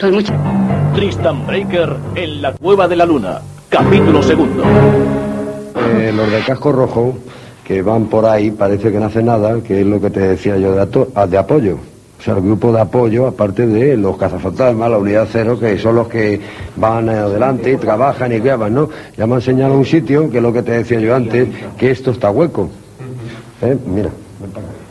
Soy mucho. Tristan Breaker en la Cueva de la Luna, capítulo 2. Los de casco rojo, que van por ahí, parece que no hacen nada, que es lo que te decía yo de apoyo. O sea, el grupo de apoyo, aparte de los cazafantasmas, la unidad 0, que son los que van adelante y trabajan y graban, ¿no? Ya me han señalado un sitio, que es lo que te decía yo antes, que esto está hueco. Mira, ven para acá.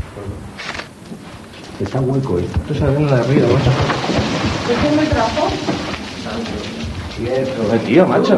Está hueco esto. Esto sale de arriba, macho. ¿Es muy trabajo? Quieto, tío, macho.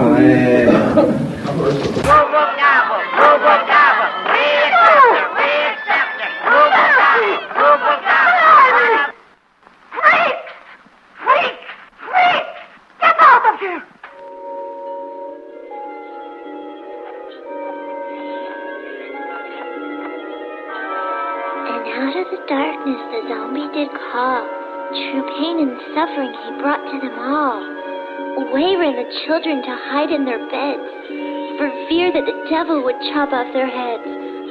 Out of the darkness the zombie did call. True pain and suffering he brought to them all. Away ran the children to hide in their beds, for fear that the devil would chop off their heads.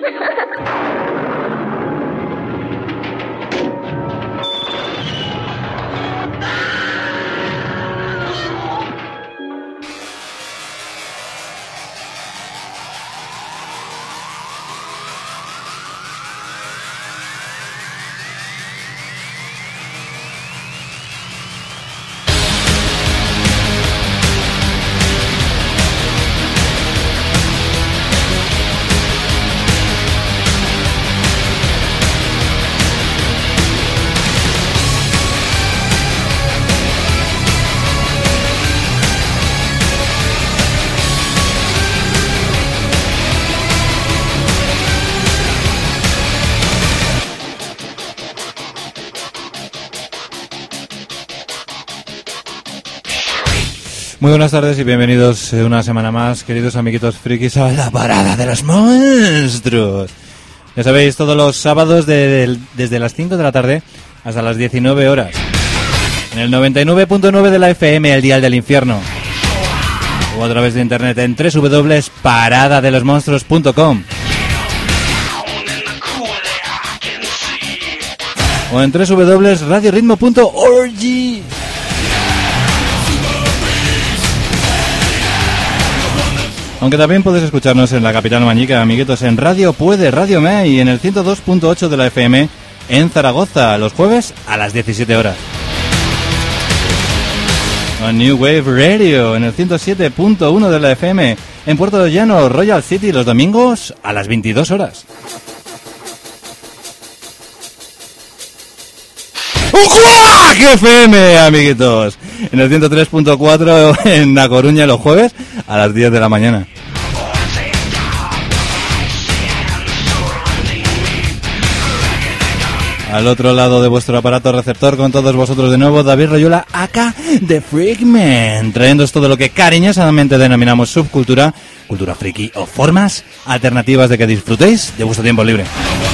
Muy buenas tardes y bienvenidos una semana más, queridos amiguitos frikis, a la parada de los monstruos. Ya sabéis, todos los sábados desde las 5 de la tarde hasta las 19 horas. En el 99.9 de la FM, el dial del infierno. O a través de internet en www.paradadelosmonstruos.com. O en www.radioritmo.org. Aunque también puedes escucharnos en la capital mañica, amiguitos, en Radio Puede, Radio Me y en el 102.8 de la FM en Zaragoza, los jueves a las 17 horas. O en New Wave Radio, en el 107.1 de la FM en Puerto Llano, Royal City, los domingos a las 22 horas. ¡Ujuac FM, amiguitos! En el 103.4 en La Coruña los jueves a las 10 de la mañana. Al otro lado de vuestro aparato receptor, con todos vosotros de nuevo, David Royola, aka The Freakman, trayéndoos todo lo que cariñosamente denominamos subcultura, cultura friki o formas alternativas de que disfrutéis de vuestro tiempo libre.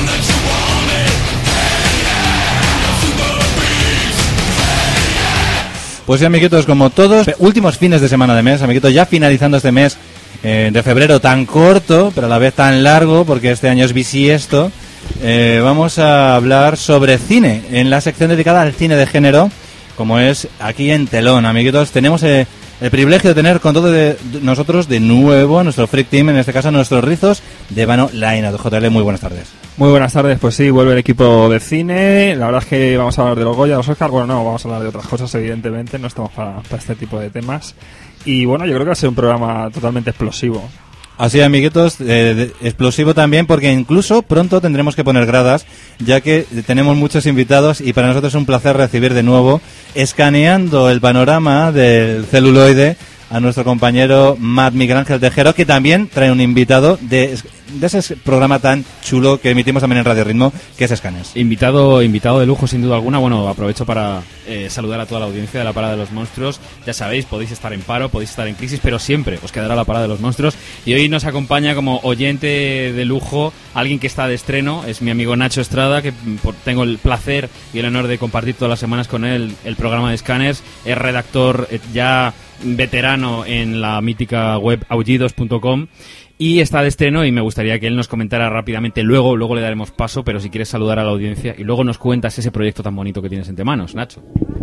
Pues sí, amiguitos, como todos, últimos fines de semana de mes, amiguitos, ya finalizando este mes de febrero tan corto, pero a la vez tan largo, porque este año es bisiesto, vamos a hablar sobre cine, en la sección dedicada al cine de género, como es aquí en Telón, amiguitos. Tenemos el privilegio de tener con todos nosotros de nuevo a nuestro Freak Team, en este caso a nuestros rizos de Vano Line. JL, muy buenas tardes. Muy buenas tardes, pues sí, vuelve el equipo de cine. La verdad es que vamos a hablar de los Goya, los Oscar. Bueno, no, vamos a hablar de otras cosas, evidentemente, no estamos para este tipo de temas. Y bueno, yo creo que va a ser un programa totalmente explosivo. Así, amiguitos, explosivo también, porque incluso pronto tendremos que poner gradas, ya que tenemos muchos invitados y para nosotros es un placer recibir de nuevo, escaneando el panorama del celuloide, a nuestro compañero Matt Miguel Ángel Tejero, que también trae un invitado de ese programa tan chulo que emitimos también en Radio Ritmo, que es Scanners. Invitado de lujo, sin duda alguna. Bueno, aprovecho para saludar a toda la audiencia de la Parada de los Monstruos. Ya sabéis, podéis estar en paro, podéis estar en crisis, pero siempre os quedará la Parada de los Monstruos. Y hoy nos acompaña como oyente de lujo alguien que está de estreno, es mi amigo Nacho Estrada, que tengo el placer y el honor de compartir todas las semanas con él el programa de Scanners. Es redactor ya veterano en la mítica web aullidos.com y está de estreno, y me gustaría que él nos comentara rápidamente, luego le daremos paso, pero si quieres saludar a la audiencia y luego nos cuentas ese proyecto tan bonito que tienes entre manos, Nacho.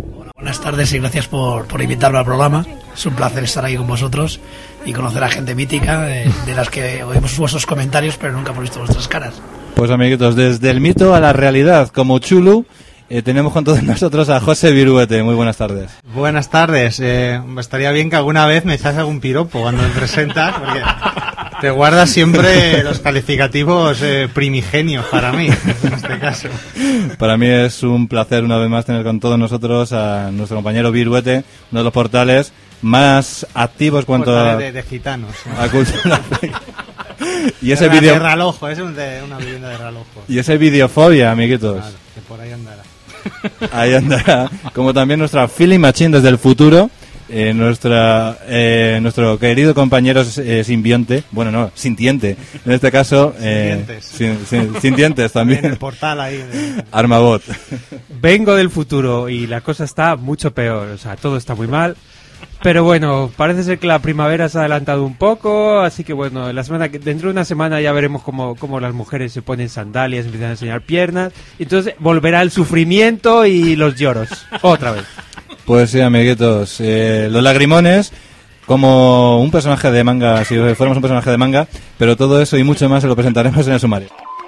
Buenas tardes y gracias por invitarme al programa. Es un placer estar ahí con vosotros y conocer a gente mítica de las que oímos vuestros comentarios pero nunca hemos visto vuestras caras. Pues amiguitos, desde el mito a la realidad, como Chulu, tenemos con todos nosotros a José Viruete. Muy buenas tardes. Buenas tardes. Estaría bien que alguna vez me echas algún piropo cuando me presentas, porque te guardas siempre los calificativos primigenios para mí, en este caso. Para mí es un placer una vez más tener con todos nosotros a nuestro compañero Viruete, uno de los portales más activos cuanto de gitanos. A cultura. Y ese de video Ralojo, es una vivienda de Ralojo. Y ese videofobia, amiguitos. Claro, que por ahí andará. Ahí andará. Como también nuestra Feeling Machine desde el futuro. Nuestro querido compañero simbionte, bueno, no, sintiente, en este caso, sintientes también. En el portal ahí. Armabot. Vengo del futuro y la cosa está mucho peor, o sea, todo está muy mal. Pero bueno, parece ser que la primavera se ha adelantado un poco, así que bueno, dentro de una semana ya veremos cómo las mujeres se ponen sandalias, empiezan a enseñar piernas, y entonces volverá el sufrimiento y los lloros, otra vez. Pues sí, amiguitos, los lagrimones, como un personaje de manga, si fuéramos un personaje de manga, pero todo eso y mucho más se lo presentaremos en el sumario.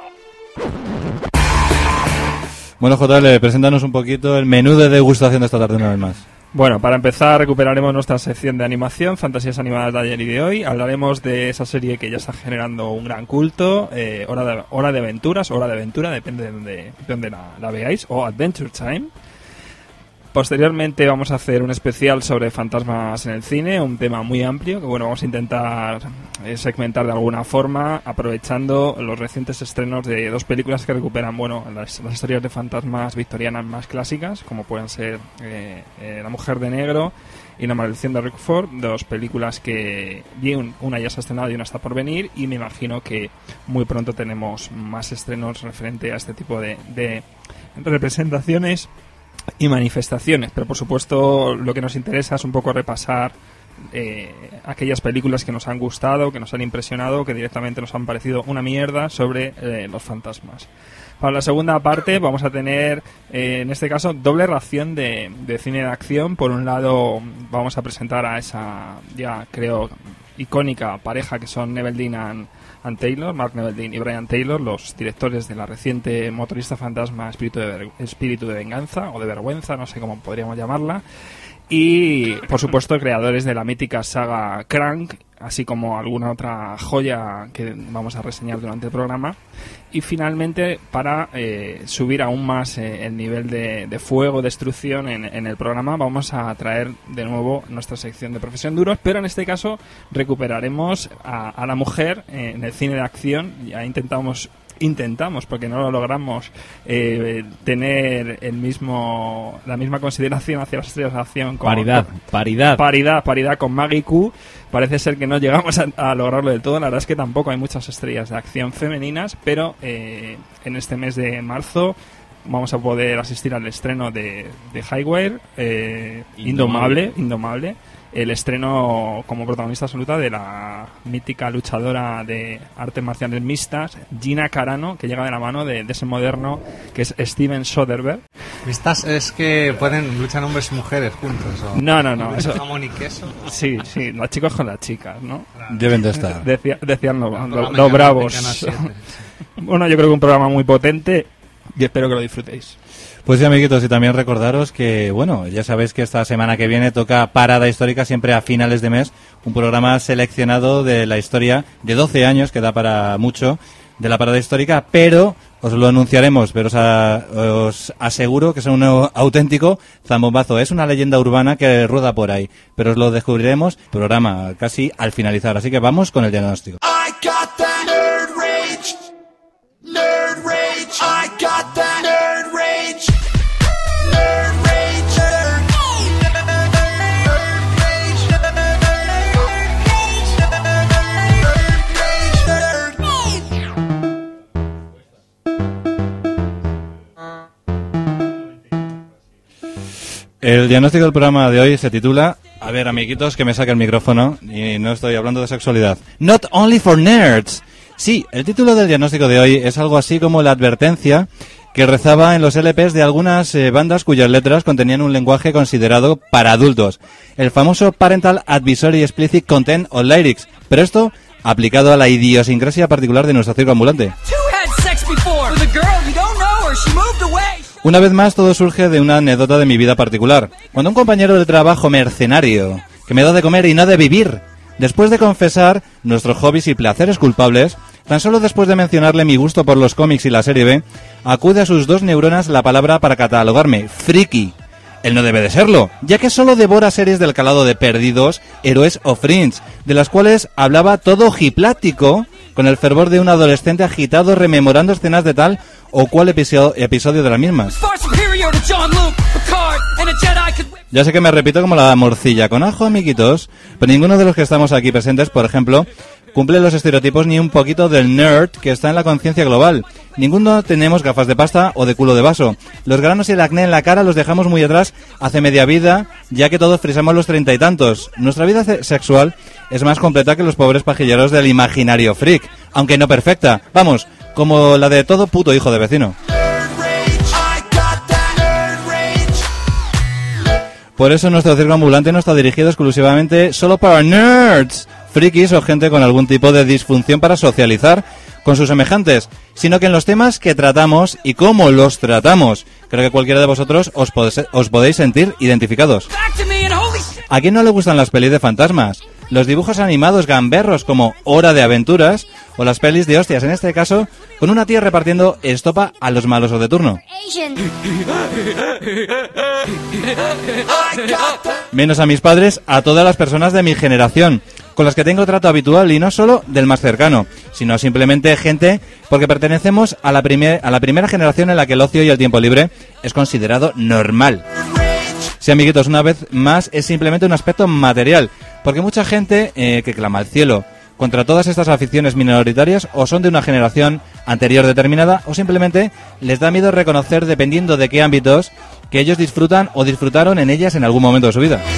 Bueno, JL, preséntanos un poquito el menú de degustación de esta tarde una vez más. Bueno, para empezar recuperaremos nuestra sección de animación, fantasías animadas de ayer y de hoy. Hablaremos de esa serie que ya está generando un gran culto, Hora de Aventuras, Hora de Aventura, depende de donde la veáis, o Adventure Time. Posteriormente vamos a hacer un especial sobre fantasmas en el cine, un tema muy amplio que bueno, vamos a intentar segmentar de alguna forma, aprovechando los recientes estrenos de dos películas que recuperan las historias de fantasmas victorianas más clásicas, como pueden ser La Mujer de Negro y La Maldición de Rockford, dos películas que una ya se ha estrenado y una está por venir, y me imagino que muy pronto tenemos más estrenos referente a este tipo de representaciones y manifestaciones, pero por supuesto lo que nos interesa es un poco repasar aquellas películas que nos han gustado, que nos han impresionado, que directamente nos han parecido una mierda sobre los fantasmas. Para la segunda parte vamos a tener, en este caso, doble ración de cine de acción. Por un lado vamos a presentar a esa, ya creo, icónica pareja que son Neville Dean and Taylor, Mark Neville Dean y Brian Taylor, los directores de la reciente Motorista Fantasma Espíritu de Venganza o de Vergüenza, no sé cómo podríamos llamarla, y por supuesto creadores de la mítica saga Crank, así como alguna otra joya que vamos a reseñar durante el programa. Y finalmente, para subir aún más el nivel de fuego, destrucción en el programa, vamos a traer de nuevo nuestra sección de Profesión Duros, pero en este caso recuperaremos a la mujer en el cine de acción. Ya intentamos, porque no lo logramos, tener la misma consideración hacia las estrellas de acción. Paridad con Maggie Q. Parece ser que no llegamos a lograrlo del todo. La verdad es que tampoco hay muchas estrellas de acción femeninas, pero en este mes de marzo vamos a poder asistir al estreno de Highwire, Indomable, el estreno como protagonista absoluta de la mítica luchadora de artes marciales mixtas, Gina Carano, que llega de la mano de ese moderno que es Steven Soderbergh. ¿Mixtas es que luchan hombres y mujeres juntos? ¿O? No. Eso... jamón y queso. Sí, los chicos con las chicas, ¿no? Claro. Deben de estar. Decían los bravos. Bueno, yo creo que un programa muy potente y espero que lo disfrutéis. Pues sí, amiguitos, y también recordaros que, bueno, ya sabéis que esta semana que viene toca Parada Histórica, siempre a finales de mes, un programa seleccionado de la historia de 12 años, que da para mucho, de la Parada Histórica, pero os lo anunciaremos, pero os aseguro que es un auténtico zambombazo. Es una leyenda urbana que rueda por ahí, pero os lo descubriremos, programa casi al finalizar, así que vamos con el diagnóstico. I got that nerd rage, I got that nerd rage. El diagnóstico del programa de hoy se titula, a ver, amiguitos, que me saque el micrófono, y no estoy hablando de sexualidad. Not only for nerds. Sí, el título del diagnóstico de hoy es algo así como la advertencia que rezaba en los LPs de algunas bandas cuyas letras contenían un lenguaje considerado para adultos. El famoso Parental Advisory Explicit Content o Lyrics. Pero esto aplicado a la idiosincrasia particular de nuestro circo ambulante. Una vez más, todo surge de una anécdota de mi vida particular. Cuando un compañero de trabajo mercenario, que me da de comer y no de vivir, después de confesar nuestros hobbies y placeres culpables, tan solo después de mencionarle mi gusto por los cómics y la serie B, acude a sus 2 neuronas la palabra para catalogarme, friki. Él no debe de serlo, ya que solo devora series del calado de Perdidos, Héroes o Fringe, de las cuales hablaba todo ojiplático, con el fervor de un adolescente agitado rememorando escenas de tal o cual episodio de las mismas. Ya sé que me repito como la morcilla con ajo, amiguitos, pero ninguno de los que estamos aquí presentes, por ejemplo, cumple los estereotipos ni un poquito del nerd que está en la conciencia global. Ninguno tenemos gafas de pasta o de culo de vaso. Los granos y el acné en la cara los dejamos muy atrás hace media vida, ya que todos frisamos los 30 y tantos. Nuestra vida sexual es más completa que los pobres pajilleros del imaginario freak, aunque no perfecta. Vamos, como la de todo puto hijo de vecino. Por eso nuestro circo ambulante no está dirigido exclusivamente solo para nerds, frikis o gente con algún tipo de disfunción para socializar con sus semejantes, sino que en los temas que tratamos y cómo los tratamos, creo que cualquiera de vosotros os podéis sentir identificados. ¿A quién no le gustan las pelis de fantasmas? Los dibujos animados gamberros como Hora de Aventuras o las pelis de hostias, en este caso, con una tía repartiendo estopa a los malosos de turno. Menos a mis padres, a todas las personas de mi generación, con las que tengo trato habitual y no solo del más cercano, sino simplemente gente porque pertenecemos a la primera generación en la que el ocio y el tiempo libre es considerado normal. Sí, amiguitos, una vez más es simplemente un aspecto material, porque mucha gente que clama al cielo contra todas estas aficiones minoritarias o son de una generación anterior determinada o simplemente les da miedo reconocer, dependiendo de qué ámbitos, que ellos disfrutan o disfrutaron en ellas en algún momento de su vida.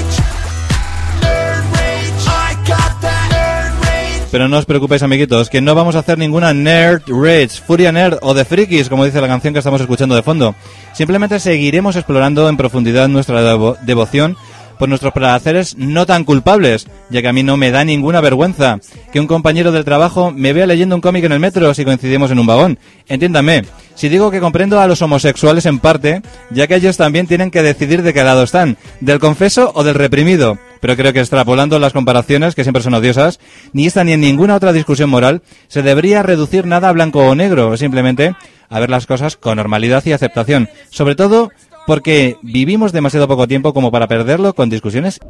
Pero no os preocupéis, amiguitos, que no vamos a hacer ninguna Nerd Rage, Furia Nerd o de Frikis, como dice la canción que estamos escuchando de fondo. Simplemente seguiremos explorando en profundidad nuestra devoción por nuestros placeres no tan culpables, ya que a mí no me da ninguna vergüenza que un compañero del trabajo me vea leyendo un cómic en el metro si coincidimos en un vagón. Entiéndanme, si digo que comprendo a los homosexuales en parte, ya que ellos también tienen que decidir de qué lado están, del confeso o del reprimido. Pero creo que extrapolando las comparaciones, que siempre son odiosas, ni esta ni en ninguna otra discusión moral, se debería reducir nada a blanco o negro, simplemente a ver las cosas con normalidad y aceptación. Sobre todo porque vivimos demasiado poco tiempo como para perderlo con discusiones.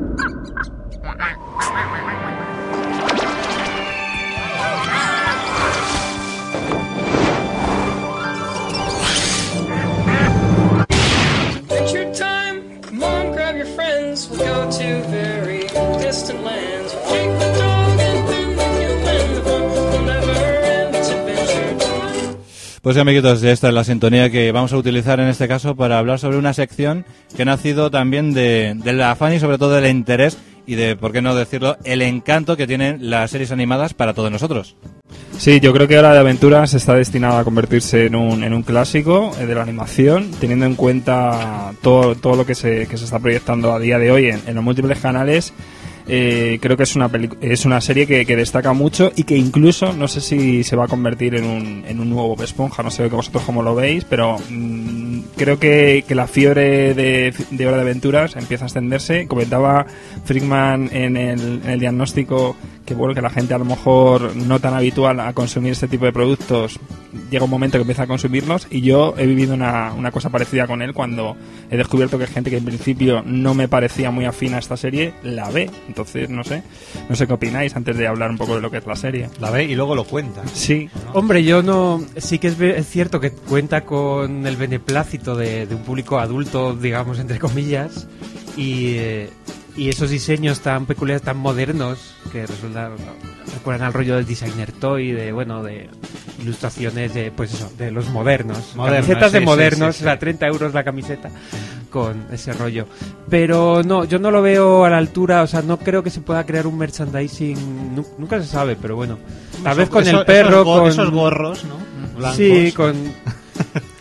Pues sí, amiguitos, esta es la sintonía que vamos a utilizar en este caso para hablar sobre una sección que ha nacido también del afán y sobre todo del interés y de, por qué no decirlo, el encanto que tienen las series animadas para todos nosotros. Sí, yo creo que Hora de Aventuras está destinada a convertirse en un clásico de la animación, teniendo en cuenta todo lo que se está proyectando a día de hoy en los múltiples canales. Creo que es una serie que destaca mucho y que incluso no sé si se va a convertir en un nuevo Bob Esponja, no sé vosotros cómo lo veis, pero creo que la fiebre de Hora de Aventuras empieza a extenderse. Comentaba Frickman en el diagnóstico que bueno, que la gente a lo mejor no tan habitual a consumir este tipo de productos llega un momento que empieza a consumirlos, y yo he vivido una cosa parecida con él cuando he descubierto que gente que en principio no me parecía muy afín a esta serie la ve. Entonces no sé qué opináis antes de hablar un poco de lo que es la serie. La ve y luego lo cuenta. Sí. Hombre, yo no... Sí que es cierto que cuenta con el beneplácito de un público adulto, digamos, entre comillas, y esos diseños tan peculiares, tan modernos, que recuerdan al rollo del designer toy, de ilustraciones de, pues eso, de los modernos. Camisetas de modernos, sí. O sea, 30 euros la camiseta, con ese rollo. Pero no, yo no lo veo a la altura, o sea, no creo que se pueda crear un merchandising, nunca se sabe, pero bueno. Tal vez con el perro, con esos gorros, ¿no? Blancos. Sí, con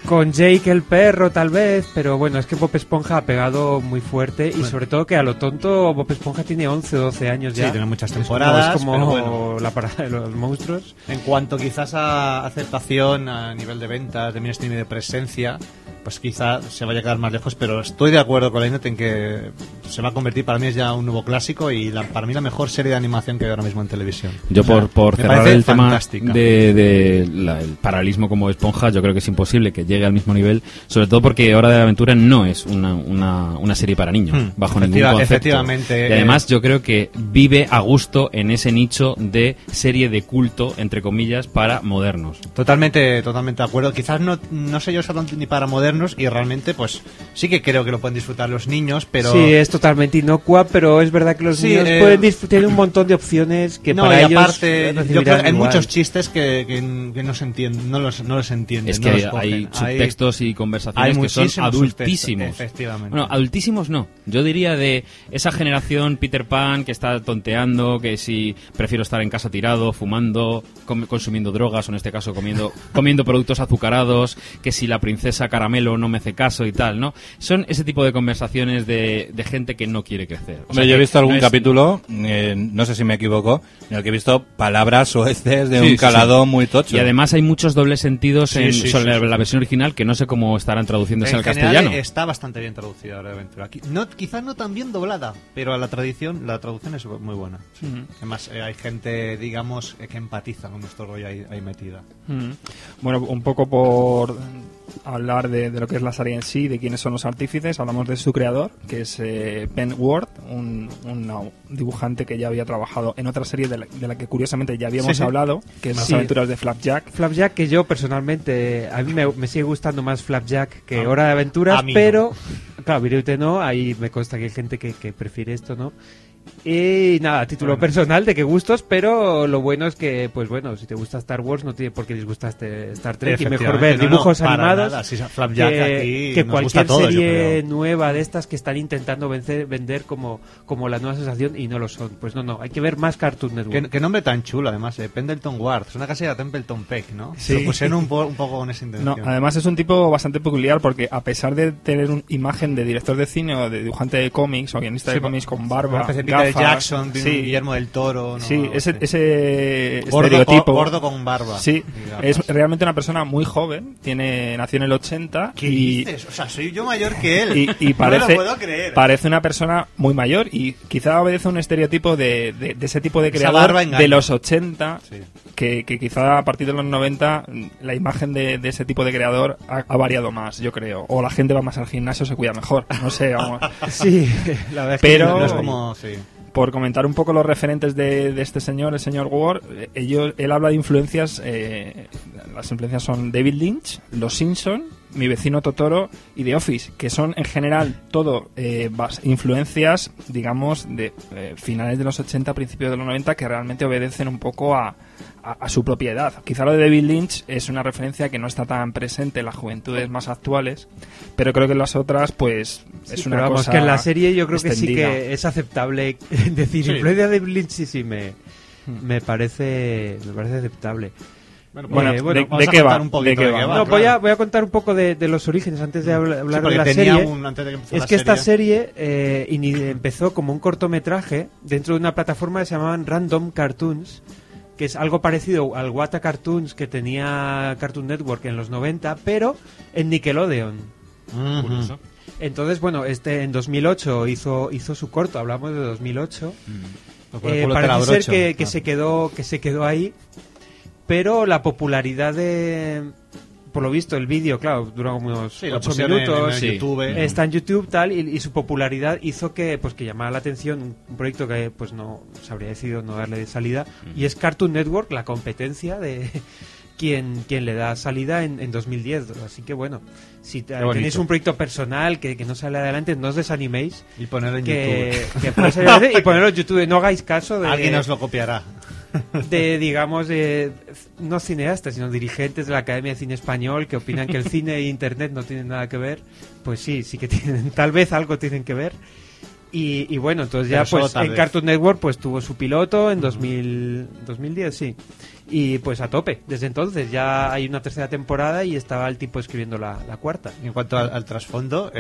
Con Jake el perro, tal vez, pero bueno, es que Bob Esponja ha pegado muy fuerte y sobre todo que a lo tonto Bob Esponja tiene 11 o 12 años ya. Sí, tiene muchas temporadas. Es como pero bueno, la parada de los monstruos. en cuanto quizás a aceptación a nivel de ventas, de mainstream y de presencia, pues quizá se vaya a quedar más lejos, pero estoy de acuerdo con Lainet en que se va a convertir, para mí es ya un nuevo clásico y para mí la mejor serie de animación que hay ahora mismo en televisión. Yo por me cerrar parece el tema fantástica. el paralelismo como Esponja, yo creo que es imposible que llegue al mismo nivel, sobre todo porque Hora de la Aventura no es una serie para niños, bajo ningún concepto. Efectivamente. Y además yo creo que vive a gusto en ese nicho de serie de culto, entre comillas, para modernos. Totalmente de acuerdo. Quizás no sé yo exactamente ni para modernos y realmente pues sí que creo que lo pueden disfrutar los niños, pero... Sí, es totalmente inocua, pero es verdad que los niños pueden disfrutar un montón de opciones que para y ellos aparte, yo creo que hay igual. muchos chistes que no se entienden, no los entienden. Es no que los cogen. hay subtextos y conversaciones que son muchísimos adultísimos. subtextos, efectivamente. Bueno, adultísimos no. Yo diría de esa generación Peter Pan que está tonteando, que si prefiero estar en casa tirado, fumando, consumiendo drogas, o en este caso comiendo productos azucarados, que si la princesa Caramelo no me hace caso y tal, ¿no? Son ese tipo de conversaciones de gente que no quiere crecer. O sea, yo he visto algún no capítulo, no sé si me equivoco, en el que he visto palabras soeces de un calado muy tocho. Y además hay muchos dobles sentidos sobre la sí. versión original que no sé cómo estarán traduciéndose al general, castellano. Está bastante bien traducida Hora de Aventura. Aquí, quizás no tan bien doblada, pero la traducción es muy buena. Sí. Además, hay gente, digamos, que empatiza con nuestro rollo ahí metida. Bueno, un poco por hablar de lo que es la serie en sí, de quiénes son los artífices, hablamos de su creador, que es Ben Ward, un dibujante que ya había trabajado en otra serie de la que curiosamente ya habíamos hablado, que es Las aventuras de Flapjack. Flapjack, que yo personalmente, a mí me sigue gustando más Flapjack que Hora de Aventuras, pero claro, Virute no, ahí me consta que hay gente que prefiere esto, ¿no? Y nada, título personal de qué gustos, pero lo bueno es que, pues bueno, si te gusta Star Wars no tiene por qué disgustarte Star Trek y mejor ver dibujos animados que cualquier serie nueva de estas que están intentando vender como la nueva sensación y no lo son. Pues no, hay que ver más Cartoon Network. Qué nombre tan chulo, además, Pendleton Ward, suena casi a Templeton Peck, ¿no? Sí. Lo pusieron un poco con esa intención. No, además es un tipo bastante peculiar porque a pesar de tener una imagen de director de cine o de dibujante de cómics o guionista de cómics con barba, de Jackson, Guillermo del Toro, ¿no? Sí, ese estereotipo gordo con barba. Sí, es realmente una persona muy joven, nació en el 80 ¿Qué dices? O sea, soy yo mayor que él. Y parece, no me lo puedo creer. Parece una persona muy mayor y quizá obedece a un estereotipo de ese tipo de creador de los 80 que quizá a partir de los 90 la imagen de ese tipo de creador ha variado más, yo creo. O la gente va más al gimnasio, se cuida mejor. No sé, vamos. Sí, la verdad es que no es como... Sí. Por comentar un poco los referentes de este señor, el señor Ward, él habla de influencias, las influencias son David Lynch, Los Simpson, Mi vecino Totoro y The Office, que son en general todo influencias, digamos, de finales de los 80, principios de los 90, que realmente obedecen un poco a su propiedad. Quizá lo de David Lynch es una referencia que no está tan presente en las juventudes más actuales, pero creo que en las otras pues es una cosa que en la serie yo creo extendida. Que sí que es aceptable decir influencia de David Lynch, sí me parece aceptable. Bueno, ¿de qué va? No, voy a contar un poco de los orígenes antes de hablar de la serie. Es que esta serie empezó como un cortometraje dentro de una plataforma que se llamaban Random Cartoons, que es algo parecido al Wata Cartoons que tenía Cartoon Network en los 90, pero en Nickelodeon. Curioso. Entonces, bueno, en 2008 hizo su corto, hablamos de 2008. Parece ser que se quedó ahí, pero la popularidad por lo visto el vídeo, claro, dura unos 8 minutos, en YouTube. Está en YouTube tal y su popularidad hizo que llamara la atención un proyecto que pues no se habría decidido no darle salida, y es Cartoon Network, la competencia de quien le da salida en 2010. Así que bueno, si tenéis un proyecto personal que no sale adelante, no os desaniméis y ponerlo en YouTube. Que puede salir adelante y ponerlo en YouTube. No hagáis caso de... Alguien os lo copiará. Digamos, no cineastas, sino dirigentes de la Academia de Cine Español que opinan que el cine e Internet no tienen nada que ver. Pues sí que tienen, tal vez algo tienen que ver. Y bueno, entonces ya pues en Cartoon Network pues tuvo su piloto en 2010, sí. Y pues a tope, desde entonces ya hay una tercera temporada y estaba el tipo escribiendo la cuarta. En cuanto al trasfondo,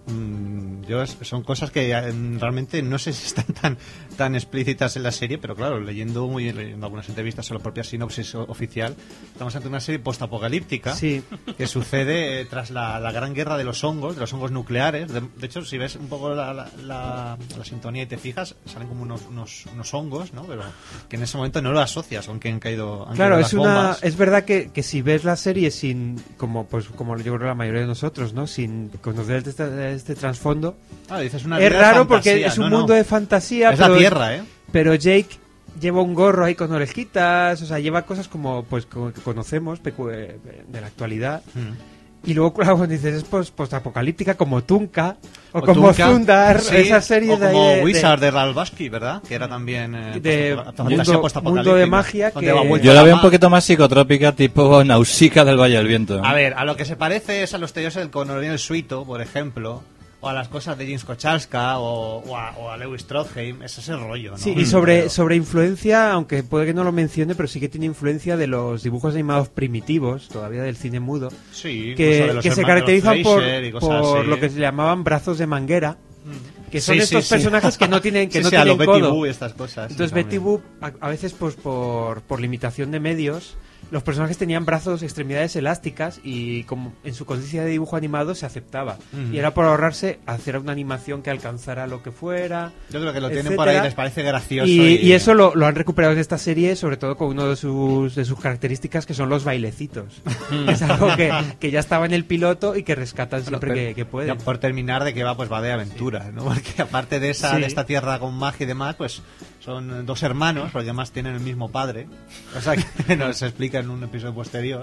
son cosas que realmente no sé si están tan explícitas en la serie, pero claro, leyendo algunas entrevistas o la propia sinopsis oficial, estamos ante una serie postapocalíptica que sucede tras la gran guerra de los hongos nucleares. De hecho, si ves un poco la sintonía y te fijas, salen como unos hongos, ¿no? Pero que en ese momento no lo asocias con que han caído. Claro, es verdad que si ves la serie sin, como yo creo la mayoría de nosotros, ¿no? Sin conocer este trasfondo, dices una es vida de raro fantasía, porque es un mundo de fantasía. Es la Tierra, ¿eh? Pero Jake lleva un gorro ahí con orejitas, o sea, lleva cosas como que conocemos de la actualidad. Y luego, claro, dices, es postapocalíptica como Tunka o como Thundar, esa serie de como Wizard de Ralph Bakshi, ¿verdad? Que era también de mundo de magia. Yo la veo un poquito más psicotrópica, tipo Nausicaa del Valle del Viento. A ver, a lo que se parece es a los teos del Coronel Suito, por ejemplo, o a las cosas de James Kochalska o a Lewis Trondheim. Ese es el rollo, ¿no? Sí, y sobre influencia, aunque puede que no lo mencione, pero sí que tiene influencia de los dibujos animados primitivos, todavía del cine mudo, sí, que se caracterizan por lo que se llamaban brazos de manguera, que son estos personajes que no tienen tienen codo. Estas cosas, entonces Betty Boop, a veces pues por limitación de medios, los personajes tenían brazos, extremidades elásticas, y como en su conciencia de dibujo animado se aceptaba. Y era por ahorrarse hacer una animación que alcanzara lo que fuera. Yo creo que lo tienen por ahí, les parece gracioso. Y eso lo han recuperado de esta serie, sobre todo con uno de sus características, que son los bailecitos. Es algo que ya estaba en el piloto y que rescatan siempre que pueden. Por terminar, de que va de aventura, ¿no? Porque aparte de esta tierra con magia y demás, pues son dos hermanos, porque además tienen el mismo padre, o sea que nos explica en un episodio posterior.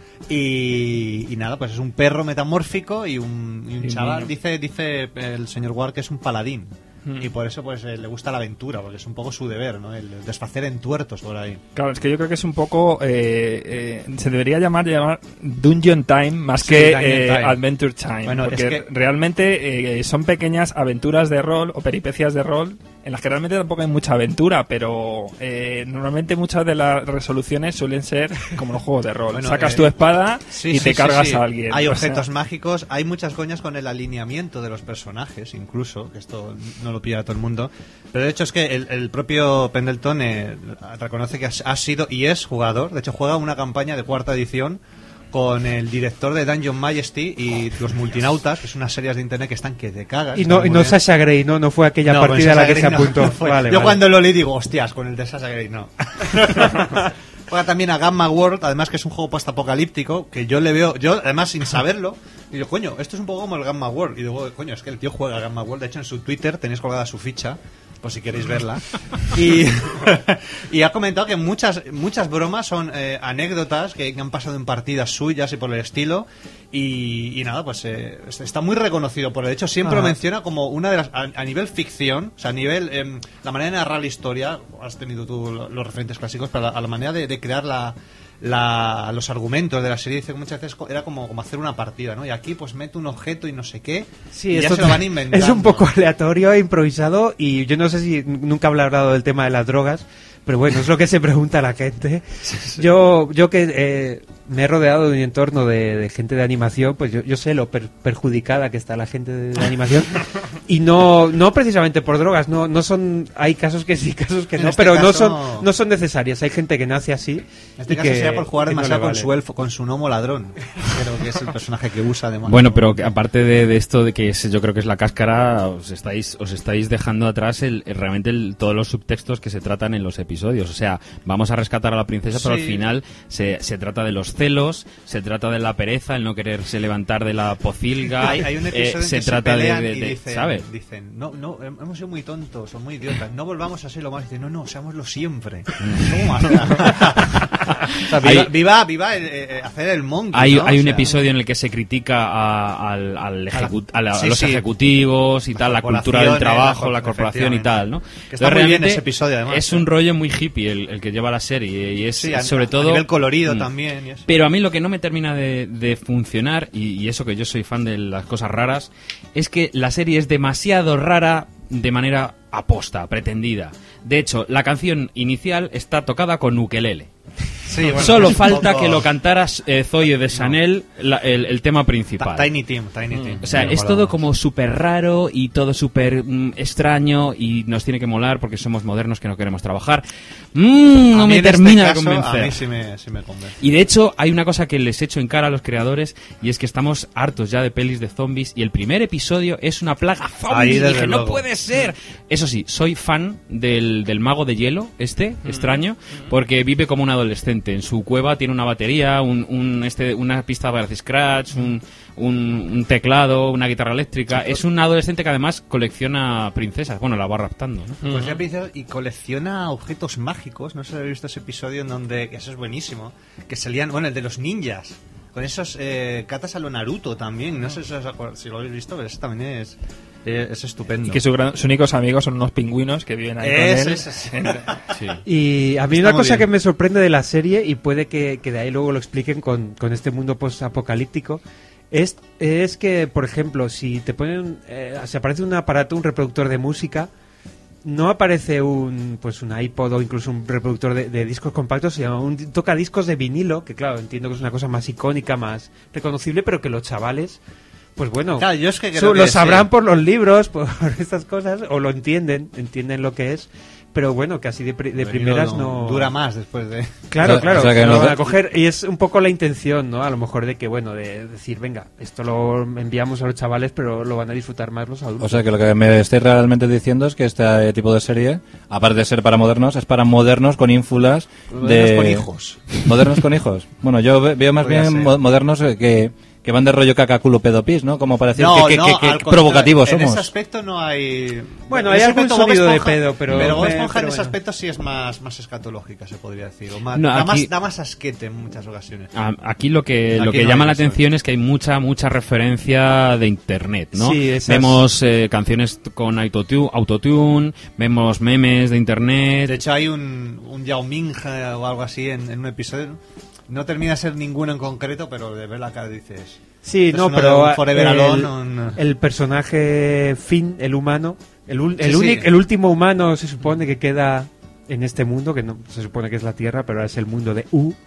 Y nada, pues es un perro metamórfico y un chaval. Dice el señor Ward que es un paladín. Y por eso pues le gusta la aventura, porque es un poco su deber, ¿no? El desfacer entuertos por ahí. Claro, es que yo creo que es un poco se debería llamar Dungeon Time más que Adventure Time. Bueno, porque es que realmente son pequeñas aventuras de rol o peripecias de rol en las que realmente tampoco hay mucha aventura, pero normalmente muchas de las resoluciones suelen ser como los juegos de rol. Bueno, sacas tu espada y te cargas a alguien. Hay objetos mágicos, hay muchas coñas con el alineamiento de los personajes, incluso, que esto no lo pilla a todo el mundo. Pero de hecho es que el propio Pendleton reconoce que ha sido y es jugador. De hecho juega una campaña de 4ª edición con el director de Dungeon Majesty y los Multinautas, que es unas series de internet que están que te cagas. Y no Sasha Grey, no fue aquella partida a la que se apuntó. Yo cuando lo leí digo, hostias, con el de Sasha Grey no. Juega también a Gamma World, además que es un juego postapocalíptico, que yo le veo, además sin saberlo, y digo, coño, esto es un poco como el Gamma World. Y digo, coño, es que el tío juega a Gamma World. De hecho, en su Twitter tenéis colgada su ficha, por si queréis verla. Y ha comentado que muchas bromas son anécdotas que han pasado en partidas suyas y por el estilo. Y nada, pues está muy reconocido por el hecho. Siempre lo menciona como una de las, a nivel ficción, o sea, a nivel la manera de narrar la historia. Has tenido tú los referentes clásicos, pero a la manera de crear los argumentos de la serie, dice que muchas veces era como hacer una partida, ¿no? Y aquí pues mete un objeto y no sé qué, y ya se lo van inventando. Es un poco aleatorio e improvisado, y yo no sé si nunca habrá hablado del tema de las drogas, pero bueno, es lo que se pregunta la gente. Sí. Yo que me he rodeado de un entorno de gente de animación, pues yo sé lo perjudicada que está la gente de animación, y no precisamente por drogas, no son, hay casos que sí, casos que no, pero caso, no son necesarias. Hay gente que nace así. En este caso sería por jugar demasiado con su elfo, con su gnomo ladrón. Creo que es el personaje que usa además. Bueno, pero que aparte de esto, de que yo creo que es la cáscara, os estáis dejando atrás realmente todos los subtextos que se tratan en los episodios. O sea, vamos a rescatar a la princesa, pero al final se trata de los celos, se trata de la pereza, el no quererse levantar de la pocilga. Hay un episodio se en que trata se pelean de y dicen, ¿sabes? Dicen, no, hemos sido muy tontos o muy idiotas, no volvamos a serlo más. Dicen, no, seámoslo siempre. ¿Cómo? O sea, viva hacer el monkey, Hay ¿no? un episodio en el que se critica a los ejecutivos y tal, la cultura del trabajo, la corporación y tal, ¿no? Que está muy bien ese episodio, además. Es un rollo muy hippie el que lleva la serie, y es sobre todo... a nivel colorido también. Y eso. Pero a mí lo que no me termina de funcionar, y eso que yo soy fan de las cosas raras, es que la serie es demasiado rara de manera aposta, pretendida. De hecho, la canción inicial está tocada con ukelele. Sí, bueno, Solo es un falta poco- que lo cantaras Zoe de Chanel, el tema principal. Tiny Tim. O sea, Me es mola todo más. como súper raro y todo súper extraño y nos tiene que molar porque somos modernos que no queremos trabajar. A No mí me en este termina de caso, convencer. A mí sí me convence. Y de hecho hay una cosa que les echo en cara a los creadores y es que estamos hartos ya de pelis de zombies y el primer episodio es una plaga Ahí, zombie. Y desde dije, no luego. puede ser. Eso sí, soy fan del mago de hielo, extraño, porque vive como un adolescente. En su cueva tiene una batería, una pista para hacer scratch, un teclado, una guitarra eléctrica. Es un adolescente que además colecciona princesas. Bueno, la va raptando, ¿no? Pues ya pienso, y colecciona objetos mágicos. No sé si habéis visto ese episodio en donde, que eso es buenísimo, que salían, bueno, el de los ninjas, con esos catas a lo Naruto también. No sé si lo habéis visto, pero eso también es estupendo. Y que sus únicos amigos son unos pingüinos que viven ahí con él. Sí. Y a mí Está una muy cosa bien. que me sorprende de la serie, y puede que de ahí luego lo expliquen con este mundo post-apocalíptico, es que, por ejemplo, si te ponen, si aparece un aparato, un reproductor de música, no aparece un iPod o incluso un reproductor de discos compactos, sino un tocadiscos de vinilo, que claro, entiendo que es una cosa más icónica, más reconocible, pero que los chavales, pues bueno, Claro, yo es que creo lo que sabrán sí. por los libros, por estas cosas, o lo entienden lo que es, pero bueno, que así de primeras no... Dura más después de... Claro, claro, O sea, que lo no- van a coger, y es un poco la intención, ¿no? A lo mejor de que, bueno, de decir, venga, esto lo enviamos a los chavales, pero lo van a disfrutar más los adultos. O sea que lo que me estáis realmente diciendo es que este tipo de serie, aparte de ser para modernos, es para modernos con ínfulas Modernos de... con hijos. Modernos con hijos. Bueno, yo veo más Podría bien ser. modernos que van de rollo caca, culo, pedo, pis, ¿no? Como para decir No, que no, al provocativos contrario, somos. En ese aspecto no hay... Bueno, en hay ese algún aspecto Bob sonido de Esponja- pedo, pero Bob me- Esponja en pero ese bueno. aspecto sí es más escatológica, se podría decir. O más, No, da, aquí- da más asquete en muchas ocasiones. Aquí lo que Aquí no llama hay la eso. atención es que hay mucha referencia de internet, ¿no? Sí, esas- Vemos canciones con autotune, vemos memes de internet. De hecho, hay un Yao Ming o algo así en un episodio. No termina de ser ninguno en concreto, pero de ver la cara dices... Sí, esto no, es uno de pero un Forever Alone, el personaje Finn, el humano, el Sí. último humano se supone que queda en este mundo, que no se supone que es la Tierra, pero ahora es el mundo de U.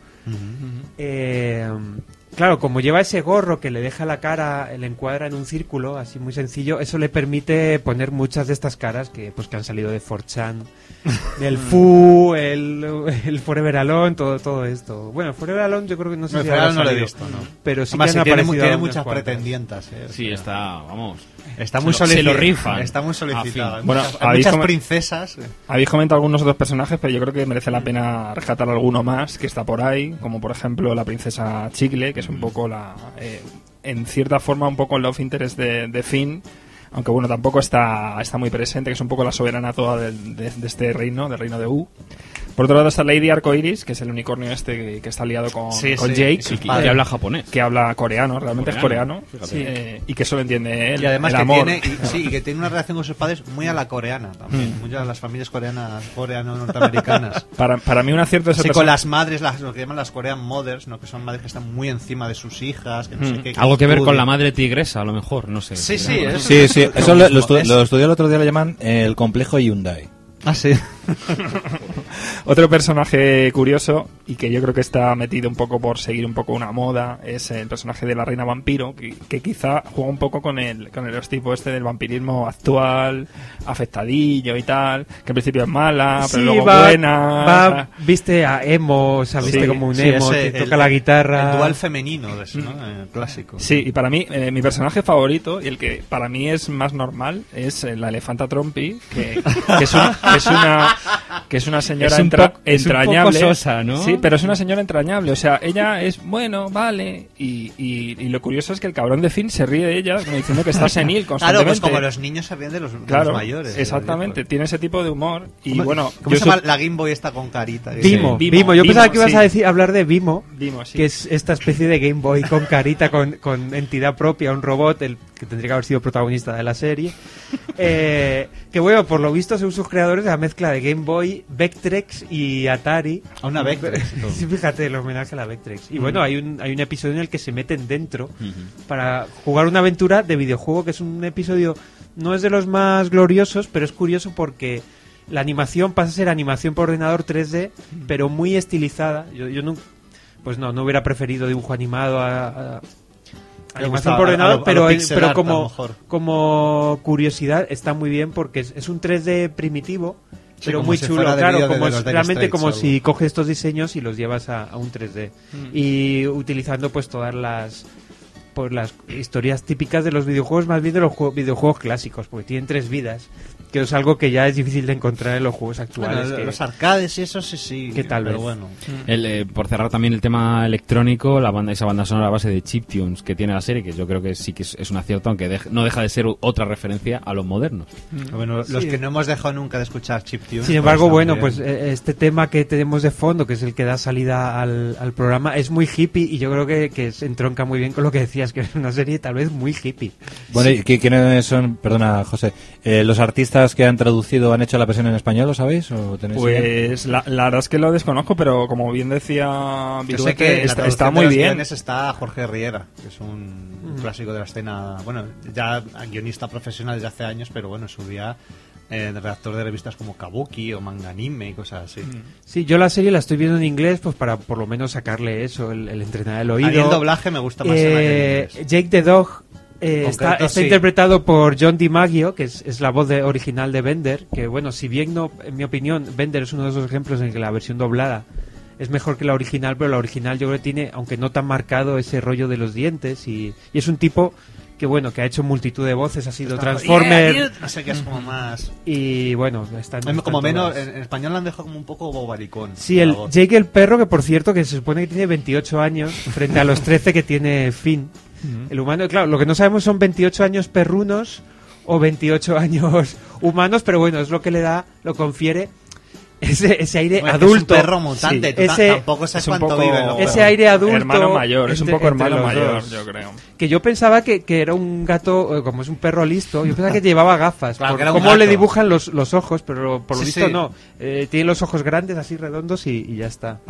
Claro, como lleva ese gorro que le deja la cara, le encuadra en un círculo, así muy sencillo, eso le permite poner muchas de estas caras que han salido de 4chan, del Fu, el Forever Alone, todo esto. Bueno, Forever Alone yo creo que no sé No, si Forever habrá no lo he salido, visto, no. pero sí Además, que han tiene aparecido tiene unas muchas cuantas. pretendientes. Sí, está, vamos. Está muy Se lo solicitado. rifan. Está muy A solicitado. fin. Hay Bueno, muchas, hay habéis muchas come- princesas. Habéis comentado algunos otros personajes, pero yo creo que merece la pena rescatar alguno más que está por ahí, como por ejemplo la princesa Chicle, que es un poco en cierta forma un poco el love interest de Finn, aunque bueno, tampoco está muy presente, que es un poco la soberana toda de este reino, del reino de U. Por otro lado está Lady Arcoiris, que es el unicornio que está liado con Jake, Y que habla japonés. que habla coreano, realmente es coreano, fíjate. y que solo entiende él, Y además el que amor. tiene, que tiene una relación con sus padres muy a la coreana también. Muchas de las familias coreano-norteamericanas. Para mí un acierto es el Sí, con person- las madres, lo que llaman las Korean Mothers, ¿no? Que son madres que están muy encima de sus hijas, que no sé qué. Algo que ver con estudian. la madre tigresa, a lo mejor, no sé. Sí, sí, eso. Sí, sí, eso lo estudié el otro día, lo llaman el complejo Hyundai. Ah, sí. Otro personaje curioso y que yo creo que está metido un poco por seguir un poco una moda es el personaje de la reina vampiro, que quizá juega un poco con el estereotipo este del vampirismo actual, afectadillo y tal, que en principio es mala, pero Sí, luego buena. Viste a emo, o sea, viste Sí, como un Sí, emo, ese, que toca la guitarra. El dual femenino de eso, ¿no? El clásico. Sí, y para mí, mi personaje favorito, y el que para mí es más normal, es la elefanta Trompi, que es una señora Es un entrañable. poco sosa, ¿no? Sí, pero es una señora entrañable. O sea, ella es, bueno, vale. Y lo curioso es que el cabrón de Finn se ríe de ella, como diciendo que está senil Claro, constantemente. pues como los niños se ríen de los mayores. Exactamente. Tiene ese tipo de humor. Y ¿Cómo, bueno, ¿cómo yo se llama la Game Boy esta con carita? Vimo, Sí. Vimo. Yo pensaba que ibas sí. a decir, hablar de Vimo, Vimo, sí. que es esta especie de Game Boy con carita, con entidad propia, un robot, el que tendría que haber sido protagonista de la serie. Que bueno, por lo visto son sus creadores de la mezcla de Game Boy, Vectrex y Atari. A una Vectrex. Sí, fíjate, el homenaje a la Vectrex. Y bueno, hay un episodio en el que se meten dentro para jugar una aventura de videojuego, que es un episodio, no es de los más gloriosos, pero es curioso porque la animación pasa a ser animación por ordenador 3D, pero muy estilizada. Yo no, pues no hubiera preferido dibujo animado a animación por ordenador, pero como curiosidad está muy bien porque es un 3D primitivo, pero muy chulo, claro, realmente como si coges estos diseños y los llevas a un 3D. Y utilizando pues todas las historias típicas de los videojuegos, más bien de los videojuegos clásicos, porque tienen 3 vidas, que es algo que ya es difícil de encontrar en los juegos actuales. Bueno, los arcades y eso sí. Que tal vez. Bueno. Por cerrar también el tema electrónico, esa banda sonora a base de chiptunes que tiene la serie, que yo creo que sí que es un acierto, aunque no deja de ser otra referencia a los modernos. Bueno, los que no hemos dejado nunca de escuchar chiptunes. Sin embargo, bueno, pues este tema que tenemos de fondo, que es el que da salida al programa, es muy hippie y yo creo que se entronca muy bien con lo que decías, que es una serie tal vez muy hippie. Bueno, ¿y quiénes son, perdona José, los artistas que han traducido, han hecho la versión en español, lo sabéis? ¿O tenéis pues la verdad es que lo desconozco, pero como bien decía Yo sé que está muy bien. Está Jorge Riera, que es un clásico de la escena, bueno, ya guionista profesional desde hace años, pero bueno, en su día redactor de revistas como Kabuki o Manga Anime y cosas así. Sí, yo la serie la estoy viendo en inglés pues para por lo menos sacarle eso, el entrenar el oído. A mí el doblaje me gusta más en inglés. Jake the Dog está interpretado por John DiMaggio, que es la voz original de Bender, que bueno, si bien no, en mi opinión, Bender es uno de esos ejemplos en que la versión doblada es mejor que la original, pero la original yo creo que tiene, aunque no tan marcado, ese rollo de los dientes y es un tipo que bueno, que ha hecho multitud de voces, ha sido Transformer, no sé qué es como más y bueno, está como menos en español lo han dejado como un poco bobaricón. Sí, el Jake el perro, que por cierto que se supone que tiene 28 años frente a los 13 que tiene Finn. El humano, claro, lo que no sabemos son 28 años perrunos o 28 años humanos, pero bueno, es lo que le da, lo confiere ese aire adulto. Es un perro mutante, sí, tampoco sabes cuánto vive. Ese aire adulto. Hermano mayor, es un poco hermano mayor, yo creo. Que yo pensaba que era un gato, como es un perro listo, yo pensaba que llevaba gafas. Claro, por cómo le dibujan los ojos, pero por lo visto no. Tiene los ojos grandes, así redondos y ya está.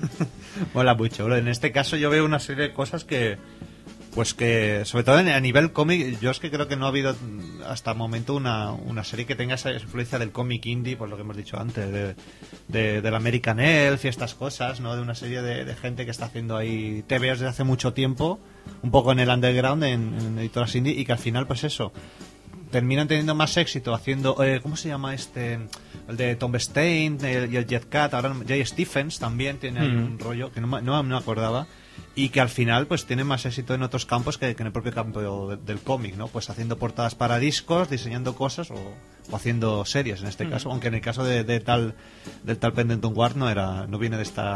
Mola mucho. En este caso yo veo una serie de cosas que pues que, sobre todo a nivel cómic, yo es que creo que no ha habido hasta el momento una serie que tenga esa influencia del cómic indie, por lo que hemos dicho antes, del American Elf y estas cosas, ¿no? De una serie de gente que está haciendo ahí TVOs desde hace mucho tiempo, un poco en el underground, en editoras indie, y que al final, pues eso, terminan teniendo más éxito haciendo, ¿cómo se llama este? El de Tom Stein y el Jet Cat, ahora Jay Stephens también tiene ahí un rollo que no me acordaba. Y que al final pues tienen más éxito en otros campos que en el propio campo del cómic, ¿no? Pues haciendo portadas para discos, diseñando cosas o haciendo series en este caso, aunque en el caso del tal Pendleton Ward no viene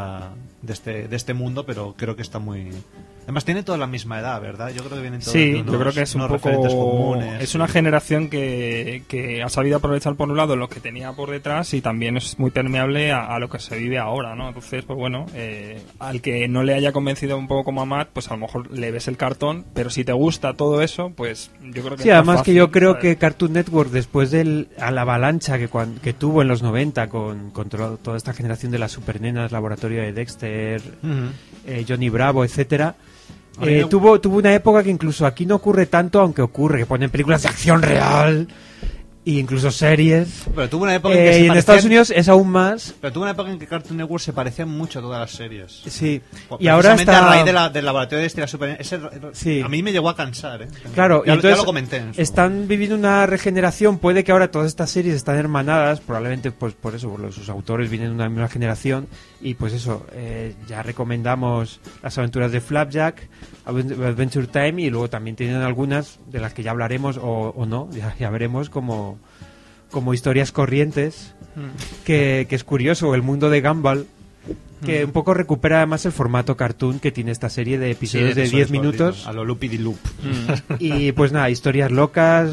de este mundo, pero creo que está muy... Además tiene toda la misma edad, ¿verdad? Yo creo que vienen todos yo creo que es un poco comunes, es una generación que ha sabido aprovechar por un lado lo que tenía por detrás y también es muy permeable a lo que se vive ahora, ¿no? Entonces, pues bueno, al que no le haya convencido un poco como a Matt, pues a lo mejor le ves el cartón, pero si te gusta todo eso, pues yo creo que sí, además fácil, que yo creo que Cartoon Network, después de la avalancha que tuvo en los 90 con toda esta generación de las supernenas, Laboratorio de Dexter, Johnny Bravo, etcétera, tuvo una época que incluso aquí no ocurre tanto, aunque ocurre, que ponen películas de acción real e incluso series. Pero tuvo una época en que y en Estados Unidos es aún más. Pero tuvo una época en que Cartoon Network se parecían mucho a todas las series. Sí. Y ahora está a raíz del Laboratorio de Dexter, sí. A mí me llegó a cansar, Claro, ya, entonces ya lo comenté. Están viviendo una regeneración. Puede que ahora todas estas series están hermanadas, probablemente pues por eso, por sus autores vienen de una misma generación. Y pues eso, ya recomendamos Las aventuras de Flapjack, Adventure Time, y luego también tienen algunas de las que ya hablaremos o no, ya veremos como historias corrientes, que es curioso, el mundo de Gumball, que un poco recupera además el formato cartoon que tiene esta serie de episodios de 10 minutos. A lo Loopy-de-Loop. Y pues nada, historias locas,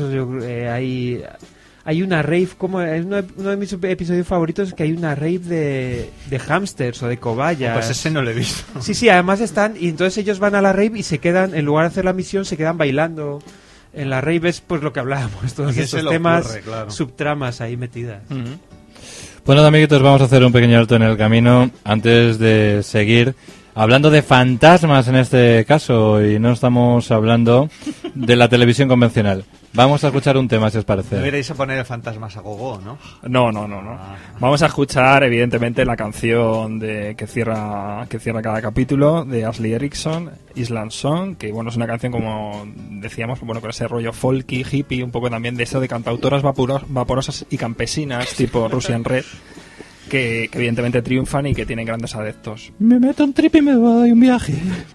hay una rave, como uno de mis episodios favoritos es que hay una rave de hámsters o de cobayas. Pues ese no lo he visto. Sí, además están, y entonces ellos van a la rave y se quedan, en lugar de hacer la misión, se quedan bailando. En la rave es pues lo que hablábamos, todos estos temas, subtramas ahí metidas. Bueno, amiguitos, vamos a hacer un pequeño alto en el camino antes de seguir hablando de fantasmas en este caso, y no estamos hablando de la televisión convencional. Vamos a escuchar un tema, si os parece. Deberíais a poner el Fantasmas a gogo, ¿no? No. Vamos a escuchar, evidentemente, la canción que cierra cada capítulo de Ashley Erickson, Island Song, que bueno, es una canción, como decíamos, bueno, con ese rollo folky, hippie, un poco también de eso de cantautoras vaporosas y campesinas, tipo Russian Red, que evidentemente triunfan y que tienen grandes adeptos. Me meto un trip y me voy un viaje.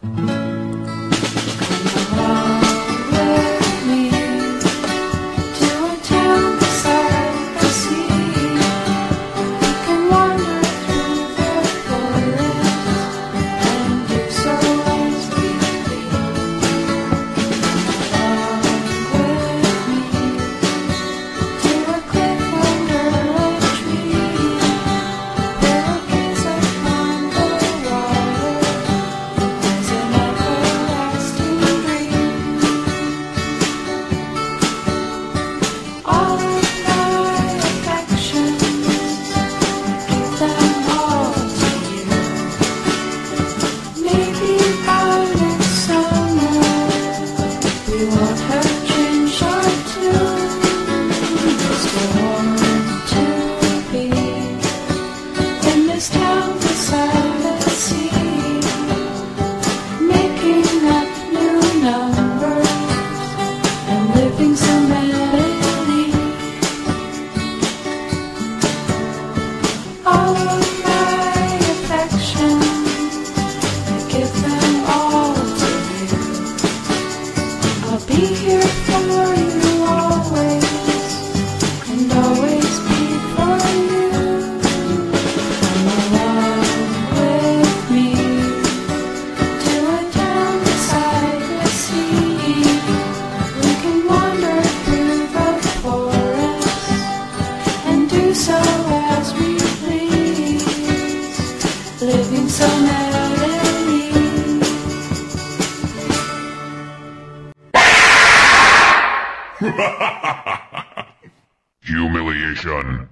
Humiliation.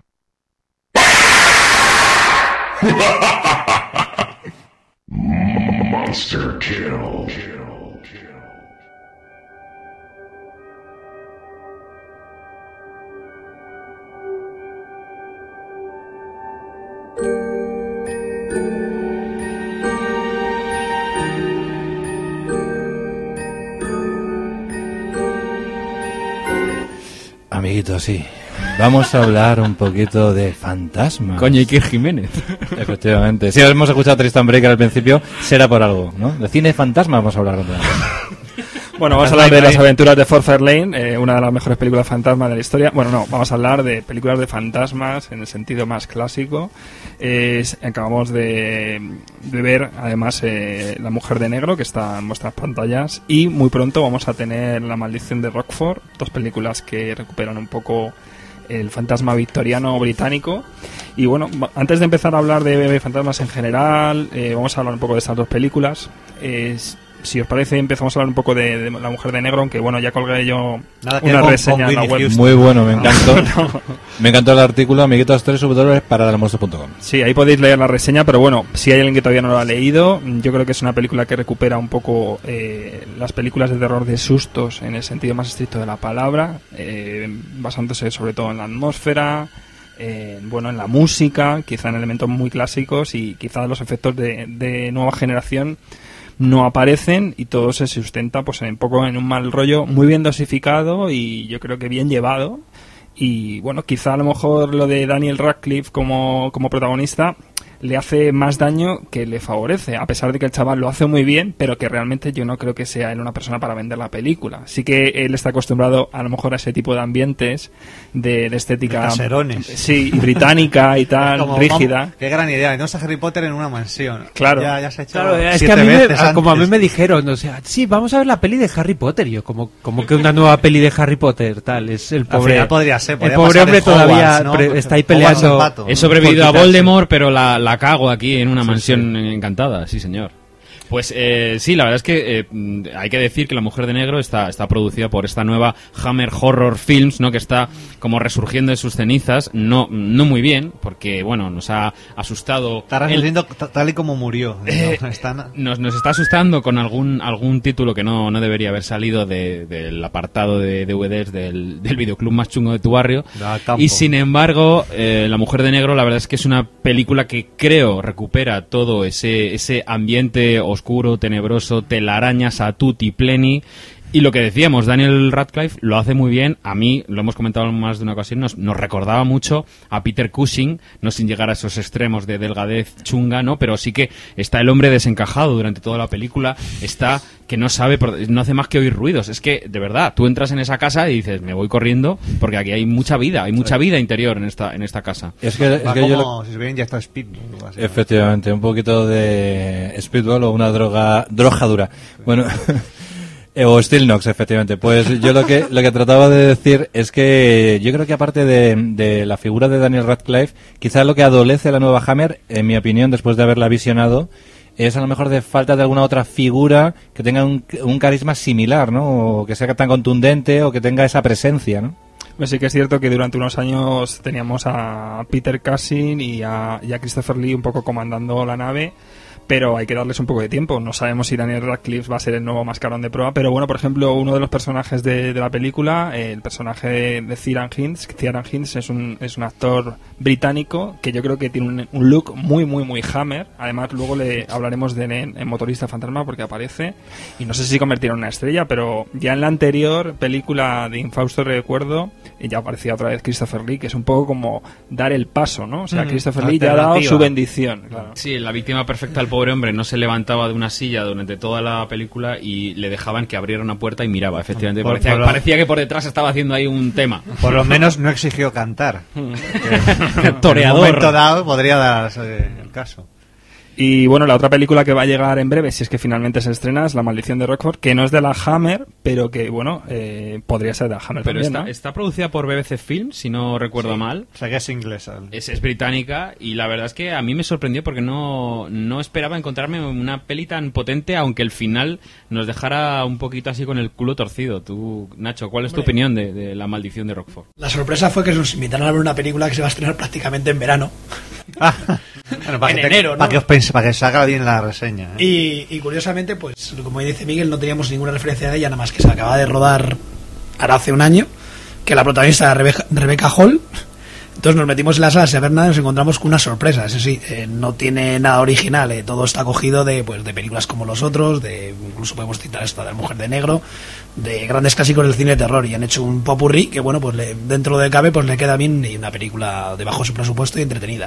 Monster kill. Amiguitos, sí. Vamos a hablar un poquito de fantasmas. Coño, Iker Jiménez. Efectivamente. Si hemos escuchado Tristan Breaker al principio, será por algo, ¿no? De cine de fantasmas vamos a hablar con Bueno, vamos a hablar de las aventuras de Fort Fairlane, una de las mejores películas fantasmas de la historia. Bueno, no, vamos a hablar de películas de fantasmas en el sentido más clásico. Acabamos de ver, además, La Mujer de Negro, que está en vuestras pantallas. Y muy pronto vamos a tener La Maldición de Rockford, dos películas que recuperan un poco el fantasma victoriano británico. Y bueno, antes de empezar a hablar de fantasmas en general, vamos a hablar un poco de estas dos películas. Si os parece, empezamos a hablar un poco de La Mujer de Negro, aunque bueno, ya colgué yo una reseña en la web. Muy bueno, me encantó. Me encantó el artículo, amiguitos 3 para dalmonstro.com. Sí, ahí podéis leer la reseña, pero bueno, si hay alguien que todavía no lo ha leído, yo creo que es una película que recupera un poco las películas de terror de sustos en el sentido más estricto de la palabra, basándose sobre todo en la atmósfera, bueno, en la música, quizá en elementos muy clásicos, y quizá los efectos de nueva generación no aparecen, y todo se sustenta pues un poco en un mal rollo muy bien dosificado y yo creo que bien llevado. Y bueno, quizá a lo mejor lo de Daniel Radcliffe como protagonista le hace más daño que le favorece, a pesar de que el chaval lo hace muy bien, pero que realmente yo no creo que sea él una persona para vender la película. Sí que él está acostumbrado a lo mejor a ese tipo de ambientes de estética de caserones. Sí, británica y tal, como, rígida. Qué gran idea, tenemos a Harry Potter en una mansión. Claro. Ya se ha hecho claro, es que como a mí me dijeron, o sea, sí, vamos a ver la peli de Harry Potter. Yo, como que una nueva peli de Harry Potter, tal, es el pobre. Podría ser, el pobre hombre todavía Hogwarts, ¿no? Está ahí peleando. He sobrevivido a Voldemort, pero la cago aquí en una mansión encantada, sí señor. Pues sí, la verdad es que hay que decir que La Mujer de Negro está producida por esta nueva Hammer Horror Films, ¿no? Que está como resurgiendo de sus cenizas, no muy bien, porque bueno, nos ha asustado. Está resurgiendo tal y como murió. Nos está asustando con algún título que no debería haber salido del apartado de DVDs del videoclub más chungo de tu barrio. Y sin embargo, La Mujer de Negro, la verdad es que es una película que creo recupera todo ese ambiente oscuro, tenebroso, telarañas a tutti pleni. Y lo que decíamos, Daniel Radcliffe lo hace muy bien. A mí, lo hemos comentado en más de una ocasión, nos recordaba mucho a Peter Cushing, no sin llegar a esos extremos de delgadez chunga, ¿no? Pero sí que está el hombre desencajado durante toda la película, está que no sabe, no hace más que oír ruidos. Es que, de verdad, tú entras en esa casa y dices, me voy corriendo, porque aquí hay mucha vida interior en esta casa. Es que yo si se ven ya está Speedball. Efectivamente, un poquito de Speedball o una droga dura. Bueno... O Steel Knox, efectivamente. Pues yo lo que trataba de decir es que yo creo que aparte de la figura de Daniel Radcliffe, quizás lo que adolece la nueva Hammer, en mi opinión, después de haberla visionado, es a lo mejor de falta de alguna otra figura que tenga un carisma similar, ¿no? O que sea tan contundente o que tenga esa presencia, ¿no? Pues sí que es cierto que durante unos años teníamos a Peter Cushing y a Christopher Lee un poco comandando la nave, pero hay que darles un poco de tiempo. No sabemos si Daniel Radcliffe va a ser el nuevo mascarón de proa, pero bueno, por ejemplo, uno de los personajes de la película, el personaje de Ciaran Hinds es un actor británico que yo creo que tiene un look muy Hammer. Además, luego le hablaremos de él en Motorista Fantasma porque aparece, y no sé si convertirá en una estrella, pero ya en la anterior película de Infausto Recuerdo ya aparecía otra vez Christopher Lee, que es un poco como dar el paso, ¿no? O sea, Christopher Lee ya ha dado su bendición, claro. Sí, la víctima perfecta del pobre hombre no se levantaba de una silla durante toda la película y le dejaban que abriera una puerta y miraba. Efectivamente, parecía que por detrás estaba haciendo ahí un tema. Por lo menos no exigió cantar. Toreador. En un momento dado podría darse el caso. Y bueno, la otra película que va a llegar en breve, si es que finalmente se estrena, es La Maldición de Rockford, que no es de la Hammer, pero que, bueno, podría ser de la Hammer pero también, está producida por BBC Films, si no recuerdo mal. O sea, que es inglesa. Es británica, y la verdad es que a mí me sorprendió porque no esperaba encontrarme una peli tan potente, aunque el final nos dejara un poquito así con el culo torcido. Tú, Nacho, ¿cuál es tu opinión de La Maldición de Rockford? La sorpresa fue que nos invitaron a ver una película que se va a estrenar prácticamente en verano. Bueno, en enero, ¿no? Para que os haga bien la reseña, ¿eh? Y curiosamente, pues como dice Miguel, no teníamos ninguna referencia de ella, nada más que se acaba de rodar ahora hace un año, que la protagonista era Rebecca Hall. Entonces nos metimos en la sala a ver nada y nos encontramos con una sorpresa. Eso sí, no tiene nada original, todo está cogido de películas como Los Otros, incluso podemos citar esta de La Mujer de Negro, de grandes clásicos del cine de terror, y han hecho un popurrí que, bueno, pues dentro de cabe, pues le queda bien, y una película de bajo su presupuesto y entretenida.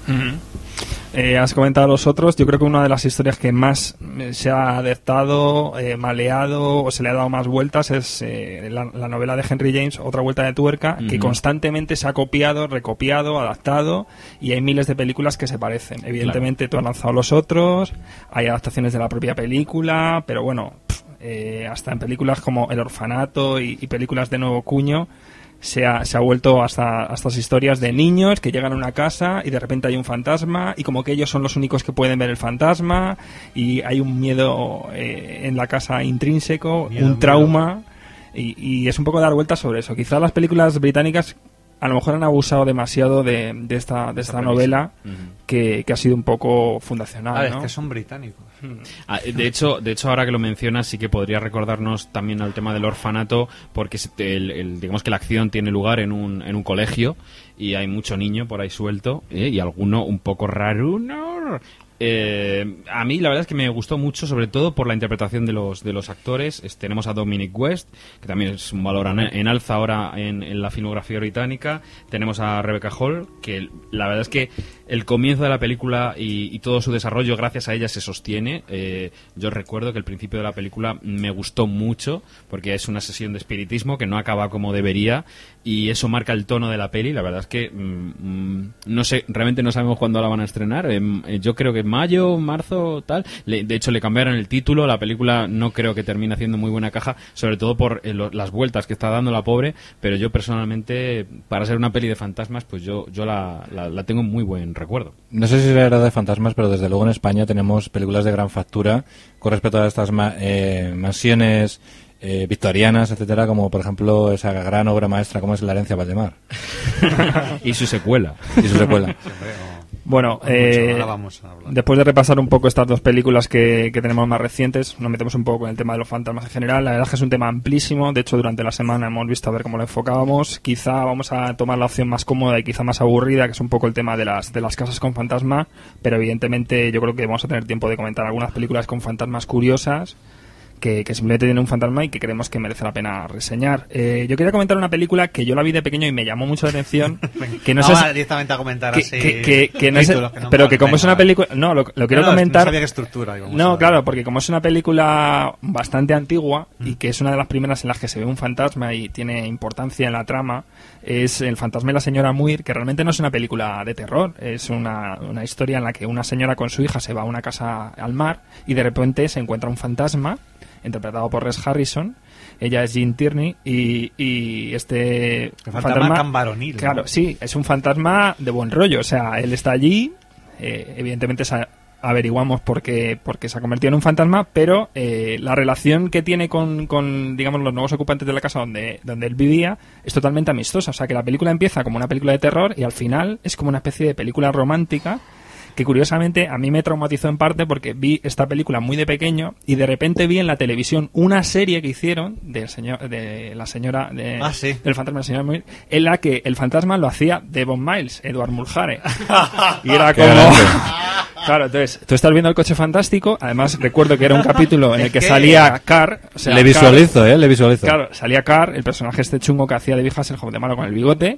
Has comentado Los Otros. Yo creo que una de las historias que más se ha adaptado, maleado o se le ha dado más vueltas es la novela de Henry James, Otra Vuelta de Tuerca, que constantemente se ha copiado, recopiado, adaptado, y hay miles de películas que se parecen. Evidentemente, tú has lanzado Los Otros, hay adaptaciones de la propia película, pero bueno, hasta en películas como El Orfanato y películas de nuevo cuño se ha vuelto hasta estas historias de niños que llegan a una casa y de repente hay un fantasma, y como que ellos son los únicos que pueden ver el fantasma, y hay un miedo en la casa intrínseco, un trauma, y es un poco dar vueltas sobre eso. Quizás las películas británicas a lo mejor han abusado demasiado de esta novela, que ha sido un poco fundacional, ¿no? Es que son británicos. De hecho, ahora que lo mencionas, sí que podría recordarnos también al tema del orfanato, porque digamos que la acción tiene lugar en un colegio y hay mucho niño por ahí suelto, y alguno un poco raro, ¿no? A mí la verdad es que me gustó mucho, sobre todo por la interpretación de los actores. Tenemos a Dominic West, que también es un valor en alza ahora en la filmografía británica. Tenemos a Rebecca Hall, que la verdad es que el comienzo de la película y todo su desarrollo gracias a ella se sostiene. Yo recuerdo que el principio de la película me gustó mucho, porque es una sesión de espiritismo que no acaba como debería, y eso marca el tono de la peli. La verdad es que no sé, realmente no sabemos cuándo la van a estrenar. yo creo que en mayo, marzo, tal. De hecho, le cambiaron el título. La película no creo que termine haciendo muy buena caja, sobre todo por las vueltas que está dando la pobre. Pero yo personalmente, para ser una peli de fantasmas, pues yo la tengo en muy buen recuerdo. No sé si era de fantasmas, pero desde luego en España tenemos películas de gran factura con respecto a estas mansiones victorianas, etcétera, como por ejemplo esa gran obra maestra como es La herencia Valdemar. Y su secuela. Bueno, ahora vamos a hablar. después de repasar un poco estas dos películas que tenemos más recientes, nos metemos un poco en el tema de los fantasmas en general. La verdad es que es un tema amplísimo. De hecho, durante la semana hemos visto a ver cómo lo enfocábamos. Quizá vamos a tomar la opción más cómoda y quizá más aburrida, que es un poco el tema de las casas con fantasma. Pero evidentemente yo creo que vamos a tener tiempo de comentar algunas películas con fantasmas curiosas que simplemente tiene un fantasma y que creemos que merece la pena reseñar. Yo quería comentar una película que yo la vi de pequeño y me llamó mucho la atención. Que no sé directamente a comentar así. Pero que como es una película... No, lo quiero comentar... No sabía qué estructura. No, claro, porque como es una película bastante antigua y que es una de las primeras en las que se ve un fantasma y tiene importancia en la trama, es El fantasma y la señora Muir, que realmente no es una película de terror. Es una historia en la que una señora con su hija se va a una casa al mar y de repente se encuentra un fantasma interpretado por Rex Harrison. Ella es Jean Tierney y este fantasma tan varonil, claro, ¿no? Sí, es un fantasma de buen rollo. O sea, él está allí, evidentemente averiguamos por qué se ha convertido en un fantasma, pero la relación que tiene con digamos, los nuevos ocupantes de la casa donde él vivía es totalmente amistosa. O sea, que la película empieza como una película de terror y al final es como una especie de película romántica que curiosamente a mí me traumatizó en parte porque vi esta película muy de pequeño y de repente vi en la televisión una serie que hicieron del fantasma de la señora Muir, en la que el fantasma lo hacía Devon Miles, Edward Mulhare. Y era como... Claro, entonces, tú estás viendo El coche fantástico. Además, recuerdo que era un capítulo en el que salía Carr. O sea, le visualizo. Claro, salía Carr, el personaje este chungo que hacía de David Hasselhoff de malo con el bigote.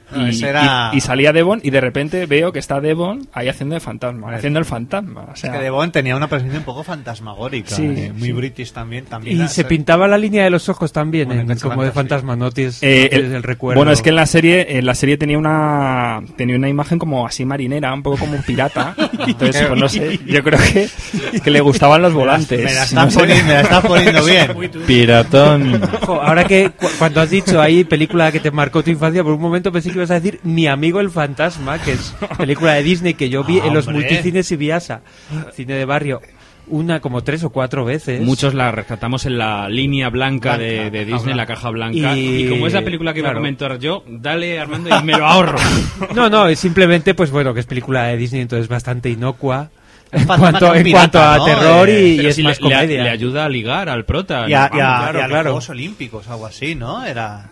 Y salía Devon y de repente veo que está Devon ahí haciendo de fantasma, haciendo el fantasma. O sea, es que Devon tenía una presencia un poco fantasmagórica, muy british también. Y se pintaba la línea de los ojos también, como de fantasma, ¿no? Tienes el recuerdo. Bueno, es que en la serie tenía una imagen como así marinera, un poco como un pirata. Entonces, pues no sé, yo creo que le gustaban los volantes. Me la estás poniendo bien. Piratón. Ahora que cuando has dicho ahí película que te marcó tu infancia, por un momento pensé que ibas a decir Mi amigo el fantasma, que es película de Disney que yo vi en los multicines Ibiasa, cine de barrio, como 3 o 4 veces. Muchos la rescatamos en la línea blanca de Disney, la caja blanca. Y como es la película que iba a comentar yo, dale, Armando, y me lo ahorro. No, es simplemente, pues bueno, que es película de Disney, entonces bastante inocua. En cuanto a terror y es más comedia. Le ayuda a ligar al prota. Y a los Juegos Olímpicos, algo así, ¿no? Era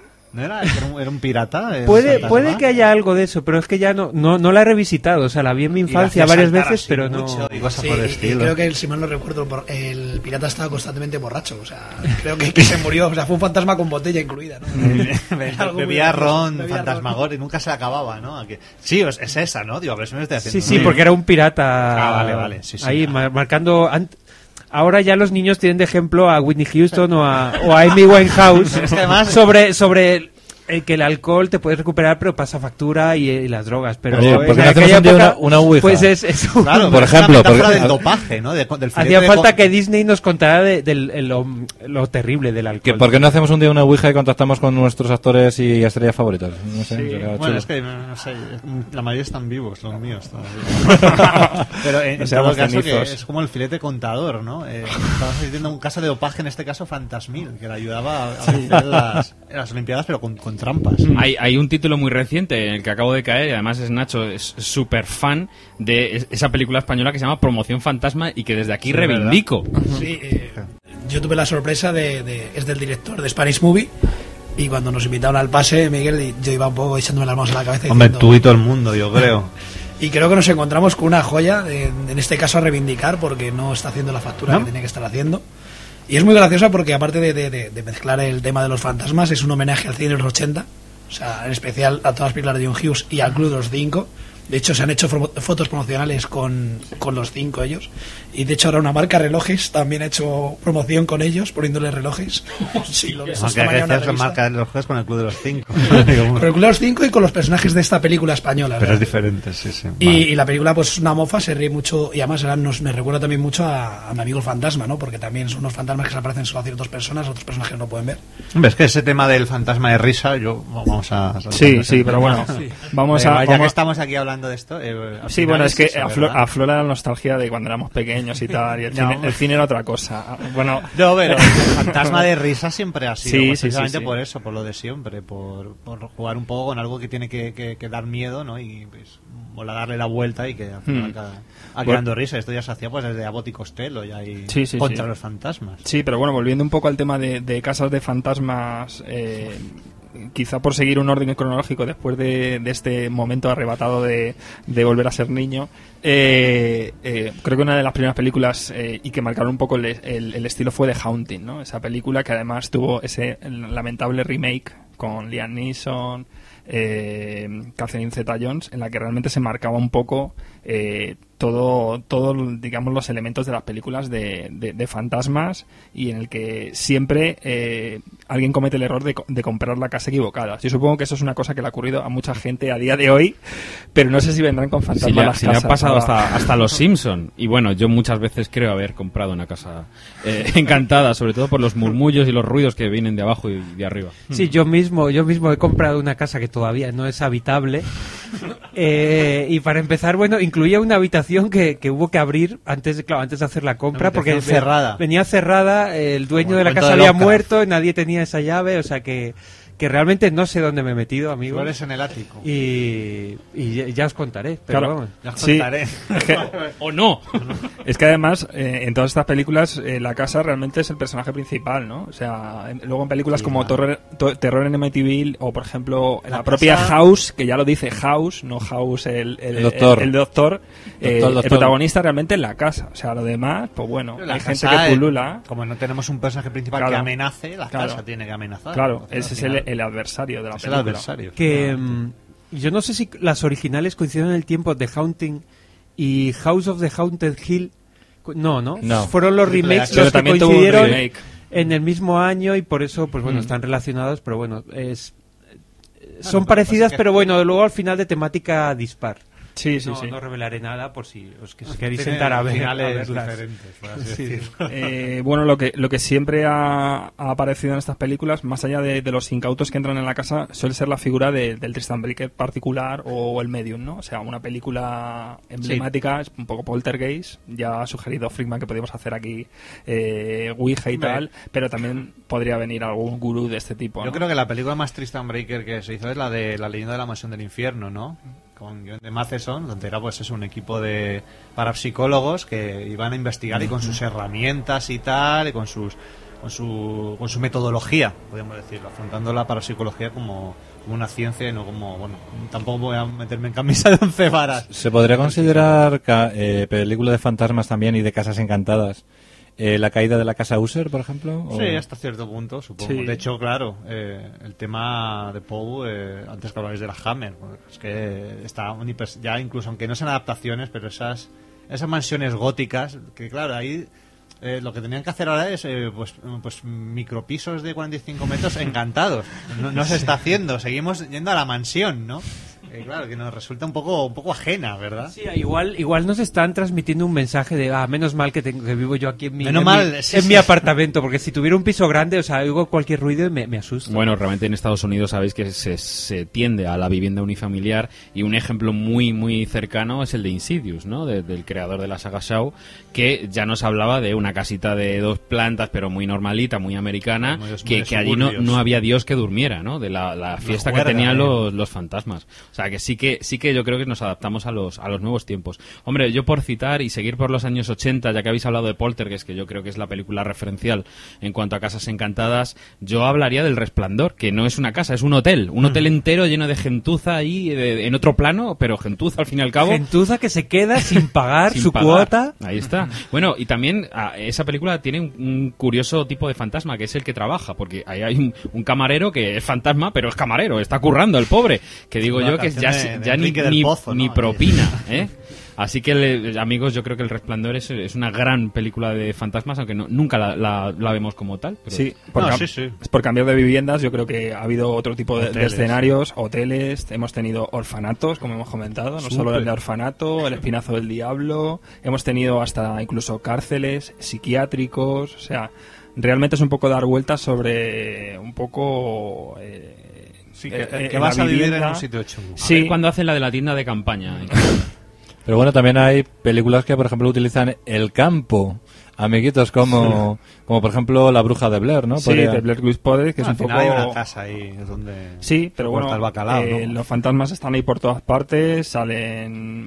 un pirata. Puede que haya algo de eso, pero es que ya no la he revisitado. O sea, la vi en mi infancia varias veces, pero no. Y cosas por el estilo. Creo que, si mal no recuerdo, el pirata estaba constantemente borracho. O sea, creo que se murió. O sea, fue un fantasma con botella incluida, ¿no? Bebía ron fantasmagórico y nunca se acababa, ¿no? Sí, es esa, ¿no? Digo, a ver si me estoy haciendo. Sí, porque era un pirata. Vale. Sí, ahí marcando. Ahora ya los niños tienen de ejemplo a Whitney Houston o a Amy Winehouse es que además, sobre que el alcohol te puedes recuperar pero pasa factura y las drogas. Pero porque no hacemos una ouija. Pues es claro, por ejemplo, del dopaje, ¿no? Del hacía falta que Disney nos contara lo terrible del alcohol. ¿Por qué no hacemos un día una ouija y contactamos con nuestros actores y estrellas favoritas? No sé, bueno, es que no sé, la mayoría están vivos, los míos todavía. Pero en todo caso que es como el filete contador, ¿no? Estamos haciendo un caso de dopaje, en este caso Fantasmil, que le ayudaba a hacer las Olimpiadas, pero con trampas. Hay un título muy reciente en el que acabo de caer, y además Nacho es súper fan de esa película española que se llama Promoción Fantasma y que desde aquí reivindico. Sí, yo tuve la sorpresa es del director de Spanish Movie, y cuando nos invitaron al pase, Miguel, yo iba un poco echándome las manos a la cabeza. Hombre, tú y todo el mundo, yo creo. Y creo que nos encontramos con una joya, en este caso a reivindicar, porque no está haciendo la factura que tenía que estar haciendo. Y es muy graciosa porque, aparte de mezclar el tema de los fantasmas, es un homenaje al cine de los 80, o sea, en especial a todas las películas de John Hughes y al Club de los Cinco. De hecho, se han hecho fotos promocionales con los 5 ellos. Y de hecho, ahora una marca de relojes también ha hecho promoción con ellos, poniéndoles relojes. Sí, lo ves esta mañana en una la revista. marca de los con el Club de los 5. Con el Club de los 5 y con los personajes de esta película española. Pero ¿verdad? es diferente, sí, sí. Y la película, pues, es una mofa, se ríe mucho. Y además, ahora me recuerda también mucho a mi amigo el fantasma, ¿no? Porque también son unos fantasmas que se aparecen solo a ciertas personas, otros personajes no pueden ver. Hombre, es que ese tema del fantasma de risa, vamos a... Sí, pero bueno, vamos a... Ya que estamos aquí hablando de esto... sí, bueno, es que eso, aflora la nostalgia de cuando éramos pequeños y tal, y el cine era otra cosa. Bueno, no, pero el fantasma de risa siempre ha sido, sí, precisamente sí. por eso, por lo de siempre, por jugar un poco con algo que tiene que dar miedo, ¿no? Y pues, mola darle la vuelta y que al final acaba dando risa. Esto ya se hacía pues desde Abbott y Costello, ya ahí contra los fantasmas. Sí, pero bueno, volviendo un poco al tema de casas de fantasmas, quizá por seguir un orden cronológico después de este momento arrebatado de volver a ser niño, creo que una de las primeras películas y que marcaron un poco el estilo fue The Haunting, ¿no? Esa película que además tuvo ese lamentable remake con Liam Neeson, Catherine Zeta-Jones, en la que realmente se marcaba un poco todo digamos los elementos de las películas de fantasmas, y en el que siempre alguien comete el error de comprar la casa equivocada. Yo supongo que eso es una cosa que le ha ocurrido a mucha gente a día de hoy, pero no sé si vendrán con fantasmas las Si le ha casas. pasado hasta los Simpson. Y bueno, yo muchas veces creo haber comprado una casa encantada, sobre todo por los murmullos y los ruidos que vienen de abajo y de arriba. Sí, yo mismo he comprado una casa que todavía no es habitable, y para empezar, bueno, incluía una habitación que hubo que abrir antes de hacer la compra, porque venía cerrada, el dueño de la casa había muerto, nadie tenía esa llave, o sea que realmente no sé dónde me he metido, amigos. Flores en el ático. Y ya os contaré, pero claro, vamos. Ya os contaré. ¿O no? Es que además, en todas estas películas, la casa realmente es el personaje principal, ¿no? O sea, luego en películas como Terror en Amityville, o por ejemplo, la propia House, que ya lo dice House, no House el doctor, el protagonista realmente es la casa. O sea, lo demás, pues bueno, hay gente que pulula. Como no tenemos un personaje principal que amenace, la casa tiene que amenazar. Claro, ese es el adversario de la película. El adversario. Que yo no sé si las originales coinciden en el tiempo de Haunting y House of the Haunted Hill. No. Fueron los remakes los que coincidieron en el mismo año, y por eso, pues bueno, están relacionados, pero bueno, son parecidas, pero bueno, luego al final de temática dispar. Sí. No revelaré nada por si os queréis sentar a verlas. Diferentes, por así decirlo. Bueno, lo que siempre ha aparecido en estas películas, más allá de los incautos que entran en la casa, suele ser la figura del Tristan Baker particular o el medium, ¿no? O sea, una película emblemática, es un poco poltergeist. Ya ha sugerido Frickman que podíamos hacer aquí Ouija y tal, pero también podría venir algún gurú de este tipo, ¿no? Yo creo que la película más Tristan Baker que se hizo es la de La leyenda de la mansión del infierno, ¿no? Con John de Matheson, donde era pues es un equipo de parapsicólogos que iban a investigar y con sus herramientas y tal, y con su metodología, podemos decirlo, afrontando la parapsicología como una ciencia y no como, bueno, tampoco voy a meterme en camisa de 11 varas. ¿Se podría considerar película de fantasmas también y de casas encantadas? ¿La caída de la casa User, por ejemplo? ¿O? Sí, hasta cierto punto, supongo. Sí. De hecho, claro, el tema de Poe, antes que hablabais de la Hammer, es que está ya incluso, aunque no sean adaptaciones, pero esas mansiones góticas, que claro, ahí lo que tenían que hacer ahora es pues micropisos de 45 metros encantados. No se está haciendo, seguimos yendo a la mansión, ¿no? Claro, que nos resulta un poco ajena, ¿verdad? Sí, igual nos están transmitiendo un mensaje de menos mal que vivo yo aquí en mi mi apartamento, porque si tuviera un piso grande, o sea, oigo cualquier ruido y me asusta. Bueno, realmente en Estados Unidos sabéis que se tiende a la vivienda unifamiliar, y un ejemplo muy muy cercano es el de Insidious, ¿no? Del creador de la saga Saw, que ya nos hablaba de una casita de 2 plantas, pero muy normalita, muy americana, que allí no había Dios que durmiera, ¿no? De la fiesta que tenían los fantasmas. O sea, que sí que yo creo que nos adaptamos a los nuevos tiempos. Hombre, yo por citar y seguir por los años 80, ya que habéis hablado de Poltergeist, que yo creo que es la película referencial en cuanto a casas encantadas, yo hablaría del Resplandor, que no es una casa, es un hotel entero lleno de gentuza ahí en otro plano, pero gentuza al fin y al cabo. Gentuza que se queda sin pagar su cuota. Ahí está. Bueno, y también esa película tiene un curioso tipo de fantasma, que es el que trabaja, porque ahí hay un camarero que es fantasma, pero es camarero, está currando el pobre, que digo yo que es ya, ya ni propina, ¿eh? Así que, amigos, yo creo que El Resplandor es una gran película de fantasmas, aunque nunca la vemos como tal. Pero... Sí, por cambiar de viviendas, yo creo que ha habido otro tipo de escenarios, hoteles, hemos tenido orfanatos, como hemos comentado, no solo el orfanato, el Espinazo del Diablo, hemos tenido hasta incluso cárceles, psiquiátricos, o sea, realmente es un poco dar vueltas sobre un poco... que vas a vivir en un sitio chungo. Sí, a ver cuando hacen la de la tienda de campaña. Pero bueno, también hay películas que, por ejemplo, utilizan el campo, amiguitos, como por ejemplo La Bruja de Blair, ¿no? Sí, de Blair Witch Project, que es un poco... hay una casa ahí donde... Sí, pero bueno, el bacalao, ¿no? Los fantasmas están ahí por todas partes, salen,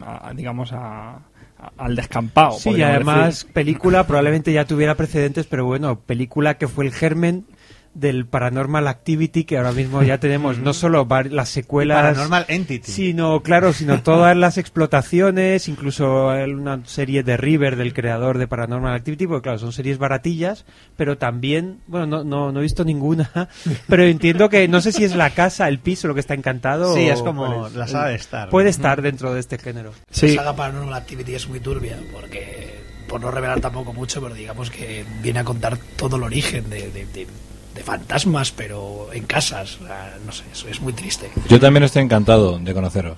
al descampado. Sí, y además, película probablemente ya tuviera precedentes, pero bueno, película que fue el germen del Paranormal Activity, que ahora mismo ya tenemos no solo las secuelas... Paranormal Entity. Sino todas las explotaciones, incluso una serie de River, del creador de Paranormal Activity, porque claro, son series baratillas, pero también, bueno, no he visto ninguna, pero entiendo que, no sé si es la casa, el piso, lo que está encantado. Sí, es como la saga de Star. Puede estar dentro de este género. Sí. La saga Paranormal Activity es muy turbia, porque, por no revelar tampoco mucho, pero digamos que viene a contar todo el origen de fantasmas, pero en casas. No sé, eso es muy triste. Yo también estoy encantado de conoceros.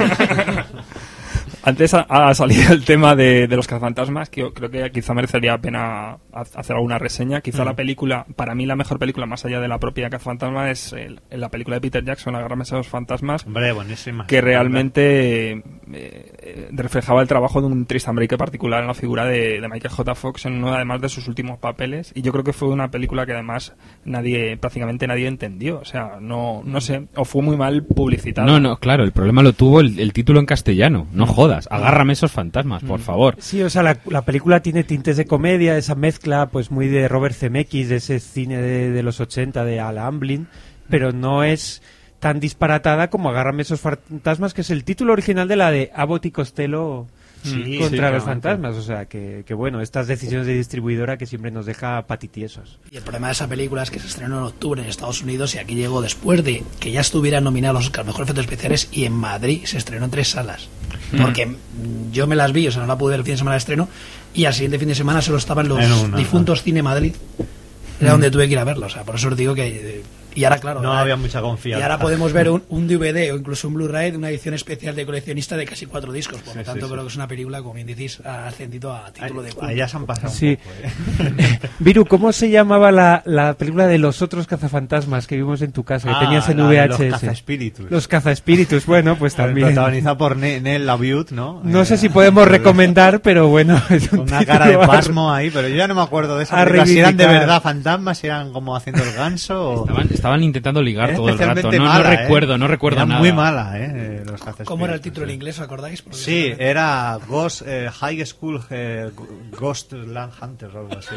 Antes ha salido el tema de los cazafantasmas, que yo creo que quizá merecería pena hacer alguna reseña. Quizá la película, para mí la mejor película, más allá de la propia cazafantasma, es la película de Peter Jackson, Agárrame a los fantasmas. Hombre, buenísima. Que realmente reflejaba el trabajo de un Tristan Baker particular en la figura de Michael J. Fox en uno, además, de sus últimos papeles. Y yo creo que fue una película que además prácticamente nadie entendió. O sea, no sé, o fue muy mal publicitada. No, claro, el problema lo tuvo el título en castellano. No jodas. Agárrame esos fantasmas, por favor. Sí, o sea, la película tiene tintes de comedia, esa mezcla pues muy de Robert Zemeckis, de ese cine de los 80 de Al Amblin, pero no es tan disparatada como Agárrame esos fantasmas, que es el título original de la de Abbott y Costello contra los fantasmas. O sea, que bueno, estas decisiones de distribuidora que siempre nos deja patitiesos. Y el problema de esa película es que se estrenó en octubre en Estados Unidos y aquí llegó después de que ya estuviera nominado a los Oscar Mejores Efectos Especiales, y en Madrid se estrenó en 3 salas. Porque yo me las vi, o sea, no la pude ver el fin de semana de estreno, y al siguiente fin de semana solo estaban los difuntos Cine Madrid, era donde tuve que ir a verlo. O sea, por eso os digo que... Y ahora, claro, no había mucha confianza. Y ahora podemos ver un DVD o incluso un Blu-ray de una edición especial de coleccionista de casi 4 discos. Por lo tanto, creo que es una película, como bien decís, ha ascendido a título de culto. Ahí ya se han pasado sí. un poco, Viru, ¿cómo se llamaba la película de los otros cazafantasmas que vimos en tu casa? Que tenías en VHS. Los cazaespíritus. Los cazaespíritus, bueno, pues también. Protagonizado por Nell LaBute, ¿no? No sé si podemos recomendar, pero bueno. Es con una cara de pasmo ahí, pero yo ya no me acuerdo de esa película. Si eran de verdad fantasmas, si eran como haciendo el ganso. O... Estaban intentando ligar todo el rato. Mala, No recuerdo nada. Muy mala, los ¿Cómo era el título en inglés? ¿Os acordáis? Sí, era Ghost, High School Ghost Land Hunters o algo así.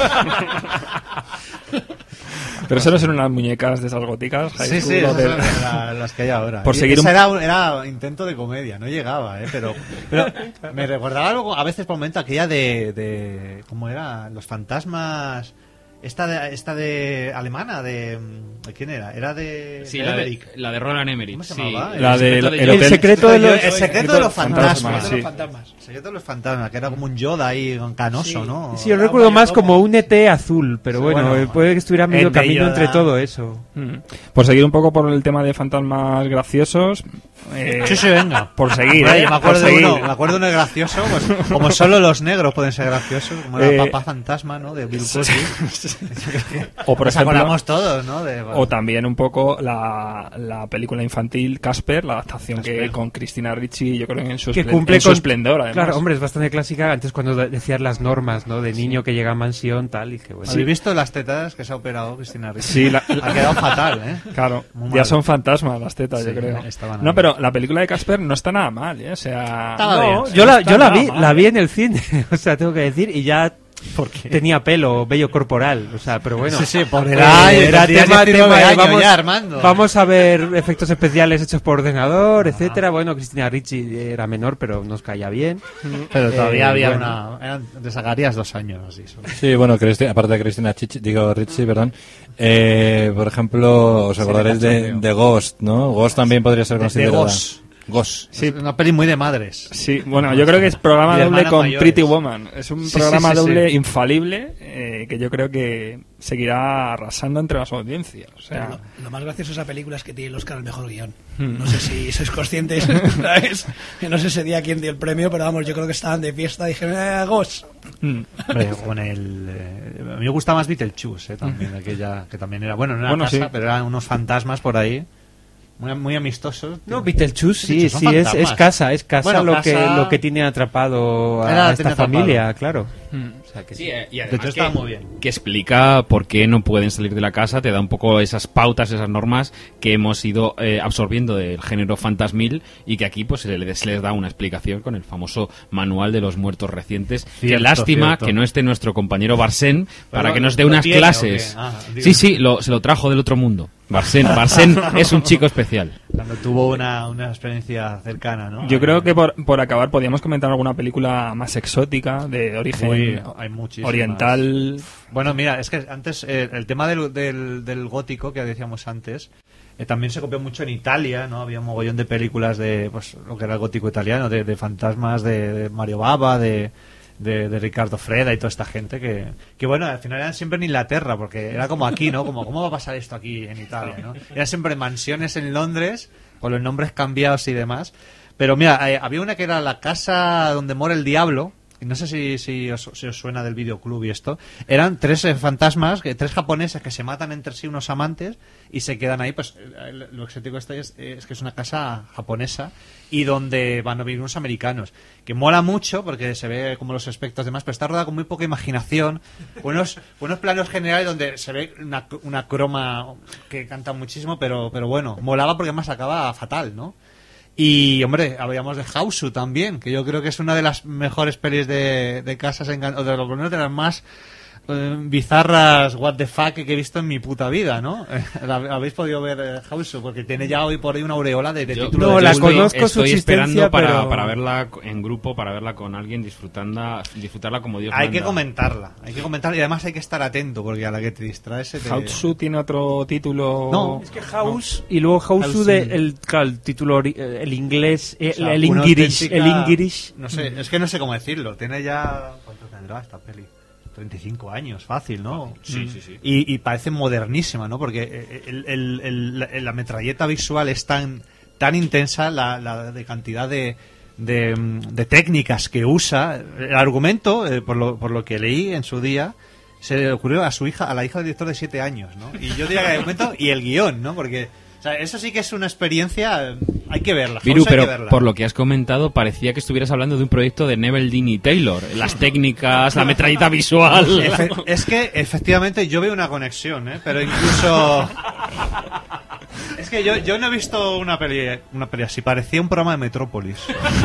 Pero eso no son unas muñecas de esas góticas. Sí, esas son las que hay ahora. Por seguir era intento de comedia, no llegaba, pero me recordaba algo, a veces por momento aquella de ¿cómo era? Los fantasmas... Esta de alemana, de ¿quién era? Era de sí, la de Roland Emmerich. ¿Cómo se llamaba? La de el secreto de los fantasmas. Sí. El secreto de los fantasmas, que era como un Yoda ahí canoso, sí. ¿no? Sí, yo recuerdo más como un ET azul, pero bueno, puede que estuviera medio camino entre todo eso. Por seguir un poco por el tema de fantasmas graciosos. Sí, venga. Por seguir, me acuerdo uno gracioso, pues, como solo los negros pueden ser graciosos, como era Papá Fantasma, ¿no? De Bill Cosby. O por ejemplo, acordamos todos, ¿no? O también un poco la película infantil Casper, la adaptación que con Cristina Ricci, yo creo que en su esplendor, además. Claro, hombre, es bastante clásica. Antes cuando decías las normas, ¿no? De niño que llega a mansión, tal, y que bueno. ¿Habéis visto las tetas que se ha operado Cristina Ricci? Sí, ha quedado fatal, ¿eh? Claro, ya son fantasmas las tetas, yo creo. No, pero la película de Casper no está nada mal, ¿eh? O sea, yo la vi en el cine, o sea, tengo que decir, y ya tenía pelo, vello corporal, o sea, pero bueno. Sí, por era tema, Armando. Vamos a ver efectos especiales hechos por ordenador, etcétera. Bueno, Cristina Ricci era menor, pero nos caía bien. Pero todavía había de sacarías 2 años así. Solo. Sí, bueno, aparte de Cristina Ricci, perdón. Por ejemplo, os acordaréis de Ghost, ¿no? Ghost también podría ser considerada. Ghost. Sí, una peli muy de madres. Sí, bueno, yo creo que es programa doble con mayores. Pretty Woman. Es un programa doble infalible que yo creo que seguirá arrasando entre las audiencias. O sea, lo más gracioso de esa película es que tiene el Oscar al mejor guión. No sé si sois conscientes, ¿sabes? Que no sé ese día quién dio el premio, pero vamos, yo creo que estaban de fiesta y dijeron, Ghost. Hombre, con a mí me gusta más Beetlejuice, también, aquella que también era, bueno, no era casa, sí, pero eran unos fantasmas por ahí. Muy amistosos. No, Beetlejuice sí, es casa. Bueno, lo que tiene atrapado a esta familia, claro. O sea, que sí, y además está muy bien. Que explica por qué no pueden salir de la casa, te da un poco esas pautas, esas normas que hemos ido absorbiendo del género fantasmil y que aquí pues se les da una explicación con el famoso manual de los muertos recientes. Qué lástima que no esté nuestro compañero Barsen para que nos dé unas clases. Sí, se lo trajo del otro mundo. Barsen es un chico especial. Cuando tuvo una experiencia cercana, ¿no? Yo creo que por acabar podríamos comentar alguna película más exótica, de origen oriental. Bueno, mira, es que antes el tema del gótico que decíamos antes también se copió mucho en Italia, ¿no? Había un mogollón de películas de pues lo que era el gótico italiano, de fantasmas, de Mario Bava, de Riccardo Freda y toda esta gente que bueno, al final eran siempre en Inglaterra, porque era como aquí, ¿no? Como, ¿cómo va a pasar esto aquí en Italia, ¿no? Eran siempre mansiones en Londres, con los nombres cambiados y demás. Pero mira, había una que era la casa donde mora el diablo, y no sé si os suena del videoclub y esto. Eran 3 fantasmas, 3 japoneses que se matan entre sí, unos amantes, y se quedan ahí. Pues lo exótico es que es una casa japonesa y donde van a vivir unos americanos, que mola mucho porque se ve como los aspectos demás, pero está rodada con muy poca imaginación, unos planos generales donde se ve una croma que canta muchísimo, pero bueno, molaba porque además acaba fatal, ¿no? Y, hombre, hablábamos de Hausu también, que yo creo que es una de las mejores pelis de casas, o de lo menos de las más bizarras what the fuck que he visto en mi puta vida, ¿no? ¿Habéis podido ver Hausu? Porque tiene ya hoy por ahí una aureola de título. No, la conozco estoy su esperando pero... para verla en grupo, para verla con alguien, disfrutarla como Dios manda. Hay que comentarla, y además hay que estar atento, porque a la que te distraes... Hausu tiene otro título... No, es que House, y luego Hausu el título, el inglés, el Ingirish. No sé, es que no sé cómo decirlo, tiene ya... ¿Cuánto tendrá esta peli? 35 años, fácil, ¿no? Sí. Y parece modernísima, ¿no? Porque la metralleta visual es tan intensa, la de cantidad de técnicas que usa. El argumento, por lo que leí en su día, se le ocurrió a la hija del director de 7 años, ¿no? Y yo diría que el argumento y el guión, ¿no? Porque... O sea, eso sí que es una experiencia, hay que verla. Viru, pero por lo que has comentado, parecía que estuvieras hablando de un proyecto de Neville Dean Taylor. Las técnicas, la metralleta visual. Es que, efectivamente, yo veo una conexión, pero incluso... Es que yo no he visto una peli así, parecía un programa de Metrópolis.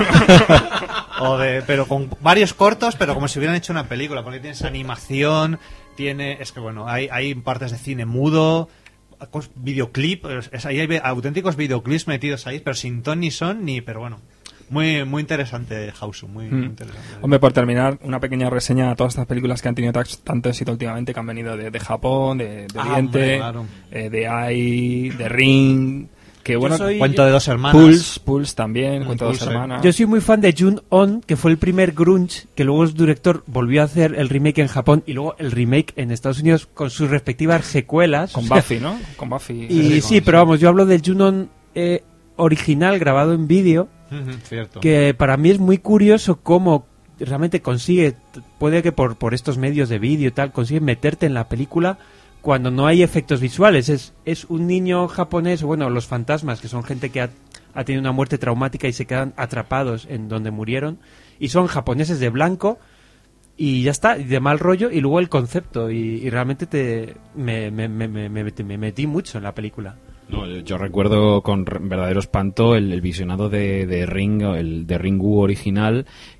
Pero con varios cortos, pero como si hubieran hecho una película, porque tienes animación, es que bueno, hay partes de cine mudo... videoclip, ahí hay auténticos videoclips metidos ahí, pero sin ton ni son pero bueno, muy interesante Hausu, muy interesante. Hombre, por terminar, una pequeña reseña a todas estas películas que han tenido tanto éxito últimamente, que han venido de Japón, de Oriente, claro. De AI, de Ring, que bueno, Cuento de 2 hermanas, Pulse también, Cuento de 2 hermanas. Yo soy muy fan de Jun-On, que fue el primer grunge, que luego el director volvió a hacer el remake en Japón y luego el remake en Estados Unidos con sus respectivas secuelas. Con Buffy, ¿no? Con Buffy. Y sí, pero vamos, yo hablo del Jun-On original grabado en vídeo, cierto. Que para mí es muy curioso cómo realmente consigue, puede que por estos medios de vídeo y tal, consigue meterte en la película cuando no hay efectos visuales. Es un niño japonés, bueno, los fantasmas, que son gente que ha tenido una muerte traumática y se quedan atrapados en donde murieron, y son japoneses de blanco, y ya está, de mal rollo, y luego el concepto, y realmente me metí mucho en la película. No, yo recuerdo con verdadero espanto el visionado de Ring, el de Ringu original,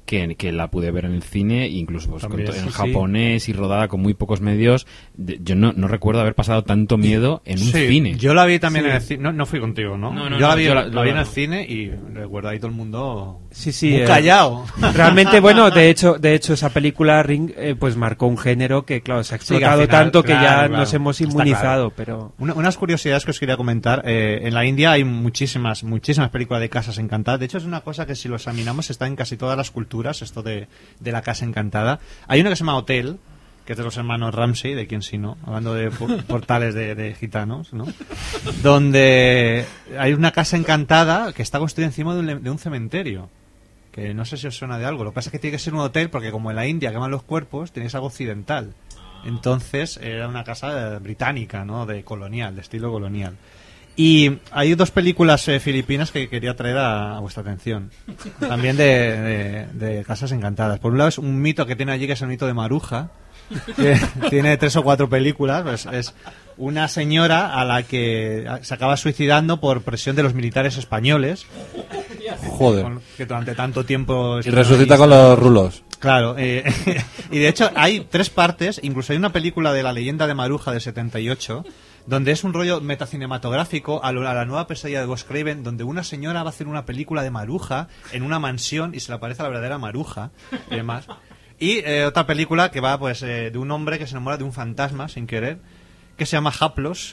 que la pude ver en el cine, incluso pues, También, en sí, japonés y rodada con muy pocos medios. Yo no recuerdo haber pasado tanto miedo en un cine. Yo la vi también Sí. en el cine. No fui contigo, ¿no? No, yo la vi, yo la vi en el cine y recuerdo ahí todo el mundo Sí, muy callado. Realmente, bueno, de hecho esa película Ring pues marcó un género que, claro, se ha Sí, que al explotado final, tanto que claro, ya claro. nos hemos Está inmunizado, claro. pero... Unas curiosidades que os quería comentar. En la India hay muchísimas películas de casas encantadas. De hecho, es una cosa que si lo examinamos está en casi todas las culturas, esto de la casa encantada. Hay una que se llama Hotel, que es de los hermanos Ramsey, de quién si no, hablando de portales de gitanos, ¿no? Donde hay una casa encantada que está construida encima de un cementerio. Que no sé si os suena de algo. Lo que pasa es que tiene que ser un hotel porque como en la India queman los cuerpos, tenéis algo occidental. Entonces era una casa británica, ¿no? De estilo colonial. Y hay dos películas filipinas que quería traer a vuestra atención. También de casas encantadas. Por un lado es un mito que tiene allí, que es el mito de Maruja, que tiene 3 o 4 películas. Pues es una señora a la que se acaba suicidando por presión de los militares españoles. Joder. Que durante tanto tiempo... Y resucita con los rulos. Claro, y de hecho hay 3 partes, incluso hay una película de La leyenda de Maruja del 78, donde es un rollo metacinematográfico a la nueva pesadilla de Wes Craven, donde una señora va a hacer una película de Maruja en una mansión y se le aparece a la verdadera Maruja y demás. Y otra película que va pues de un hombre que se enamora de un fantasma sin querer, que se llama Haplos.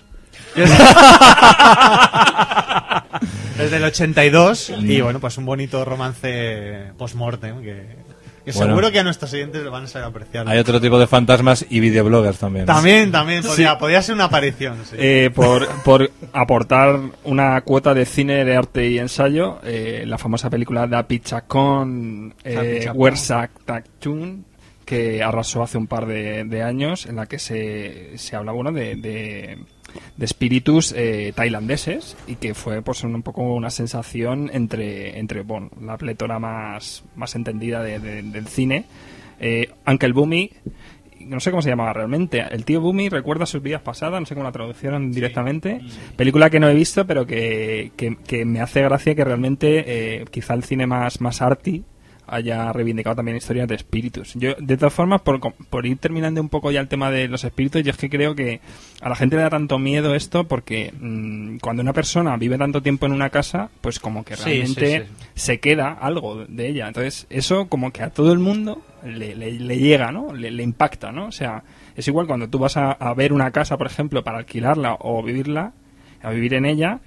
Es del 82 y bueno, pues un bonito romance post-mortem que Bueno. seguro que a nuestros siguientes le van a saber apreciar. Hay otro tipo de fantasmas y videobloggers también. También, Sí. podría ser una aparición. Sí. Por aportar una cuota de cine, de arte y ensayo, la famosa película Da Pichacón, Wersak Takchun, que arrasó hace un par de años, en la que se habla bueno de espíritus tailandeses y que fue pues un poco una sensación entre bueno, la plétora más entendida del cine. Uncle Boomy, no sé cómo se llamaba realmente, el tío Boomy recuerda sus vidas pasadas, no sé cómo la traducieron directamente, película que no he visto pero que me hace gracia que realmente quizá el cine más arty haya reivindicado también historias de espíritus. Yo, de todas formas, por ir terminando un poco ya el tema de los espíritus, yo es que creo que a la gente le da tanto miedo esto porque cuando una persona vive tanto tiempo en una casa, pues como que realmente se queda algo de ella. Entonces, eso como que a todo el mundo le llega, ¿no? Le impacta, ¿no? O sea, es igual cuando tú vas a ver una casa, por ejemplo, para alquilarla o vivirla, a vivir en ella,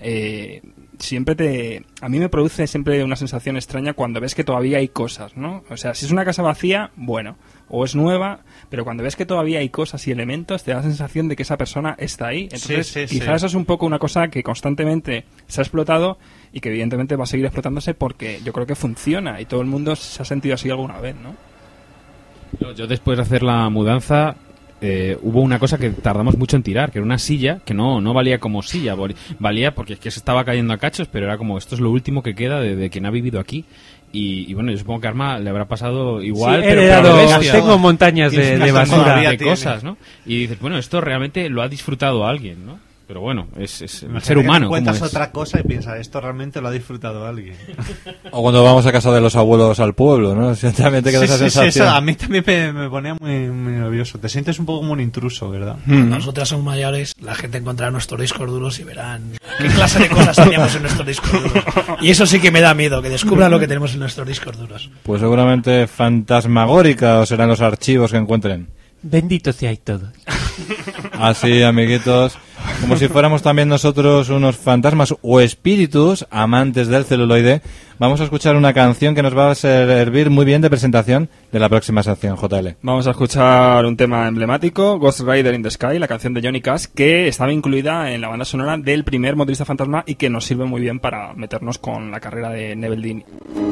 a mí me produce siempre una sensación extraña cuando ves que todavía hay cosas, ¿no? O sea, si es una casa vacía, bueno, o es nueva, pero cuando ves que todavía hay cosas y elementos, te da la sensación de que esa persona está ahí. Entonces, quizás eso es un poco una cosa que constantemente se ha explotado y que evidentemente va a seguir explotándose porque yo creo que funciona y todo el mundo se ha sentido así alguna vez, ¿no? Yo después de hacer la mudanza hubo una cosa que tardamos mucho en tirar, que era una silla que no valía como silla, valía porque es que se estaba cayendo a cachos, pero era como esto es lo último que queda de quien ha vivido aquí. Y bueno, yo supongo que a Arma le habrá pasado igual, Sí, pero tengo montañas de basura, de cosas, ¿no? Y dices, bueno, esto realmente lo ha disfrutado alguien, ¿no? Pero bueno, es el ser humano. Cuentas otra cosa y piensas, esto realmente lo ha disfrutado alguien. O cuando vamos a casa de los abuelos al pueblo, ¿no? También te queda esa sensación. Eso a mí también me ponía muy, muy nervioso. Te sientes un poco como un intruso, ¿verdad? Cuando nosotras somos mayores, la gente encontrará nuestros discos duros y verán qué clase de cosas teníamos en nuestros discos duros. Y eso sí que me da miedo, que descubran lo que tenemos en nuestros discos duros. Pues seguramente fantasmagóricos serán los archivos que encuentren. Bendito seáis todos. Así, amiguitos, como si fuéramos también nosotros unos fantasmas o espíritus amantes del celuloide, vamos a escuchar una canción que nos va a servir muy bien de presentación de la próxima sección, JL. Vamos a escuchar un tema emblemático, Ghost Rider in the Sky, la canción de Johnny Cash, que estaba incluida en la banda sonora del primer Motorista Fantasma y que nos sirve muy bien para meternos con la carrera de Neville Dean.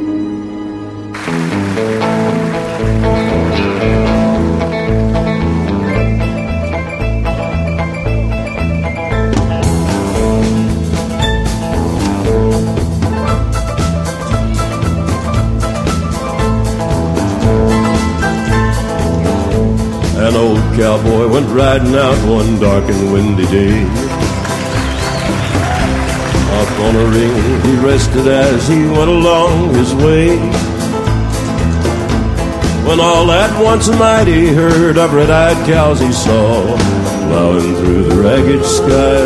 An old cowboy went riding out one dark and windy day. Up on a ring he rested as he went along his way. when all at once a mighty herd of red-eyed cows he saw, plowing through the ragged sky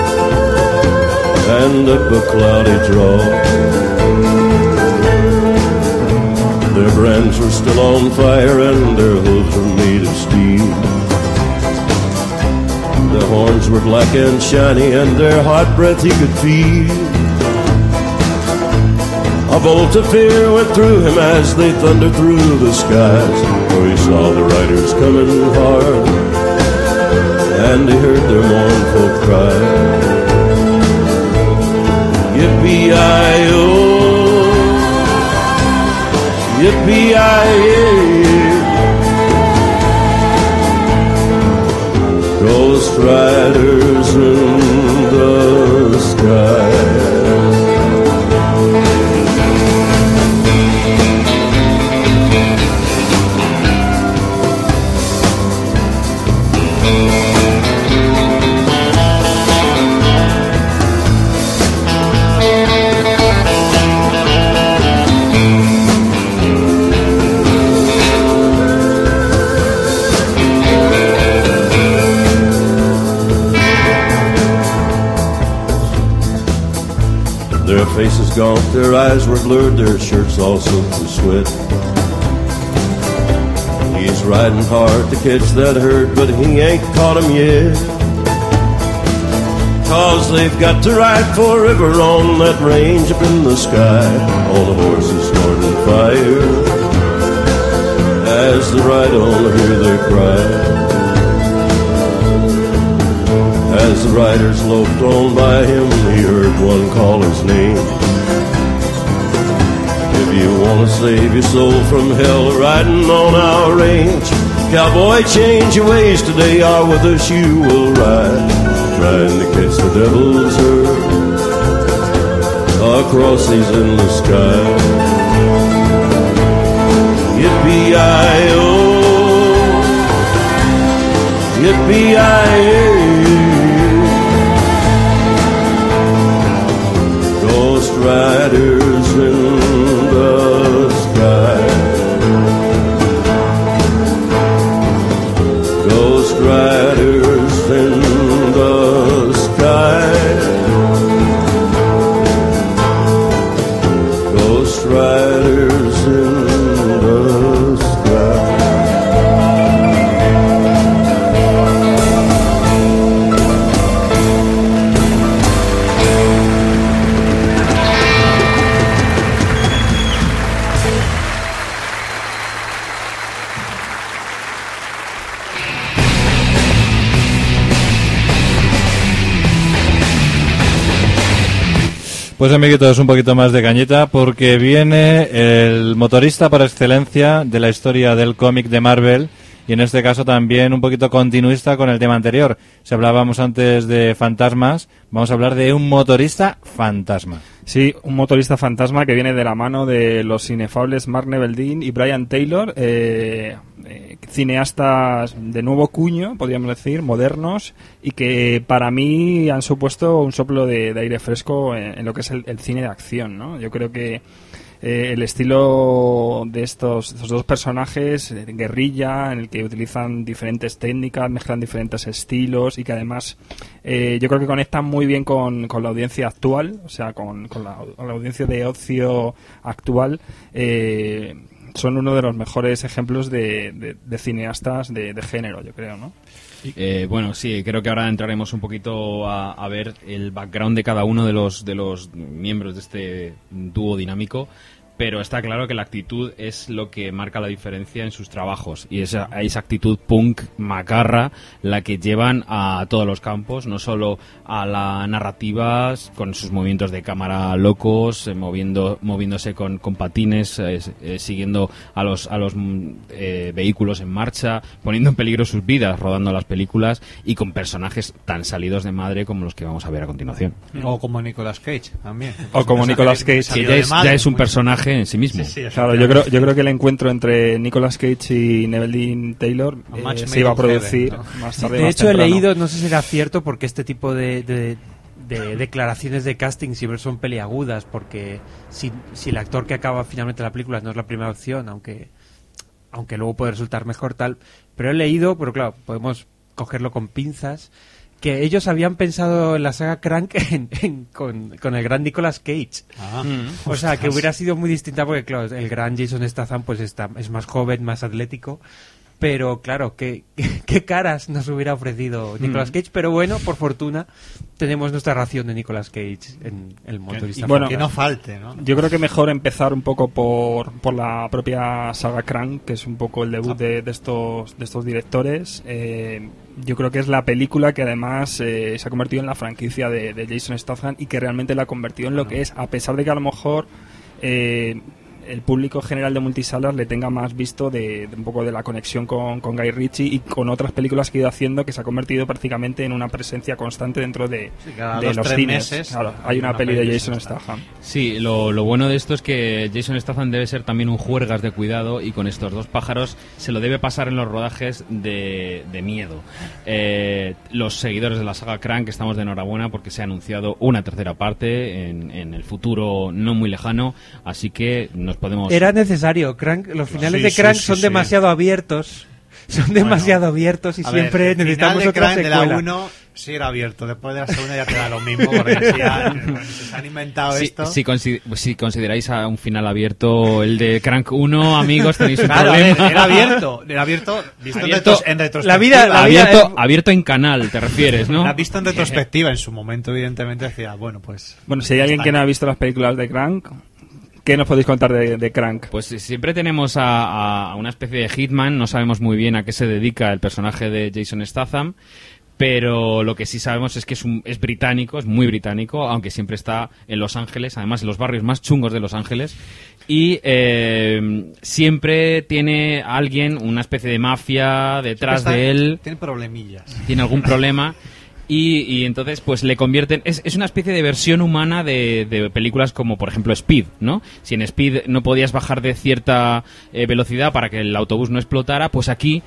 and up a cloudy draw. Their brands were still on fire and their hooves were made of steel. Their horns were black and shiny and their hot breath he could feel. A bolt of fear went through him as they thundered through the skies, for he saw the riders coming hard and he heard their mournful cry. Yippee-yi-yo, yippee-yi-yay, Ghost riders in the sky. Their faces gaunt, their eyes were blurred, their shirts all soaked with sweat. He's riding hard to catch that herd, but he ain't caught 'em yet. 'Cause they've got to ride forever on that range up in the sky. All the horses snorting fire as they ride on, hear their cry. As the riders loped on by him, he heard one call his name. If you want to save your soul from hell, riding on our range, cowboy, change your ways today, or with us you will ride, trying to catch the devil's herd across these endless skies. Yippee-yi-yo, yippee-yi-yay, Ghost riders in the sky. Ghost riders in the sky. Ghost riders in the sky. Pues amiguitos, un poquito más de cañita porque viene el motorista por excelencia de la historia del cómic de Marvel y en este caso también un poquito continuista con el tema anterior. Si hablábamos antes de fantasmas, vamos a hablar de un motorista fantasma. Sí, un motorista fantasma que viene de la mano de los inefables Mark Neveldine y Brian Taylor, cineastas de nuevo cuño, podríamos decir, modernos, y que para mí han supuesto un soplo de aire fresco en lo que es el cine de acción, ¿no? Yo creo que el estilo de estos dos personajes, guerrilla, en el que utilizan diferentes técnicas, mezclan diferentes estilos y que además yo creo que conectan muy bien con la audiencia actual, o sea, con la audiencia de ocio actual. Son uno de los mejores ejemplos de cineastas de género, yo creo, ¿no? Bueno, sí, creo que ahora entraremos un poquito a ver el background de cada uno de los miembros de este dúo dinámico, pero está claro que la actitud es lo que marca la diferencia en sus trabajos y esa actitud punk macarra la que llevan a todos los campos, no solo a la narrativa con sus movimientos de cámara locos, moviéndose con patines, siguiendo a los vehículos en marcha, poniendo en peligro sus vidas rodando las películas y con personajes tan salidos de madre como los que vamos a ver a continuación. O como Nicolas Cage también. O como Nicolas Cage, que ya es un personaje en sí mismo. Sí, claro, yo creo que el encuentro entre Nicolas Cage y Neveldine Taylor se iba a producir más tarde. De hecho, he leído, no sé si era cierto, porque este tipo de declaraciones de casting siempre son peliagudas, porque si el actor que acaba finalmente la película no es la primera opción, aunque aunque luego puede resultar mejor tal, pero he leído, pero claro, podemos cogerlo con pinzas, que ellos habían pensado en la saga Crank con el gran Nicolas Cage. O sea, que hubiera sido muy distinta porque, claro, el gran Jason Statham pues es más joven, más atlético. Pero claro, ¿qué caras nos hubiera ofrecido Nicolas Cage? Pero bueno, por fortuna, tenemos nuestra ración de Nicolas Cage en el motorista. Bueno, que no falte, ¿no? Yo creo que mejor empezar un poco por la propia saga Crank, que es un poco el debut de estos directores. Yo creo que es la película que además se ha convertido en la franquicia de Jason Statham y que realmente la ha convertido en lo que es, a pesar de que a lo mejor el público general de multisalas le tenga más visto de un poco de la conexión con Guy Ritchie y con otras películas que ha ido haciendo, que se ha convertido prácticamente en una presencia constante dentro de los cines. Meses, claro, hay una peli de Jason Statham. Sí, lo bueno de esto es que Jason Statham debe ser también un juergas de cuidado, y con estos dos pájaros se lo debe pasar en los rodajes de miedo. Los seguidores de la saga Crank estamos de enhorabuena porque se ha anunciado una tercera parte en el futuro no muy lejano, así que nos podemos... Era necesario. Los finales de Crank son demasiado abiertos. Son demasiado abiertos y siempre necesitamos otra secuela. De la 1 sí era abierto, después de la segunda ya te da lo mismo, porque se han inventado esto. Si consideráis a un final abierto el de Crank 1, amigos, tenéis un claro, problema. Era abierto visto en retrospectiva. La vida abierto en canal, te refieres, ¿no? La has visto en retrospectiva, en su momento evidentemente decía, bueno, si hay alguien que no ha visto las películas de Crank, ¿qué nos podéis contar de Crank? Pues siempre tenemos a una especie de hitman, no sabemos muy bien a qué se dedica el personaje de Jason Statham, pero lo que sí sabemos es que es británico, es muy británico, aunque siempre está en Los Ángeles, además en los barrios más chungos de Los Ángeles, y siempre tiene alguien, una especie de mafia detrás de él. Tiene problemillas. Tiene algún problema. Y entonces pues le convierten, es una especie de versión humana de películas como por ejemplo Speed, ¿no? Si en Speed no podías bajar de cierta velocidad para que el autobús no explotara, pues aquí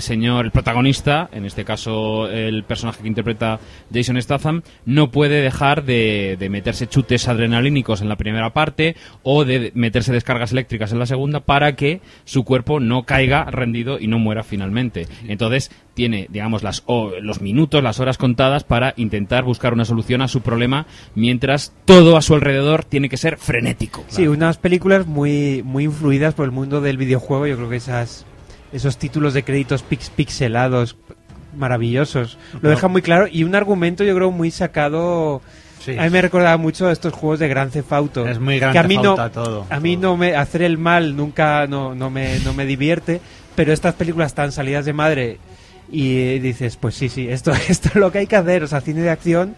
el protagonista, en este caso el personaje que interpreta Jason Statham, no puede dejar de meterse chutes adrenalínicos en la primera parte o de meterse descargas eléctricas en la segunda para que su cuerpo no caiga rendido y no muera finalmente. Entonces tiene, digamos, los minutos, las horas contadas para intentar buscar una solución a su problema, mientras todo a su alrededor tiene que ser frenético. Sí, unas películas muy influidas por el mundo del videojuego. Yo creo que esos títulos de créditos pixelados maravillosos lo dejan muy claro, y un argumento yo creo muy sacado. Sí. A mí me recordaba mucho a estos juegos de Grand Theft Auto. Es muy Grand Theft Auto todo. A mí hacer el mal nunca no me divierte, pero estas películas tan salidas de madre y dices, pues sí, esto es lo que hay que hacer, o sea, cine de acción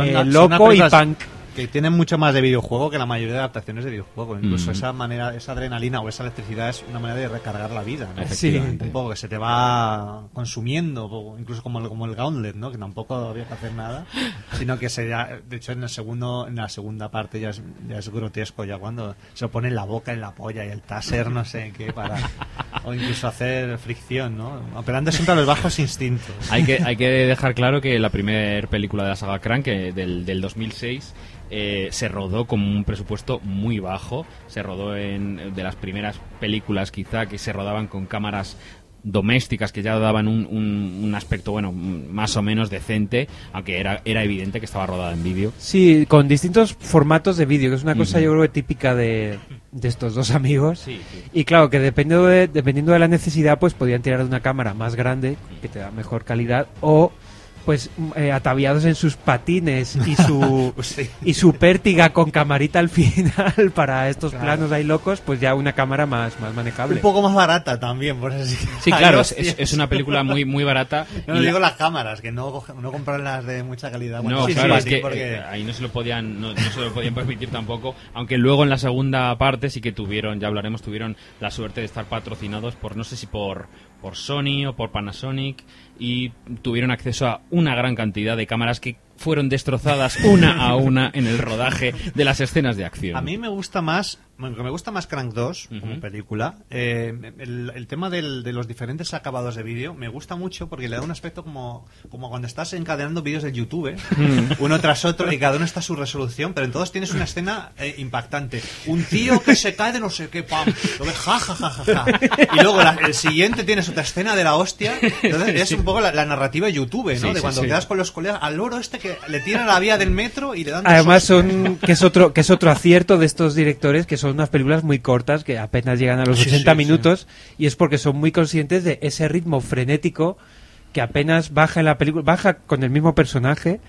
loco y punk. Que tienen mucho más de videojuego que la mayoría de adaptaciones de videojuego. Incluso esa adrenalina o esa electricidad es una manera de recargar la vida, ¿no? Sí. Un poco que se te va consumiendo, incluso como el Gauntlet, ¿no? Que tampoco había que hacer nada, sino que de hecho en la segunda parte ya es grotesco, ya cuando se lo pone en la boca, en la polla y el taser, no sé qué, o incluso hacer fricción, ¿no? Apelando siempre a los bajos instintos. Hay que dejar claro que la primera película de la saga Crank, del 2006, se rodó con un presupuesto muy bajo. Se rodó de las primeras películas quizá que se rodaban con cámaras domésticas que ya daban un aspecto bueno más o menos decente, aunque era evidente que estaba rodada en vídeo. Sí, con distintos formatos de vídeo, que es una cosa yo creo que típica de estos dos amigos. Sí. Y claro, que dependiendo de la necesidad pues podían tirar de una cámara más grande que te da mejor calidad, o pues ataviados en sus patines y su pértiga con camarita al final para estos planos ahí locos, pues ya una cámara más manejable. Un poco más barata también, por así. Sí, claro, es una película muy muy barata. No digo las cámaras, que no comprarlas de mucha calidad. Bueno, claro, es que ahí no se lo podían permitir tampoco, aunque luego en la segunda parte sí que tuvieron la suerte de estar patrocinados por, no sé si por Sony o por Panasonic, y tuvieron acceso a una gran cantidad de cámaras que fueron destrozadas una a una en el rodaje de las escenas de acción. A mí me gusta más bueno, que me gusta más Crank 2 como película, el tema de los diferentes acabados de vídeo me gusta mucho porque le da un aspecto como cuando estás encadenando vídeos de YouTube, uno tras otro, y cada uno está a su resolución, pero en todos tienes una escena impactante. Un tío que se cae de no sé qué, pam, lo ves, ja, ja, ja, ja, ja. Y luego el siguiente tienes otra escena de la hostia. Entonces es un poco la narrativa de YouTube, ¿no? De cuando quedas con los colegas, al loro este que le tiran a la vía del metro y le dan... Además que es otro acierto de estos directores, que son unas películas muy cortas, que apenas llegan a los 80 minutos, y es porque son muy conscientes de ese ritmo frenético que apenas baja en la película, baja con el mismo personaje,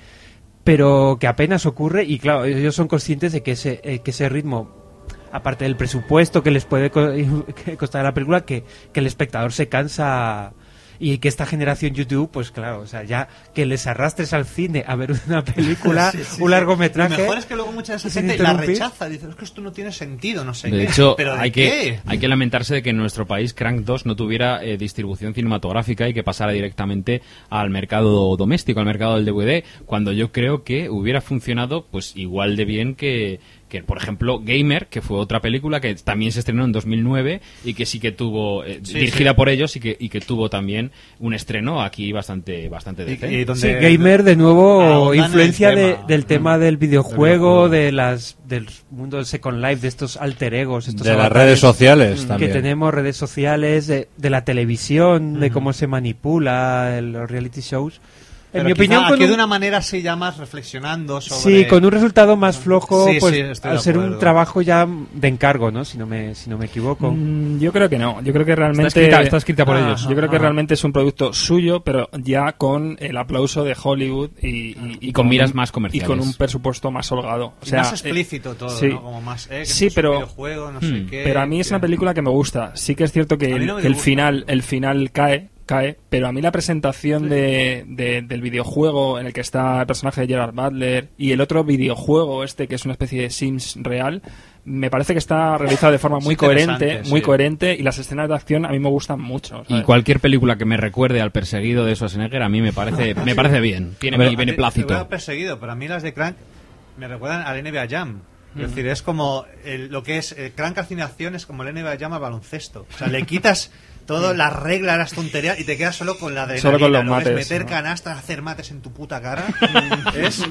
pero que apenas ocurre, y claro, ellos son conscientes de que ese ritmo, aparte del presupuesto que les puede costar la película, que el espectador se cansa. Y que esta generación YouTube, pues claro, o sea, ya que les arrastres al cine a ver una película, un largometraje... Lo mejor es que luego mucha de esa gente la rechaza, dice, es que esto no tiene sentido, no sé qué. De hecho, ¿pero hay que lamentarse de que en nuestro país Crank 2 no tuviera distribución cinematográfica y que pasara directamente al mercado doméstico, al mercado del DVD, cuando yo creo que hubiera funcionado pues igual de bien que por ejemplo Gamer, que fue otra película que también se estrenó en 2009 y que sí que tuvo dirigida por ellos y que tuvo también un estreno aquí bastante decente. Sí, Gamer de nuevo influencia del tema del videojuego, del mundo del Second Life, de estos alter egos, estos de las redes sociales que también. tenemos, redes sociales, de la televisión, de cómo se manipula los reality shows. Pero en mi opinión, aquí de una manera así ya más reflexionando sobre... Sí, con un resultado más flojo, pues, al ser un trabajo ya de encargo, ¿no? Si no me equivoco. Yo creo que no. Yo creo que realmente... Está escrita por ellos. Yo creo que realmente es un producto suyo, pero ya con el aplauso de Hollywood y con miras más comerciales. Y con un presupuesto más holgado. O sea, más explícito todo, sí. ¿no? Como más, sí, pero... videojuego, no sé qué, pero a mí es una película que me gusta. Sí que es cierto que el final cae, pero a mí la presentación del videojuego en el que está el personaje de Gerard Butler y el otro videojuego que es una especie de Sims real, me parece que está realizado de forma muy coherente, y las escenas de acción a mí me gustan mucho, ¿sabes? Y cualquier película que me recuerde al perseguido de Schwarzenegger a mí me parece bien, tiene mi beneplácito. Me perseguido, pero a mí las de Crank me recuerdan al NBA Jam. Es decir, es como lo que es Crank al cine acción es como el NBA Jam al baloncesto. O sea, le quitas todo, las reglas, las tonterías, y te quedas solo con la adrenalina. Solo con los lo mates, meter canastas, hacer mates en tu puta cara. Es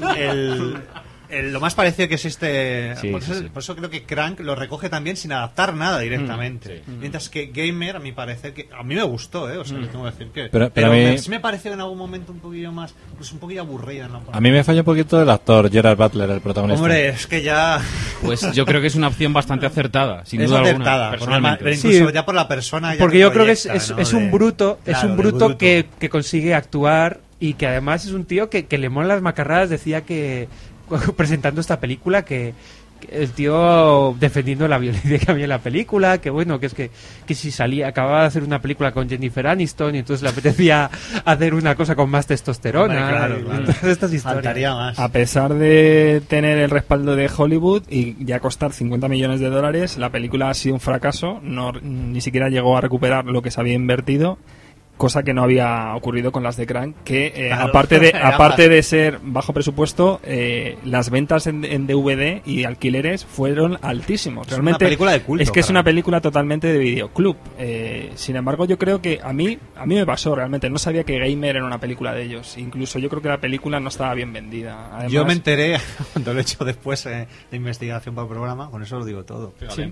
lo más parecido que existe. Por eso creo que Crank lo recoge también sin adaptar nada directamente. Mientras que Gamer, a mi parecer, que a mí me gustó, o sea, tengo que decir que... Pero a mí... sí me pareció en algún momento un poquillo más, pues un poquillo aburrida. ¿No? A mí me falla un poquito el actor Gerard Butler, el protagonista. Hombre, es que ya... Pues yo creo que es una opción bastante acertada, sin duda alguna, personalmente. Pero incluso ya por la persona... Porque yo creo que es un bruto, es un bruto que consigue actuar, y que además es un tío que le mola las macarradas. Decía que presentando esta película que el tío defendiendo la violencia que había en la película, que bueno, que si acababa de hacer una película con Jennifer Aniston y entonces le apetecía hacer una cosa con más testosterona. Claro. Todas estas historias. Faltaría más. A pesar de tener el respaldo de Hollywood y ya costar $50 millones, la película ha sido un fracaso, ni siquiera llegó a recuperar lo que se había invertido, cosa que no había ocurrido con las de Crank, que aparte de ser bajo presupuesto, las ventas en DVD y alquileres fueron altísimos. Realmente, es una película de culto. Es que es una película totalmente de videoclub. Sin embargo, yo creo que a mí me pasó realmente. No sabía que Gamer era una película de ellos. Incluso yo creo que la película no estaba bien vendida. Además, yo me enteré cuando lo he hecho después de investigación para el programa. Con eso lo digo todo. Sí.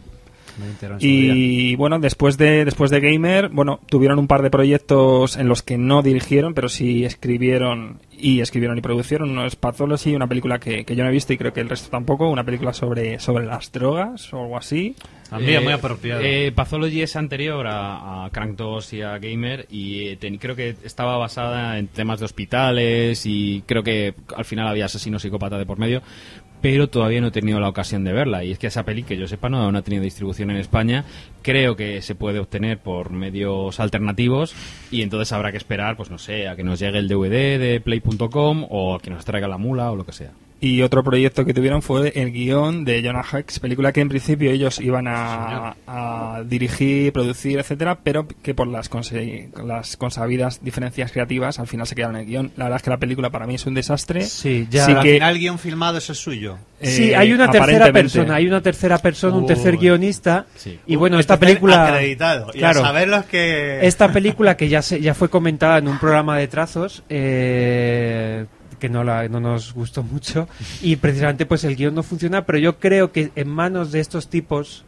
Y bueno, después de Gamer, bueno, tuvieron un par de proyectos en los que no dirigieron, pero sí escribieron y produjeron. Uno es Pathology, una película que yo no he visto y creo que el resto tampoco, una película sobre las drogas o algo así. También muy apropiado. Pathology es anterior a Crank 2 y a Gamer, y creo que estaba basada en temas de hospitales, y creo que al final había asesino psicópata de por medio, pero todavía no he tenido la ocasión de verla. Y es que esa peli, que yo sepa, no ha tenido distribución en España. Creo que se puede obtener por medios alternativos, y entonces habrá que esperar, pues no sé, a que nos llegue el DVD de Play.com o a que nos traiga la mula o lo que sea. Y otro proyecto que tuvieron fue el guión de Jonah Hex, película que en principio ellos iban a dirigir, producir, etcétera, pero que por las consabidas diferencias creativas al final se quedaron en el guión. La verdad es que la película para mí es un desastre. Sí, ya. Al final el guión filmado eso es suyo. Sí, hay una tercera persona, un tercer guionista. Sí. Y bueno, esta película acreditado. Y claro, a saber los que esta película que ya fue comentada en un programa de trazos, que no nos gustó mucho, y precisamente pues el guión no funciona, pero yo creo que en manos de estos tipos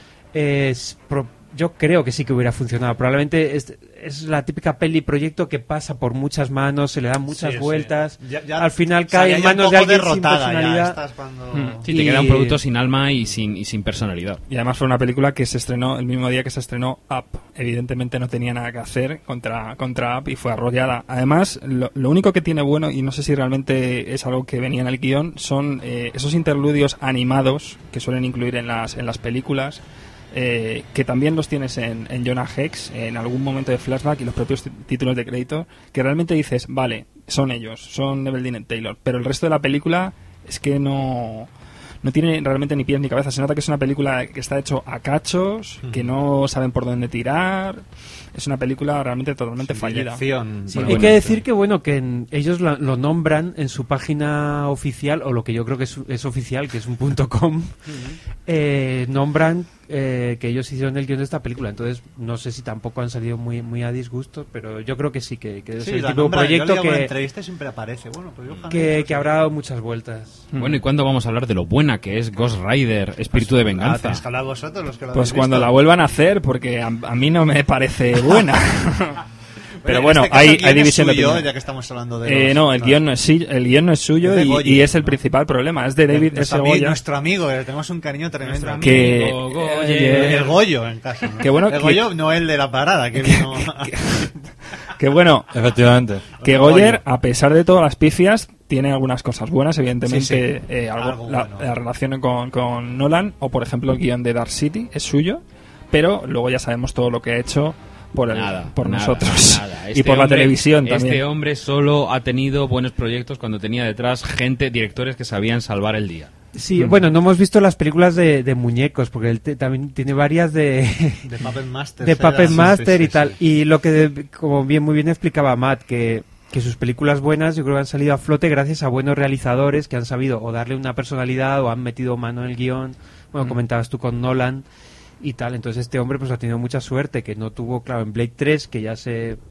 yo creo que sí que hubiera funcionado. Probablemente es la típica peli proyecto que pasa por muchas manos, se le dan muchas vueltas, Ya, al final cae en manos de alguien sin personalidad. Sí, te queda un producto sin alma y sin personalidad. Y además fue una película que se estrenó el mismo día que se estrenó Up. Evidentemente no tenía nada que hacer contra Up y fue arrollada. Además, lo único que tiene bueno, y no sé si realmente es algo que venía en el guión, son esos interludios animados que suelen incluir en las películas, que también los tienes en Jonah Hex en algún momento de flashback y los propios títulos de crédito, que realmente dices, vale, son ellos, son Neville Dean Taylor, pero el resto de la película es que no tiene realmente ni pies ni cabeza. Se nota que es una película que está hecho a cachos, que no saben por dónde tirar. Es una película realmente totalmente fallida. Sí, hay que decir que bueno, que ellos lo nombran en su página oficial, o lo que yo creo que es oficial, que es un .com, nombran que ellos hicieron el guión de esta película. Entonces no sé si tampoco han salido muy a disgusto, pero yo creo que sí, que es el tipo de proyecto en la entrevista siempre aparece. Bueno, pues que habrá dado muchas vueltas. Bueno, ¿y cuándo vamos a hablar de lo buena que es Ghost Rider, Espíritu de Venganza? Tenéis que hablar vosotros, los que lo pues habéis cuando visto. la vuelvan a hacer, porque a mí no me parece buena. Pero Bueno, bueno, en este caso, hay el guión división es de suyo, opinión. ya que estamos hablando de no, el guión no es suyo, Es de Goya, y es el principal problema. Es de David S. Goya. Nuestro amigo, tenemos un cariño tremendo. Que el Goyo, en caso. ¿No? Que bueno, el Goyo, no el de la parada. Que bueno, efectivamente. Que Goyer, a pesar de todas las pifias, tiene algunas cosas buenas, evidentemente. Sí. La relación con Nolan, o por ejemplo el guión de Dark City, es suyo, pero luego ya sabemos todo lo que ha hecho por nosotros. Y por la televisión también. Este hombre solo ha tenido buenos proyectos cuando tenía detrás directores que sabían salvar el día. Sí, bueno, no hemos visto las películas de muñecos, porque él también tiene varias de Puppet Master. De Puppet Master y tal. Y lo que, como muy bien explicaba Matt, que sus películas buenas yo creo que han salido a flote gracias a buenos realizadores que han sabido o darle una personalidad o han metido mano en el guión. Bueno, comentabas tú con Nolan y tal. Entonces este hombre pues ha tenido mucha suerte, que no tuvo, claro, en Blade 3, que ya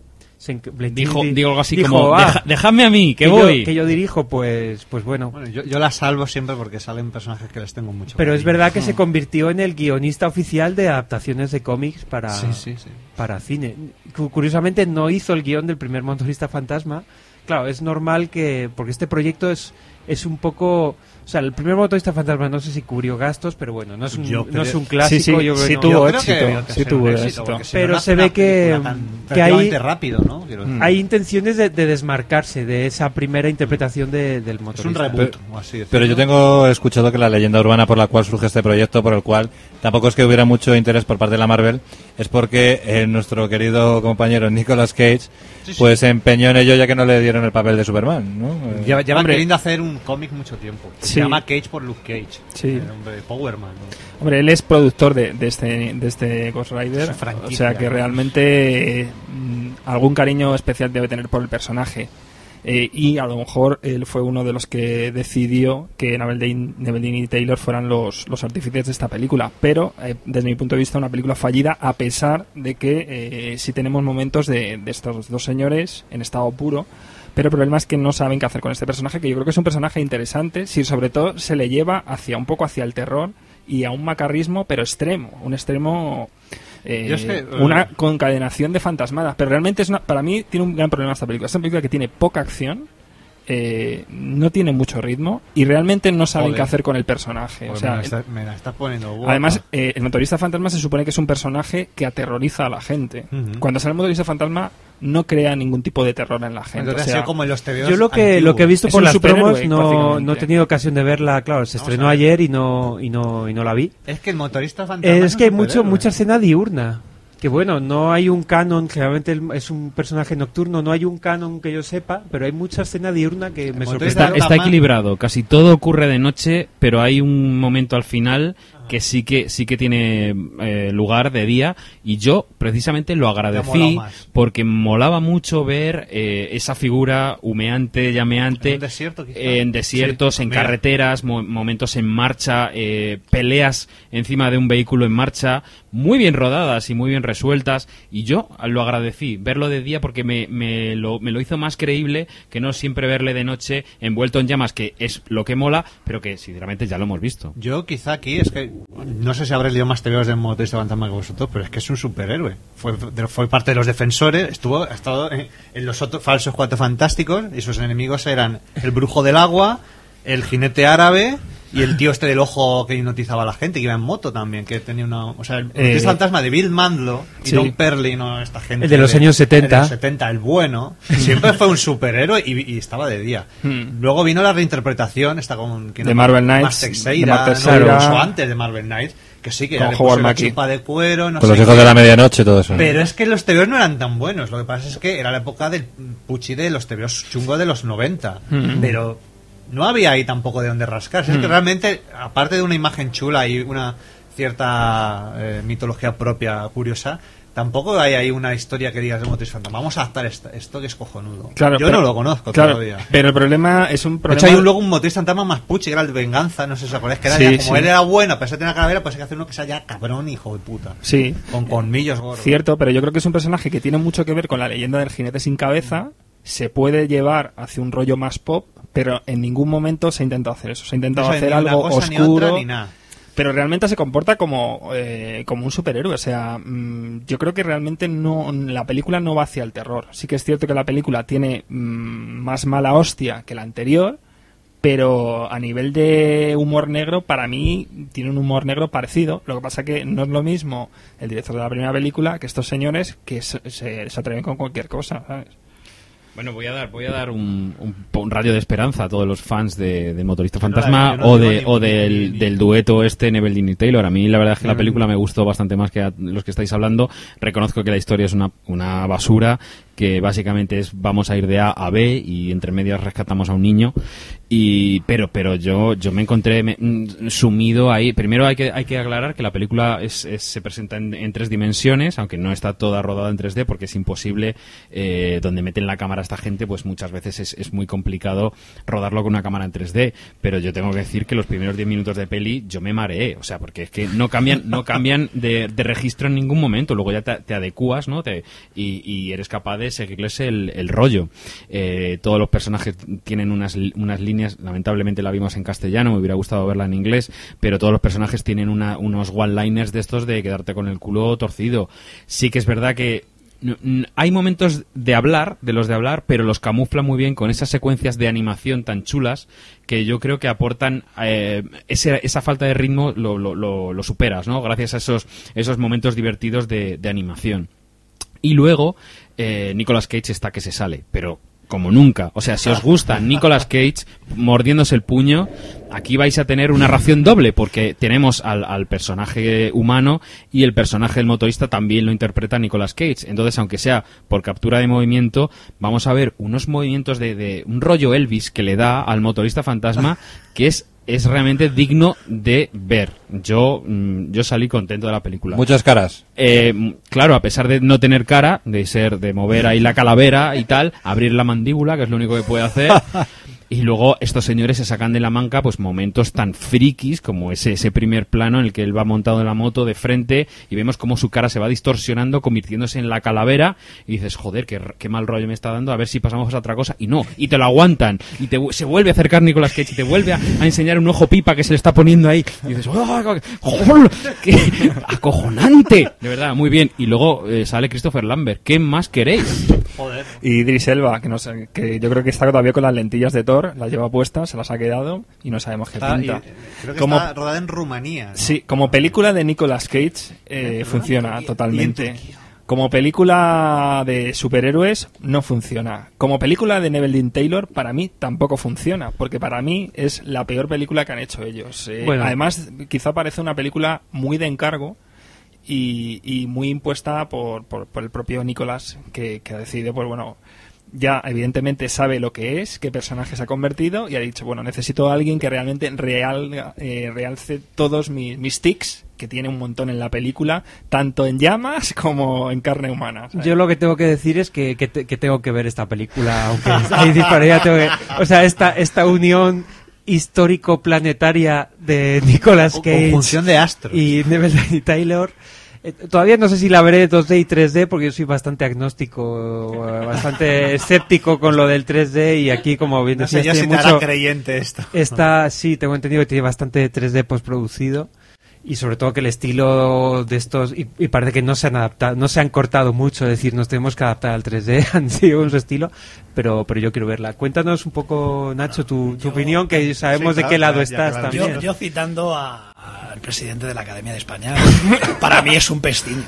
dijo algo así como dejadme a mí, que voy. Que yo dirijo, pues bueno. Yo la salvo siempre porque salen personajes que les tengo mucho pero cariño. es verdad que se convirtió en el guionista oficial de adaptaciones de cómics para cine. Curiosamente no hizo el guión del primer Motorista Fantasma. Claro, es normal que, porque este proyecto es un poco, o sea, el primer Motorista Fantasma no sé si cubrió gastos, pero bueno, no es un clásico. Sí tuvo éxito. Pero se ve que hay rápido, ¿no? Hay intenciones de desmarcarse de esa primera interpretación del Motorista. Es un reboot, o así decirlo. Pero yo tengo escuchado que la leyenda urbana por la cual surge este proyecto, por el cual tampoco es que hubiera mucho interés por parte de la Marvel, es porque nuestro querido compañero Nicolas Cage pues se empeñó en ello, ya que no le dieron el papel de Superman, ¿no? Llevan queriendo hacer un cómic mucho tiempo. Se llama Cage por Luke Cage. Sí. El hombre de Powerman, ¿no? Hombre, él es productor de este Ghost Rider, o sea que realmente algún cariño especial debe tener por el personaje. Y a lo mejor él fue uno de los que decidió que Neville Dean y Taylor fueran los artífices de esta película, pero desde mi punto de vista una película fallida, a pesar de que sí tenemos momentos de estos dos señores en estado puro, pero el problema es que no saben qué hacer con este personaje, que yo creo que es un personaje interesante, si sobre todo se le lleva un poco hacia el terror y a un macarrismo, pero extremo, un extremo... una concadenación de fantasmadas, pero realmente para mí tiene un gran problema esta película. Es una película que tiene poca acción, no tiene mucho ritmo y realmente no saben qué hacer con el personaje. Pues o sea, me la estás poniendo guapa. Además, el motorista fantasma se supone que es un personaje que aterroriza a la gente. Cuando sale el motorista fantasma no crea ningún tipo de terror en la gente. Entonces, ha sido como en los TVOs yo lo que he visto es por un las promos superhéroe, no he tenido ocasión de verla. Claro, se estrenó ayer y no la vi. Es que el motorista fantasma es que hay mucha escena diurna. que bueno, no hay un canon, generalmente es un personaje nocturno, no hay un canon que yo sepa, pero hay mucha escena diurna que me sorprende. Está equilibrado, casi todo ocurre de noche, pero hay un momento al final que sí que tiene lugar de día, y yo precisamente lo agradecí porque molaba mucho ver esa figura humeante, llameante, ¿En un desierto, quizá? en desiertos, Sí, en mira. carreteras, momentos en marcha, peleas encima de un vehículo en marcha, muy bien rodadas y muy bien resueltas, y yo lo agradecí, verlo de día, porque me lo hizo más creíble que no siempre verle de noche envuelto en llamas, que es lo que mola, pero que sinceramente ya lo hemos visto. Yo quizá aquí es que no sé si habré leído más tebeos de Motorista Fantasma que vosotros, pero es que es un superhéroe. Fue parte de los defensores, ha estado en los otros falsos Cuatro Fantásticos, y sus enemigos eran el brujo del agua, el jinete árabe y el tío este del ojo que hipnotizaba a la gente, que iba en moto también, que tenía una... O sea, el Motorista Fantasma de Bill Mandlo y sí. Don Perlin, o esta gente... El de los años 70. El de los 70, el bueno, siempre fue un superhéroe y estaba de día. Luego vino la reinterpretación, esta con... De Marvel Knights. Más Teixeira, de ¿no? Incluso antes de Marvel Knights, que sí, que con ya le Howard puso la Mackie. chupa de cuero, no Con sé los hijos qué. de la medianoche, todo eso. Pero es que los tebeos no eran tan buenos. Lo que pasa es que era la época del puchi de los tebeos chungos de los 90. Pero no había ahí tampoco de dónde rascarse. Es que realmente, aparte de una imagen chula y una cierta mitología propia curiosa, tampoco hay ahí una historia que digas de Motorista Fantasma. Vamos a adaptar esto que es cojonudo. Claro, Yo no lo conozco todavía. Pero el problema es un De problema... hecho, hay luego un Motorista Fantasma más puchi, que era el de Venganza, no sé si os acordáis, que era Sí, ya, como sí. él era bueno, a pesar de tener una calavera, pues hay que hacer uno que sea ya cabrón, hijo de puta. Sí. Con colmillos gordos. Cierto, pero yo creo que es un personaje que tiene mucho que ver con la leyenda del jinete sin cabeza. Se puede llevar hacia un rollo más pop, pero en ningún momento se ha intentado hacer eso. Se ha intentado No sé, hacer ni una algo cosa, ni oscuro. otra, ni nada. Pero realmente se comporta como un superhéroe. O sea, yo creo que realmente la película no va hacia el terror. Sí que es cierto que la película tiene más mala hostia que la anterior, pero a nivel de humor negro, para mí tiene un humor negro parecido. Lo que pasa que no es lo mismo el director de la primera película que estos señores que se atreven con cualquier cosa, ¿sabes? Bueno, voy a dar un rayo de esperanza a todos los fans del Motorista Yo no Fantasma la vi, o del dueto este Neville Dean y Taylor. A mí la verdad es que la película me gustó bastante más que a los que estáis hablando. Reconozco que la historia es una basura, que básicamente es vamos a ir de A a B y entre medias rescatamos a un niño, pero yo me encontré sumido ahí. Primero hay que aclarar que la película se presenta en 3 dimensiones, aunque no está toda rodada en 3D porque es imposible, donde meten la cámara a esta gente, pues muchas veces es muy complicado rodarlo con una cámara en 3D, pero yo tengo que decir que los primeros 10 minutos de peli yo me mareé, o sea, porque es que no cambian de registro en ningún momento, luego ya te adecuas, ¿no? Y eres capaz de seguirles el rollo. Todos los personajes tienen unas líneas, lamentablemente la vimos en castellano, me hubiera gustado verla en inglés, pero todos los personajes tienen unos one-liners de estos de quedarte con el culo torcido. Sí que es verdad que hay momentos de hablar, pero los camufla muy bien con esas secuencias de animación tan chulas que yo creo que aportan esa falta de ritmo, lo superas, ¿no? Gracias a esos momentos divertidos de animación. Y luego Nicolas Cage está que se sale, pero como nunca. O sea, si os gusta Nicolas Cage mordiéndose el puño, aquí vais a tener una ración doble, porque tenemos al personaje humano y el personaje del motorista también lo interpreta Nicolas Cage. Entonces, aunque sea por captura de movimiento, vamos a ver unos movimientos de un rollo Elvis que le da al motorista fantasma que es realmente digno de ver. Yo salí contento de la película. Muchas caras. Claro, a pesar de no tener cara, de mover ahí la calavera y tal, abrir la mandíbula, que es lo único que puede hacer. Y luego estos señores se sacan de la manga pues momentos tan frikis como ese primer plano en el que él va montado en la moto de frente y vemos cómo su cara se va distorsionando, convirtiéndose en la calavera, y dices, joder, qué mal rollo me está dando, a ver si pasamos a otra cosa. Y no, y te lo aguantan, y se vuelve a acercar Nicolas Cage y te vuelve a enseñar un ojo pipa que se le está poniendo ahí, y dices, ¡oh, qué acojonante! De verdad, muy bien. Y luego sale Christopher Lambert. ¿Qué más queréis? Joder. Y Idris Elba, que no sé, que yo creo que está todavía con las lentillas de Thor, las lleva puestas, se las ha quedado y no sabemos qué pinta. Creo que Como- está rodada en Rumanía, ¿no? Sí, como película de Nicolas Cage funciona totalmente. Como película de superhéroes no funciona. Como película de Neville Dean Taylor para mí tampoco funciona, porque para mí es la peor película que han hecho ellos. Bueno. Además, quizá parece una película muy de encargo y muy impuesta por el propio Nicolas, que decide, pues bueno, ya evidentemente sabe lo que es, qué personaje se ha convertido, y ha dicho, bueno, necesito a alguien que realmente realce todos mis tics, que tiene un montón en la película, tanto en llamas como en carne humana, ¿sabes? Yo lo que tengo que decir es que tengo que ver esta película, aunque ahí dispararía, o sea, esta unión histórico-planetaria de Nicolas Cage, conjunción de astros, y Neville y Taylor. Todavía no sé si la veré 2D y 3D porque yo soy bastante agnóstico, bastante escéptico con lo del 3D, y aquí, como bien decías, no sé yo si te hará creyente esto. Sí, tengo entendido que tiene bastante 3D postproducido, y sobre todo que el estilo de estos, y parece que no se han adaptado, no se han cortado mucho, es decir, nos tenemos que adaptar al 3D, han sido en su estilo, pero yo quiero verla. Cuéntanos un poco, Nacho, tu opinión, que sabemos de qué lado estás también. Yo citando al presidente de la Academia de España, para mí es un pestiño.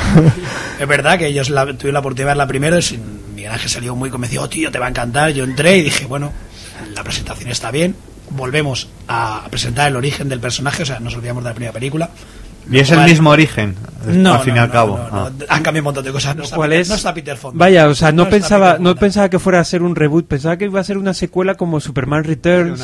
Es verdad que ellos tuve la oportunidad de verla primero, y Miguel Ángel salió muy convencido, oh, tío, te va a encantar. Yo entré y dije, bueno, la presentación está bien, volvemos a presentar el origen del personaje, o sea, nos olvidamos de la primera película. Y es el mismo origen, al fin y al cabo. Han cambiado un montón de cosas. No está Peter Fonda. Vaya, o sea, no pensaba que fuera a ser un reboot, pensaba que iba a ser una secuela como Superman Returns,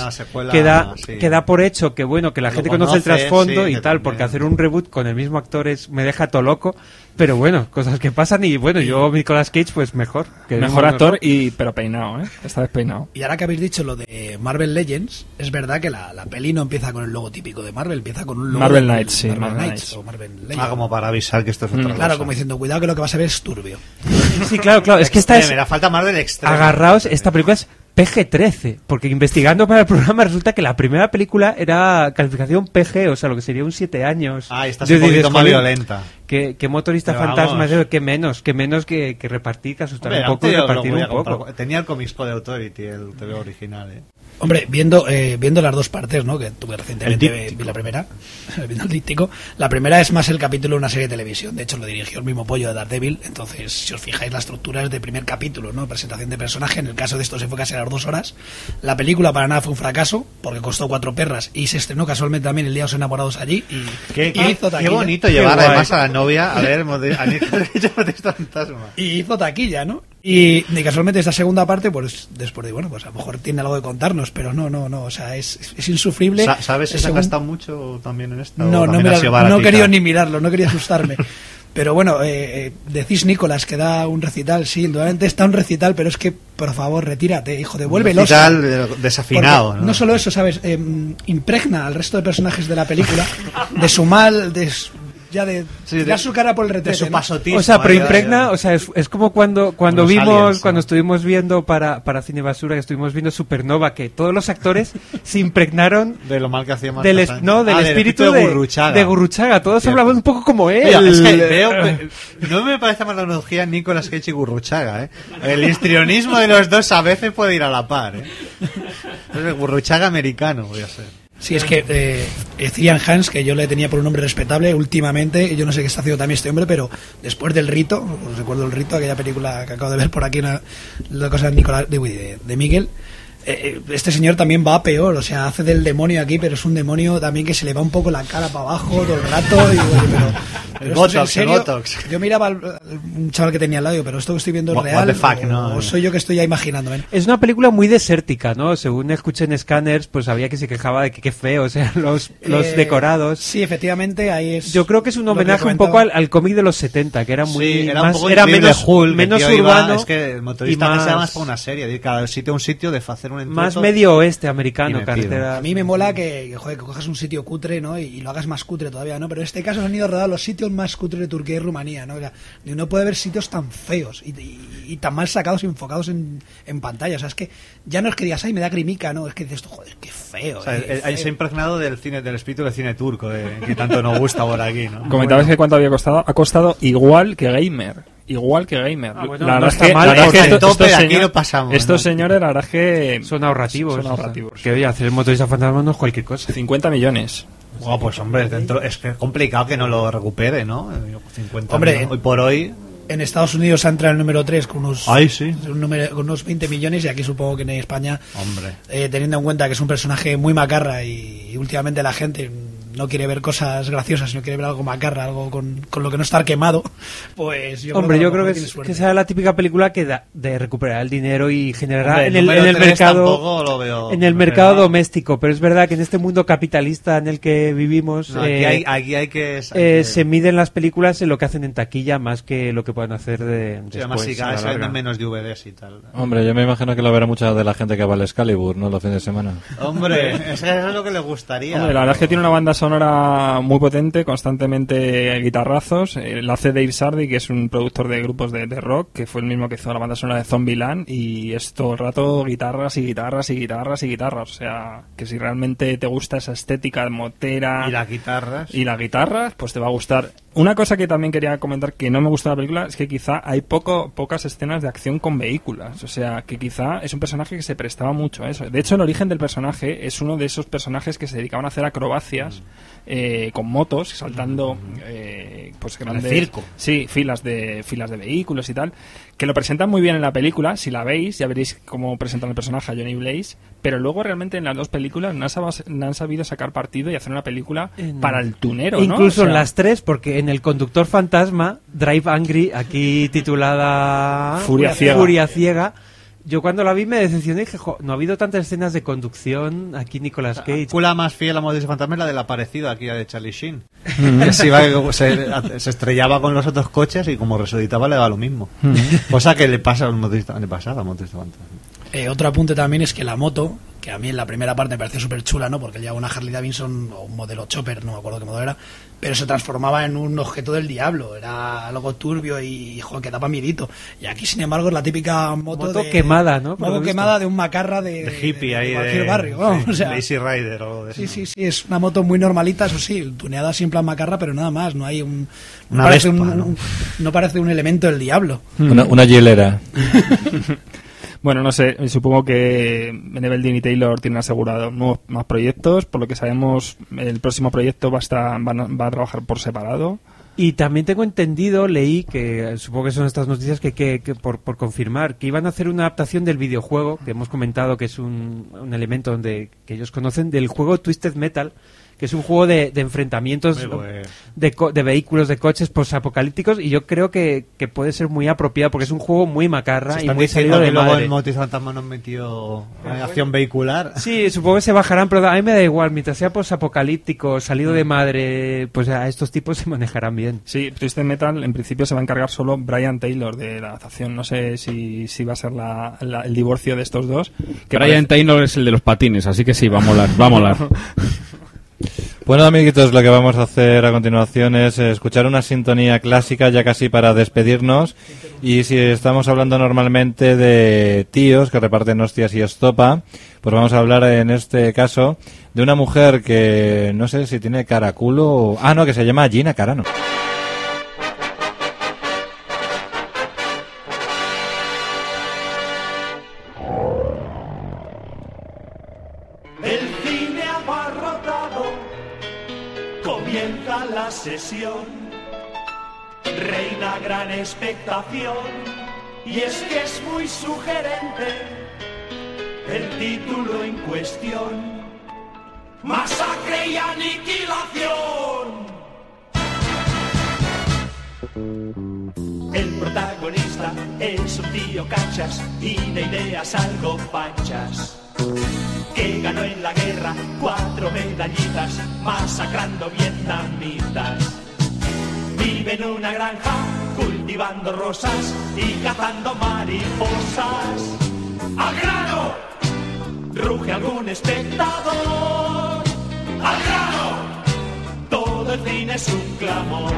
que da por hecho que, bueno, que la gente conoce el trasfondo y tal, porque hacer un reboot con el mismo actor me deja todo loco. Pero bueno, cosas que pasan, y bueno, yo Nicolas Cage pues mejor actor, pero peinado, esta vez peinado. Y ahora que habéis dicho lo de Marvel Legends, es verdad que la peli no empieza con el logo típico de Marvel, empieza con un logo Marvel Knights, sí, Marvel Knights o Marvel Legends. Como para avisar que esto es otra cosa. Claro, como diciendo, cuidado que lo que vas a ver es turbio. Sí, claro, es que esta es... Me da falta Marvel extremo. Agarraos, esta película es PG-13, porque investigando para el programa resulta que la primera película era calificación PG, o sea, lo que sería un 7 años. Esta es un poquito más violenta. ¿Qué motorista fantasma es? ¿Qué menos que repartir, que asustar un poco y repartir un poco? Tenía el Comics Code Authority, el TV original, Hombre, viendo las dos partes, ¿no? Que tuve recientemente, vi la primera, viendo el díptico. La primera es más el capítulo de una serie de televisión. De hecho, lo dirigió el mismo pollo de Daredevil. Entonces, si os fijáis, la estructura es de primer capítulo, ¿no? Presentación de personaje. En el caso de esto se fue casi a las 2 horas. La película para nada fue un fracaso, porque costó 4 perras y se estrenó casualmente también el Día de los Enamorados allí. Qué bonito llevar además a la novia a ver a Motorista Fantasma. Y hizo taquilla, ¿no? Y casualmente esta segunda parte, pues después de, bueno, pues a lo mejor tiene algo de contarnos, pero no, o sea, es insufrible. ¿Sabes si se ha gastado mucho también en esta? No he querido ni mirarlo, no quería asustarme. Pero bueno, decís Nicolas que da un recital, sí, indudablemente está un recital, pero es que, por favor, retírate, hijo, devuélvelo. Un recital desafinado, ¿no? No solo eso, ¿sabes? Impregna al resto de personajes de la película de su mal, ya su cara por el retrete, de su pasotismo, ¿no? O sea, pero impregna, o sea, es como cuando estuvimos viendo para Cine Basura, que estuvimos viendo Supernova, que todos los actores se impregnaron de lo mal que hacía del espíritu de Gurruchaga. Todos hablaban un poco como él. Mira, es que no me parece más la analogía Nicolas Cage y Gurruchaga, El histrionismo de los dos a veces puede ir a la par, Es el Gurruchaga americano, voy a ser. Sí, es que Cian Hans, que yo le tenía por un nombre respetable, últimamente, yo no sé qué está haciendo también este hombre, pero después del Rito, os recuerdo el Rito, aquella película que acabo de ver por aquí, la cosa de Miguel, este señor también va peor, o sea, hace del demonio aquí, pero es un demonio también que se le va un poco la cara para abajo todo el rato. El Botox. Yo miraba un chaval que tenía al lado, pero esto que estoy viendo es real, o soy yo que estoy ya imaginándome. Es una película muy desértica, ¿no? Según escuché en Scanners, pues había que se quejaba de que qué feo, o sea, los decorados. Sí, efectivamente, ahí es. Yo creo que es un homenaje un poco al cómic de los 70, que era muy era menos urbano. Es que el motorista se llama más para una serie, de ir cada sitio a un sitio, de hacer un más medio oeste americano, carretera. A mí me mola que cojas un sitio cutre, ¿no? Y lo hagas más cutre todavía, ¿no? Pero en este caso han ido a rodar los sitios más cutres de Turquía y Rumanía, ¿no? No puede haber sitios tan feos y tan mal sacados y enfocados en pantalla. O sea, es que ya no es que digas, ay, me da grimica, ¿no? Es que dices, joder, qué feo. O sea, se ha impregnado del espíritu del cine turco, que tanto nos gusta por aquí, ¿no? Comentabas que cuánto había costado. Ha costado igual que Gamer. Bueno, la verdad no está mal, estos señores, la verdad es que son ahorrativos. Que oye, hacer el motorista fantasma no es cualquier cosa. 50 millones. Pues hombre, es que es complicado que no lo recupere, ¿no? 50 hombre, millones. Hoy por hoy. En Estados Unidos ha entrado el número 3 con unos, con unos 20 millones, y aquí supongo que en España, teniendo en cuenta que es un personaje muy macarra y últimamente la gente no quiere ver cosas graciosas, no quiere ver algo macarra, algo con lo que no estar quemado, pues yo creo que tiene suerte. que sea la típica película que da de recuperar el dinero y generará en el mercado doméstico, pero es verdad que en este mundo capitalista en el que vivimos aquí hay que se miden las películas en lo que hacen en taquilla más que lo que puedan hacer después. Además, si cada vez se venden menos DVDs y tal. Hombre, yo me imagino que lo verá mucha de la gente que va al Excalibur, ¿no? Los fines de semana. Hombre, eso es lo que le gustaría. Hombre, la verdad es que tiene una banda sonora muy potente, constantemente guitarrazos. La hace Dave Sardy, que es un productor de grupos de rock, que fue el mismo que hizo la banda sonora de Zombieland, y es todo el rato guitarras y guitarras y guitarras y guitarras. O sea, que si realmente te gusta esa estética motera y las guitarras, pues te va a gustar. Una cosa que también quería comentar que no me gusta de la película es que quizá hay pocas escenas de acción con vehículos. O sea, que quizá es un personaje que se prestaba mucho a eso. De hecho, el origen del personaje es uno de esos personajes que se dedicaban a hacer acrobacias con motos, saltando pues grandes... El circo. Sí, filas de vehículos y tal, que lo presentan muy bien en la película. Si la veis, ya veréis cómo presentan el personaje a Johnny Blaze, pero luego realmente en las dos películas no han sabido sacar partido y hacer una película para el tunero, ¿no? Incluso en las tres, porque en El conductor fantasma, Drive Angry, aquí titulada Furia Ciega, yo cuando la vi me decepcioné y dije, no ha habido tantas escenas de conducción aquí Nicolas Cage. La película más fiel a Modesto Fantasma es la del aparecido aquí, la de Charlie Sheen. se estrellaba con los otros coches y como resucitaba le daba lo mismo. Cosa que le pasaba al Modesto Fantasma. Otro apunte también es que la moto, que a mí en la primera parte me pareció súper chula, ¿no? Porque él llevaba una Harley Davidson o un modelo Chopper, no me acuerdo qué modelo era, pero se transformaba en un objeto del diablo, era algo turbio y joder, que daba miedito. Y aquí, sin embargo, es la típica moto quemada, ¿no? Moto quemada de un macarra de hippie ahí de cualquier barrio, ¿no? Sí, o sea, Lazy Rider o algo de eso. Sí, es una moto muy normalita, eso sí, tuneada siempre en macarra, pero nada más, no hay una Vespa, ¿no? No parece un elemento del diablo. Una hielera. Bueno, no sé, supongo que Beneveldin y Taylor tienen asegurado más proyectos. Por lo que sabemos, el próximo proyecto va a trabajar por separado. Y también tengo entendido, leí, que supongo que son estas noticias que por confirmar, que iban a hacer una adaptación del videojuego, que hemos comentado que es un elemento que ellos conocen, del juego Twisted Metal, que es un juego de enfrentamientos de vehículos, de coches posapocalípticos, y yo creo que puede ser muy apropiado porque es un juego muy macarra y muy salido de luego madre. El Modesto Fantasma nos metió acción vehicular. Sí, supongo que se bajarán, pero a mí me da igual, mientras sea posapocalíptico, salido de madre, pues a estos tipos se manejarán bien. Sí, Twisted Metal en principio se va a encargar solo Brian Taylor de la adaptación. No sé si va a ser el divorcio de estos dos. Que Brian Taylor es el de los patines, así que sí, va a molar. Bueno, amiguitos, lo que vamos a hacer a continuación es escuchar una sintonía clásica ya casi para despedirnos. Y si estamos hablando normalmente de tíos que reparten hostias y estopa, pues vamos a hablar en este caso de una mujer que no sé si tiene cara culo o... no, que se llama Gina Carano. Sesión, reina gran expectación, y es que es muy sugerente el título en cuestión: Masacre y aniquilación. El protagonista es un tío cachas y de ideas algo panchas, que ganó en la guerra 4 medallitas, masacrando vietnamitas. Vive en una granja, cultivando rosas y cazando mariposas. ¡Al grano! Ruge algún espectador. ¡Al grano! Todo el cine es un clamor.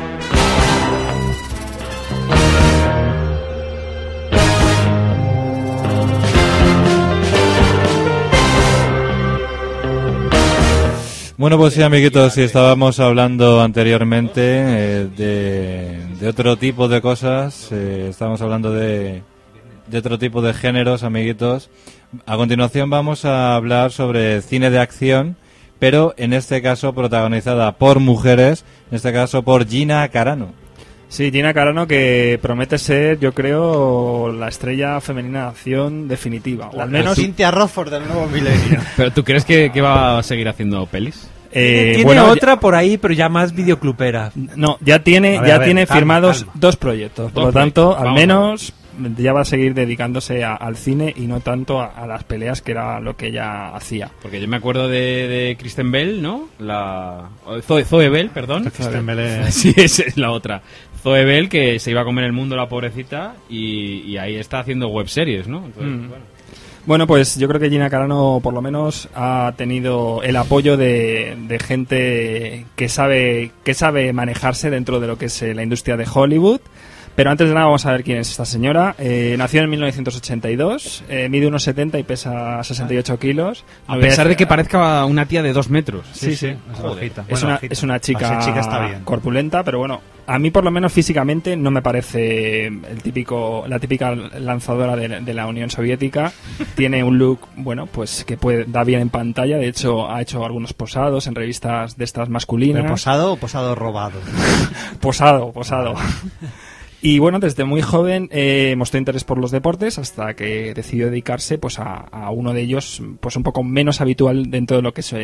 Bueno, pues sí, amiguitos, si estábamos hablando anteriormente de otro tipo de cosas, estábamos hablando de otro tipo de géneros, amiguitos. A continuación vamos a hablar sobre cine de acción, pero en este caso protagonizada por mujeres, en este caso por Gina Carano. Sí, Gina Carano, que promete ser, yo creo, la estrella femenina de acción definitiva. O al menos Cynthia Rothrock del nuevo milenio. ¿Pero tú crees que va a seguir haciendo pelis? Tiene bueno, otra por ahí, pero ya más videoclupera. No, ya tiene firmados 2 proyectos. Por lo tanto, al menos ya va a seguir dedicándose al cine y no tanto a las peleas, que era lo que ella hacía. Porque yo me acuerdo de Kristen Bell, ¿no? Zoe Bell, perdón. Kristen Bell sí, esa es la otra. Zoe Bell, que se iba a comer el mundo, la pobrecita, y ahí está haciendo webseries, ¿no? Entonces, Bueno, pues yo creo que Gina Carano por lo menos ha tenido el apoyo de gente que sabe manejarse dentro de lo que es la industria de Hollywood. Pero antes de nada vamos a ver quién es esta señora. Nació en 1982, mide unos 70 y pesa 68 kilos. A pesar de que parezca una tía de 2 metros. Sí. Es bajita. Es una chica, está bien. corpulenta, pero bueno, a mí por lo menos físicamente no me parece la típica lanzadora de la Unión Soviética. Tiene un look, bueno, pues que da bien en pantalla. De hecho, ha hecho algunos posados en revistas de estas masculinas. ¿Pero posado o posado robado? Posado. Y bueno, desde muy joven mostró interés por los deportes hasta que decidió dedicarse pues a uno de ellos pues un poco menos habitual dentro de lo que es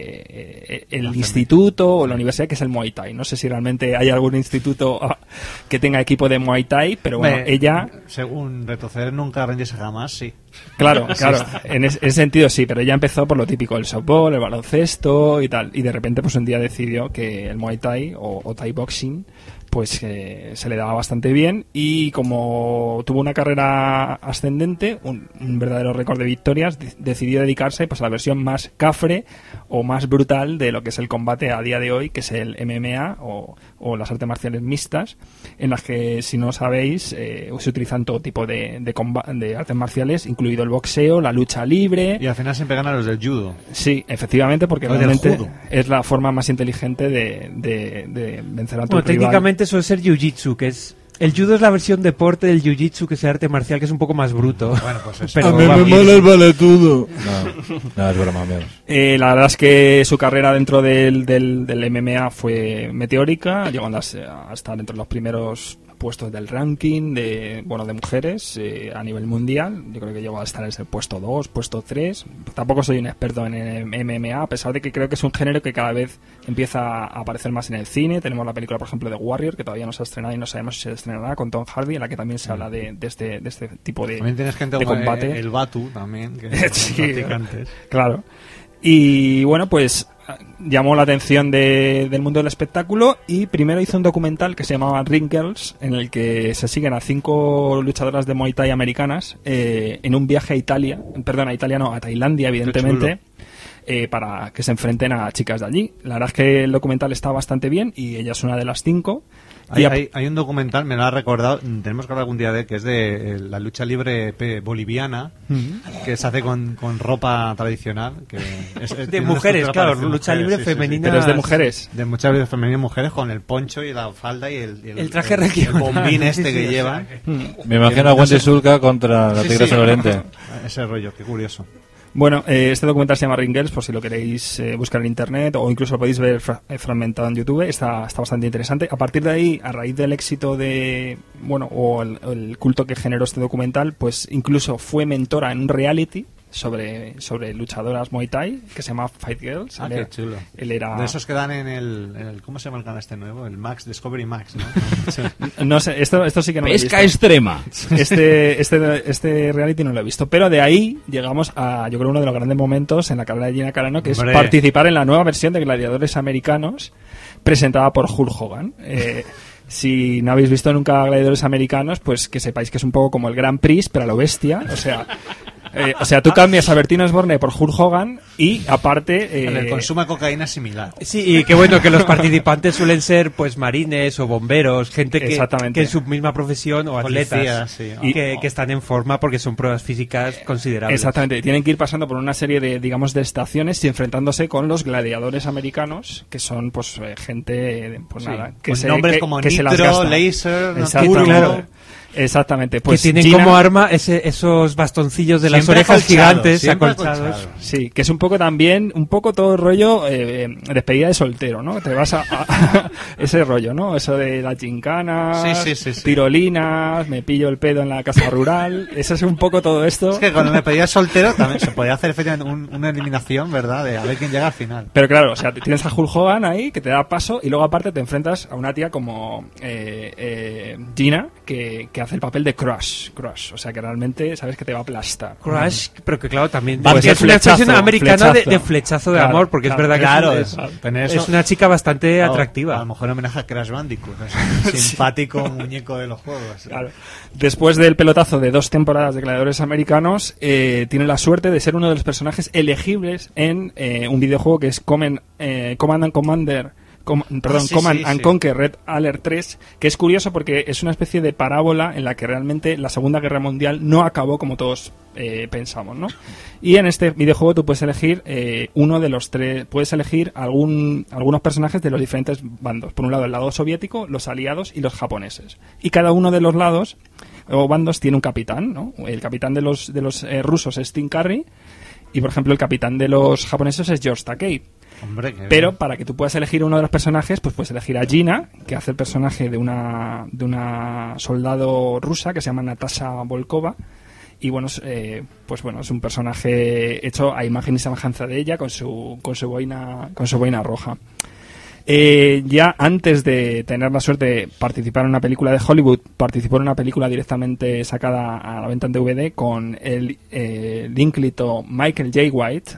el instituto o la universidad, que es el Muay Thai. No sé si realmente hay algún instituto que tenga equipo de Muay Thai, pero bueno, ella... Según retroceder nunca, rendirse jamás, sí. Claro, en ese sentido sí, pero ella empezó por lo típico, el softball, el baloncesto y tal, y de repente pues un día decidió que el Muay Thai o Thai Boxing pues se le daba bastante bien, y como tuvo una carrera ascendente, un verdadero récord de victorias, decidió dedicarse pues a la versión más cafre o más brutal de lo que es el combate a día de hoy, que es el MMA o las artes marciales mixtas, en las que, si no sabéis, se utilizan todo tipo de artes marciales, incluido el boxeo, la lucha libre. Y al final siempre ganan los del judo. Sí, efectivamente, porque realmente es la forma más inteligente de vencer a tu rival. Técnicamente suele ser jiu-jitsu, que es... El judo es la versión deporte del jiu-jitsu, que es el arte marcial, que es un poco más bruto. Bueno, pues eso. Pero a mí me mola el valetudo. No, es broma, amigos. La verdad es que su carrera dentro del MMA fue meteórica, llegando a estar entre los primeros puestos del ranking de mujeres a nivel mundial. Yo creo que llegó a estar en el puesto 2, puesto 3. Tampoco soy un experto en MMA, a pesar de que creo que es un género que cada vez empieza a aparecer más en el cine. Tenemos la película, por ejemplo, de Warrior, que todavía no se ha estrenado y no sabemos si se estrenará, con Tom Hardy, en la que también se habla de este tipo de también tienes gente de combate. El Batu también, que sí, practicantes. Claro. Y bueno, pues llamó la atención del mundo del espectáculo, y primero hizo un documental que se llamaba Ring Girls, en el que se siguen a 5 luchadoras de Muay Thai americanas en un viaje a Tailandia, evidentemente, para que se enfrenten a chicas de allí. La verdad es que el documental está bastante bien y ella es una de las 5. Hay un documental, me lo ha recordado, tenemos que hablar algún día de él, que es de la lucha libre boliviana, que se hace con ropa tradicional. Que es de mujeres, claro, lucha libre femenina. Pero es de mujeres. De lucha libre femenina, mujeres, con el poncho y la falda y el traje regional. El bombín que llevan. Me imagino a Wendy Sulca contra la Tigresa del Oriente. Ese rollo, qué curioso. Bueno, este documental se llama Ring Girls, por si lo queréis buscar en internet, o incluso lo podéis ver fragmentado en YouTube. Está bastante interesante. A partir de ahí, a raíz del éxito o el culto que generó este documental, pues incluso fue mentora en un reality sobre luchadoras Muay Thai que se llama Fight Girls. Qué chulo. Él era... De esos que dan en el ¿cómo se llama el canal este nuevo? El Max, Discovery Max, ¿no? Sí. No sé, esto sí que no lo he visto. Pesca extrema. Este reality no lo he visto, pero de ahí llegamos a, yo creo, uno de los grandes momentos en la carrera de Gina Carano, que es participar en la nueva versión de Gladiadores Americanos, presentada por Hulk Hogan. Si no habéis visto nunca Gladiadores Americanos, pues que sepáis que es un poco como el Grand Prix, pero a lo bestia. O sea, tú cambias a Bertino Osborne por Hulk Hogan y aparte... el consumo de cocaína es similar. Sí, y qué bueno que los participantes suelen ser pues marines o bomberos, gente que en su misma profesión, o atletas, que están en forma porque son pruebas físicas considerables. Exactamente, tienen que ir pasando por una serie de estaciones y enfrentándose con los gladiadores americanos, que son pues gente, pues nada, que nombres como que Nitro, se las gasta. Laser, Exacto, Turbo. claro. Exactamente. Pues que tienen Gina, como arma esos bastoncillos de las orejas gigantes acolchados. Sí, que es un poco también, un poco todo el rollo despedida de soltero, ¿no? Te vas a ese rollo, ¿no? Eso de las gincanas, tirolinas, me pillo el pedo en la casa rural. Eso es un poco todo esto. Es que cuando me pedía soltero también se podía hacer efectivamente una eliminación, ¿verdad? De a ver quién llega al final. Pero claro, o sea, tienes a Hulk Hogan ahí que te da paso y luego aparte te enfrentas a una tía como Gina que hace el papel de Crush, o sea que realmente sabes que te va a aplastar. Crush, pero que claro, también pues es una expresión americana de flechazo de amor, porque es verdad que es una chica bastante atractiva. A lo mejor en homenaje a Crash Bandicoot, simpático muñeco de los juegos. Claro. Después del pelotazo de 2 temporadas de Gladiadores Americanos, tiene la suerte de ser uno de los personajes elegibles en un videojuego que es Command and Conquer Red Alert 3, que es curioso porque es una especie de parábola en la que realmente la Segunda Guerra Mundial no acabó como todos pensamos, ¿no? Y en este videojuego tú puedes elegir uno de los 3, puedes elegir algunos personajes de los diferentes bandos. Por un lado el lado soviético, los aliados y los japoneses. Y cada uno de los lados o bandos tiene un capitán, ¿no? El capitán de los rusos es Tim Curry y por ejemplo el capitán de los japoneses es George Takei. Hombre, pero para que tú puedas elegir uno de los personajes, pues puedes elegir a Gina, que hace el personaje de una soldado rusa que se llama Natasha Volkova. Y bueno, pues bueno, es un personaje hecho a imagen y semejanza de ella con su boina roja. Ya antes de tener la suerte de participar en una película de Hollywood, participó en una película directamente sacada a la venta en DVD con el ínclito Michael J. White,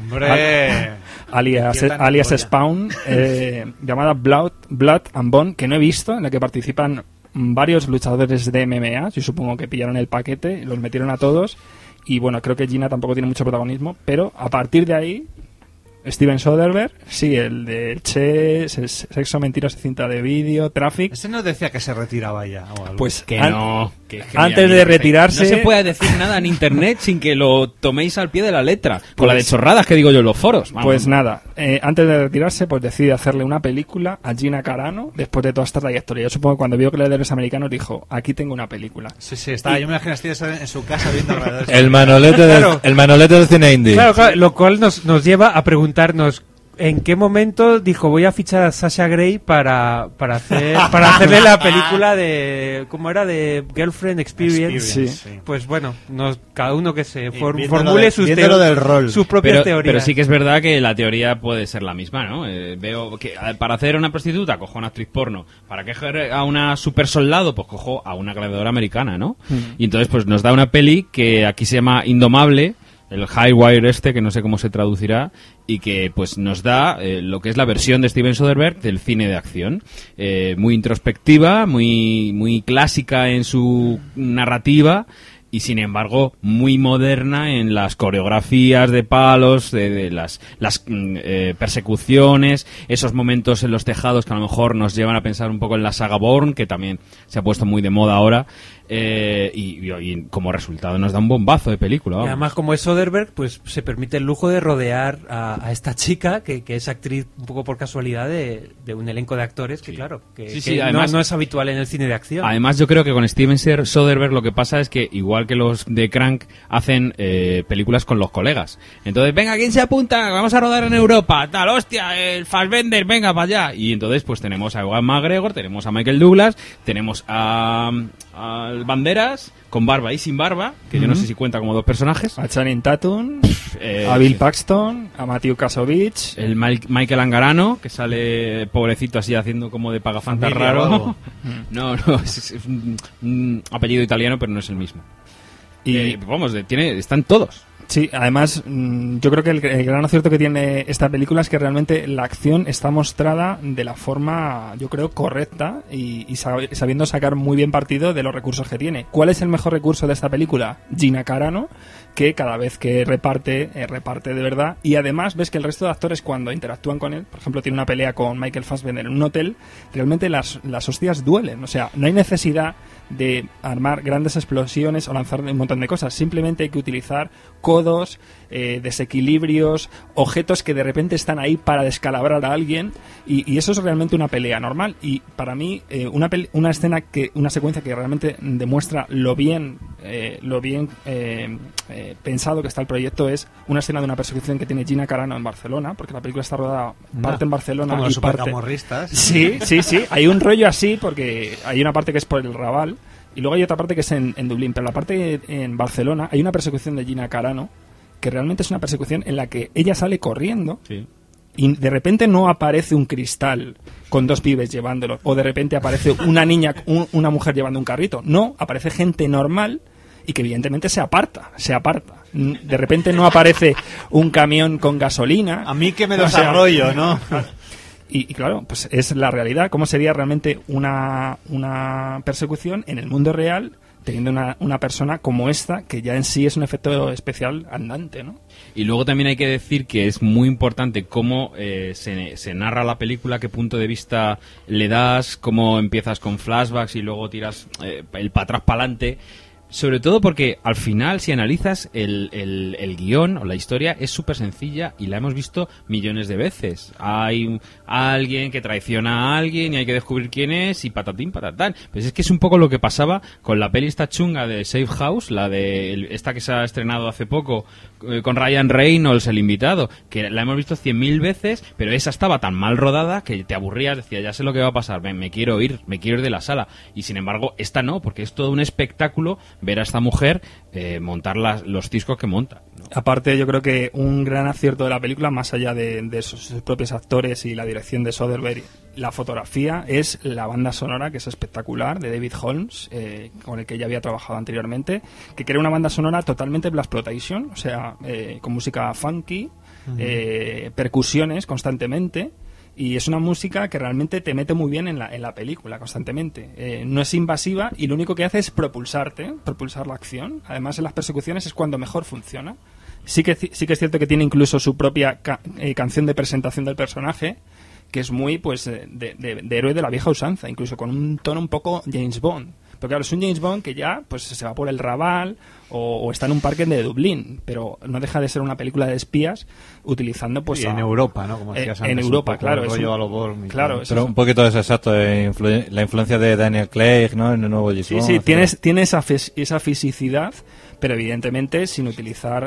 alias Spawn, llamada Blood and Bone, que no he visto, en la que participan varios luchadores de MMA. Yo supongo que pillaron el paquete, los metieron a todos y bueno, creo que Gina tampoco tiene mucho protagonismo, pero a partir de ahí Steven Soderbergh, sí, el de Che, Sexo, Mentiras y Cinta de Vídeo, Traffic. ¿Ese no decía que se retiraba ya o algo? Pues que no. Antes de retirarse... No se puede decir nada en internet sin que lo toméis al pie de la letra. Con la de chorradas que digo yo en los foros. Vamos. Pues nada, antes de retirarse, pues decide hacerle una película a Gina Carano después de toda esta trayectoria. Yo supongo que cuando vio que los americanos dijo, aquí tengo una película. Sí, estaba. Yo me imagino a Steven en su casa viendo el manolete del cine indie. Claro, lo cual nos lleva a preguntarnos ¿en qué momento dijo voy a fichar a Sasha Grey para hacerle la película de ¿cómo era? De Girlfriend Experience? Sí. Pues bueno, cada uno que se formule sus propias teorías. Pero sí que es verdad que la teoría puede ser la misma, ¿no? Veo que para hacer una prostituta cojo a una actriz porno, para que a una super soldado pues cojo a una gladiadora americana, ¿no? Y entonces pues nos da una peli que aquí se llama Indomable, el High Wire que no sé cómo se traducirá, y que pues nos da lo que es la versión de Steven Soderbergh del cine de acción, muy introspectiva, muy clásica en su narrativa y sin embargo muy moderna en las coreografías de palos, de las persecuciones, esos momentos en los tejados que a lo mejor nos llevan a pensar un poco en la saga Bourne, que también se ha puesto muy de moda ahora. Y como resultado nos da un bombazo de película. Y además, como es Soderbergh, pues se permite el lujo de rodear a esta chica que es actriz un poco por casualidad de un elenco de actores que claro, que además, no es habitual en el cine de acción. Además yo creo que con Steven Soderbergh lo que pasa es que igual que los de Crank hacen películas con los colegas. Entonces, venga, ¿quién se apunta? Vamos a rodar en Europa, tal, hostia, el Fassbender, venga para allá. Y entonces pues tenemos a Ewan McGregor, tenemos a Michael Douglas, tenemos al Banderas con barba y sin barba, que yo no sé si cuenta como 2 personajes, a Channing Tatum, a Bill Paxton, a Matthew Kasovich, el Michael Angarano, que sale pobrecito así haciendo como de pagafantas raro. No, es un apellido italiano, pero no es el mismo. Y vamos, están todos. Sí, además yo creo que el gran acierto que tiene esta película es que realmente la acción está mostrada de la forma, yo creo, correcta y sabiendo sacar muy bien partido de los recursos que tiene. ¿Cuál es el mejor recurso de esta película? Gina Carano, que cada vez que reparte de verdad, y además ves que el resto de actores cuando interactúan con él, por ejemplo tiene una pelea con Michael Fassbender en un hotel, realmente las hostias duelen, o sea, no hay necesidad de armar grandes explosiones o lanzar un montón de cosas. Simplemente hay que utilizar codos, desequilibrios, objetos que de repente están ahí para descalabrar a alguien, y eso es realmente una pelea normal. Y para mí una secuencia que realmente demuestra lo bien pensado que está el proyecto es una escena de una persecución que tiene Gina Carano en Barcelona, porque la película está rodada parte en Barcelona como y los parte... supercamorristas. Sí, hay un rollo así porque hay una parte que es por el Raval y luego hay otra parte que es en Dublín, pero la parte en Barcelona hay una persecución de Gina Carano que realmente es una persecución en la que ella sale corriendo y de repente no aparece un cristal con dos pibes llevándolo, o de repente aparece una niña, una mujer llevando un carrito. No, aparece gente normal y que evidentemente se aparta. De repente no aparece un camión con gasolina. A mí que me desarrollo, ¿no? Y claro, pues es la realidad. ¿Cómo sería realmente una persecución en el mundo real teniendo una persona como esta, que ya en sí es un efecto especial andante, ¿no? Y luego también hay que decir que es muy importante cómo se narra la película, qué punto de vista le das, cómo empiezas con flashbacks y luego tiras el para atrás para adelante. Sobre todo porque al final, si analizas el guión o la historia, es súper sencilla y la hemos visto millones de veces. Hay alguien que traiciona a alguien y hay que descubrir quién es y patatín, patatán. Pues es que es un poco lo que pasaba con la peli esta chunga de Safe House, la de esta que se ha estrenado hace poco con Ryan Reynolds, el invitado, que la hemos visto 100.000 veces, pero esa estaba tan mal rodada que te aburrías, decía, ya sé lo que va a pasar, me quiero ir de la sala. Y sin embargo, esta no, porque es todo un espectáculo ver a esta mujer montar los ciscos que monta, ¿no? Aparte, yo creo que un gran acierto de la película, más allá de sus propios actores y la dirección de Soderbergh, la fotografía, es la banda sonora, que es espectacular, de David Holmes, con el que ya había trabajado anteriormente, que crea una banda sonora totalmente blaxploitation, o sea, con música funky, percusiones constantemente. Y es una música que realmente te mete muy bien en la película constantemente. No es invasiva y lo único que hace es propulsar la acción. Además, en las persecuciones es cuando mejor funciona. Sí que es cierto que tiene incluso su propia canción de presentación del personaje, que es muy pues de héroe de la vieja usanza, incluso con un tono un poco James Bond. Pero claro, es un James Bond que ya pues se va por el Raval o está en un parque de Dublín, pero no deja de ser una película de espías utilizando pues en Europa, ¿no? Como decías antes, en Europa, claro, claro, pero un poquito es exacto, la influencia de Daniel Craig, ¿no? En el nuevo James Bond. Sí, tiene esa fisicidad, pero evidentemente sin utilizar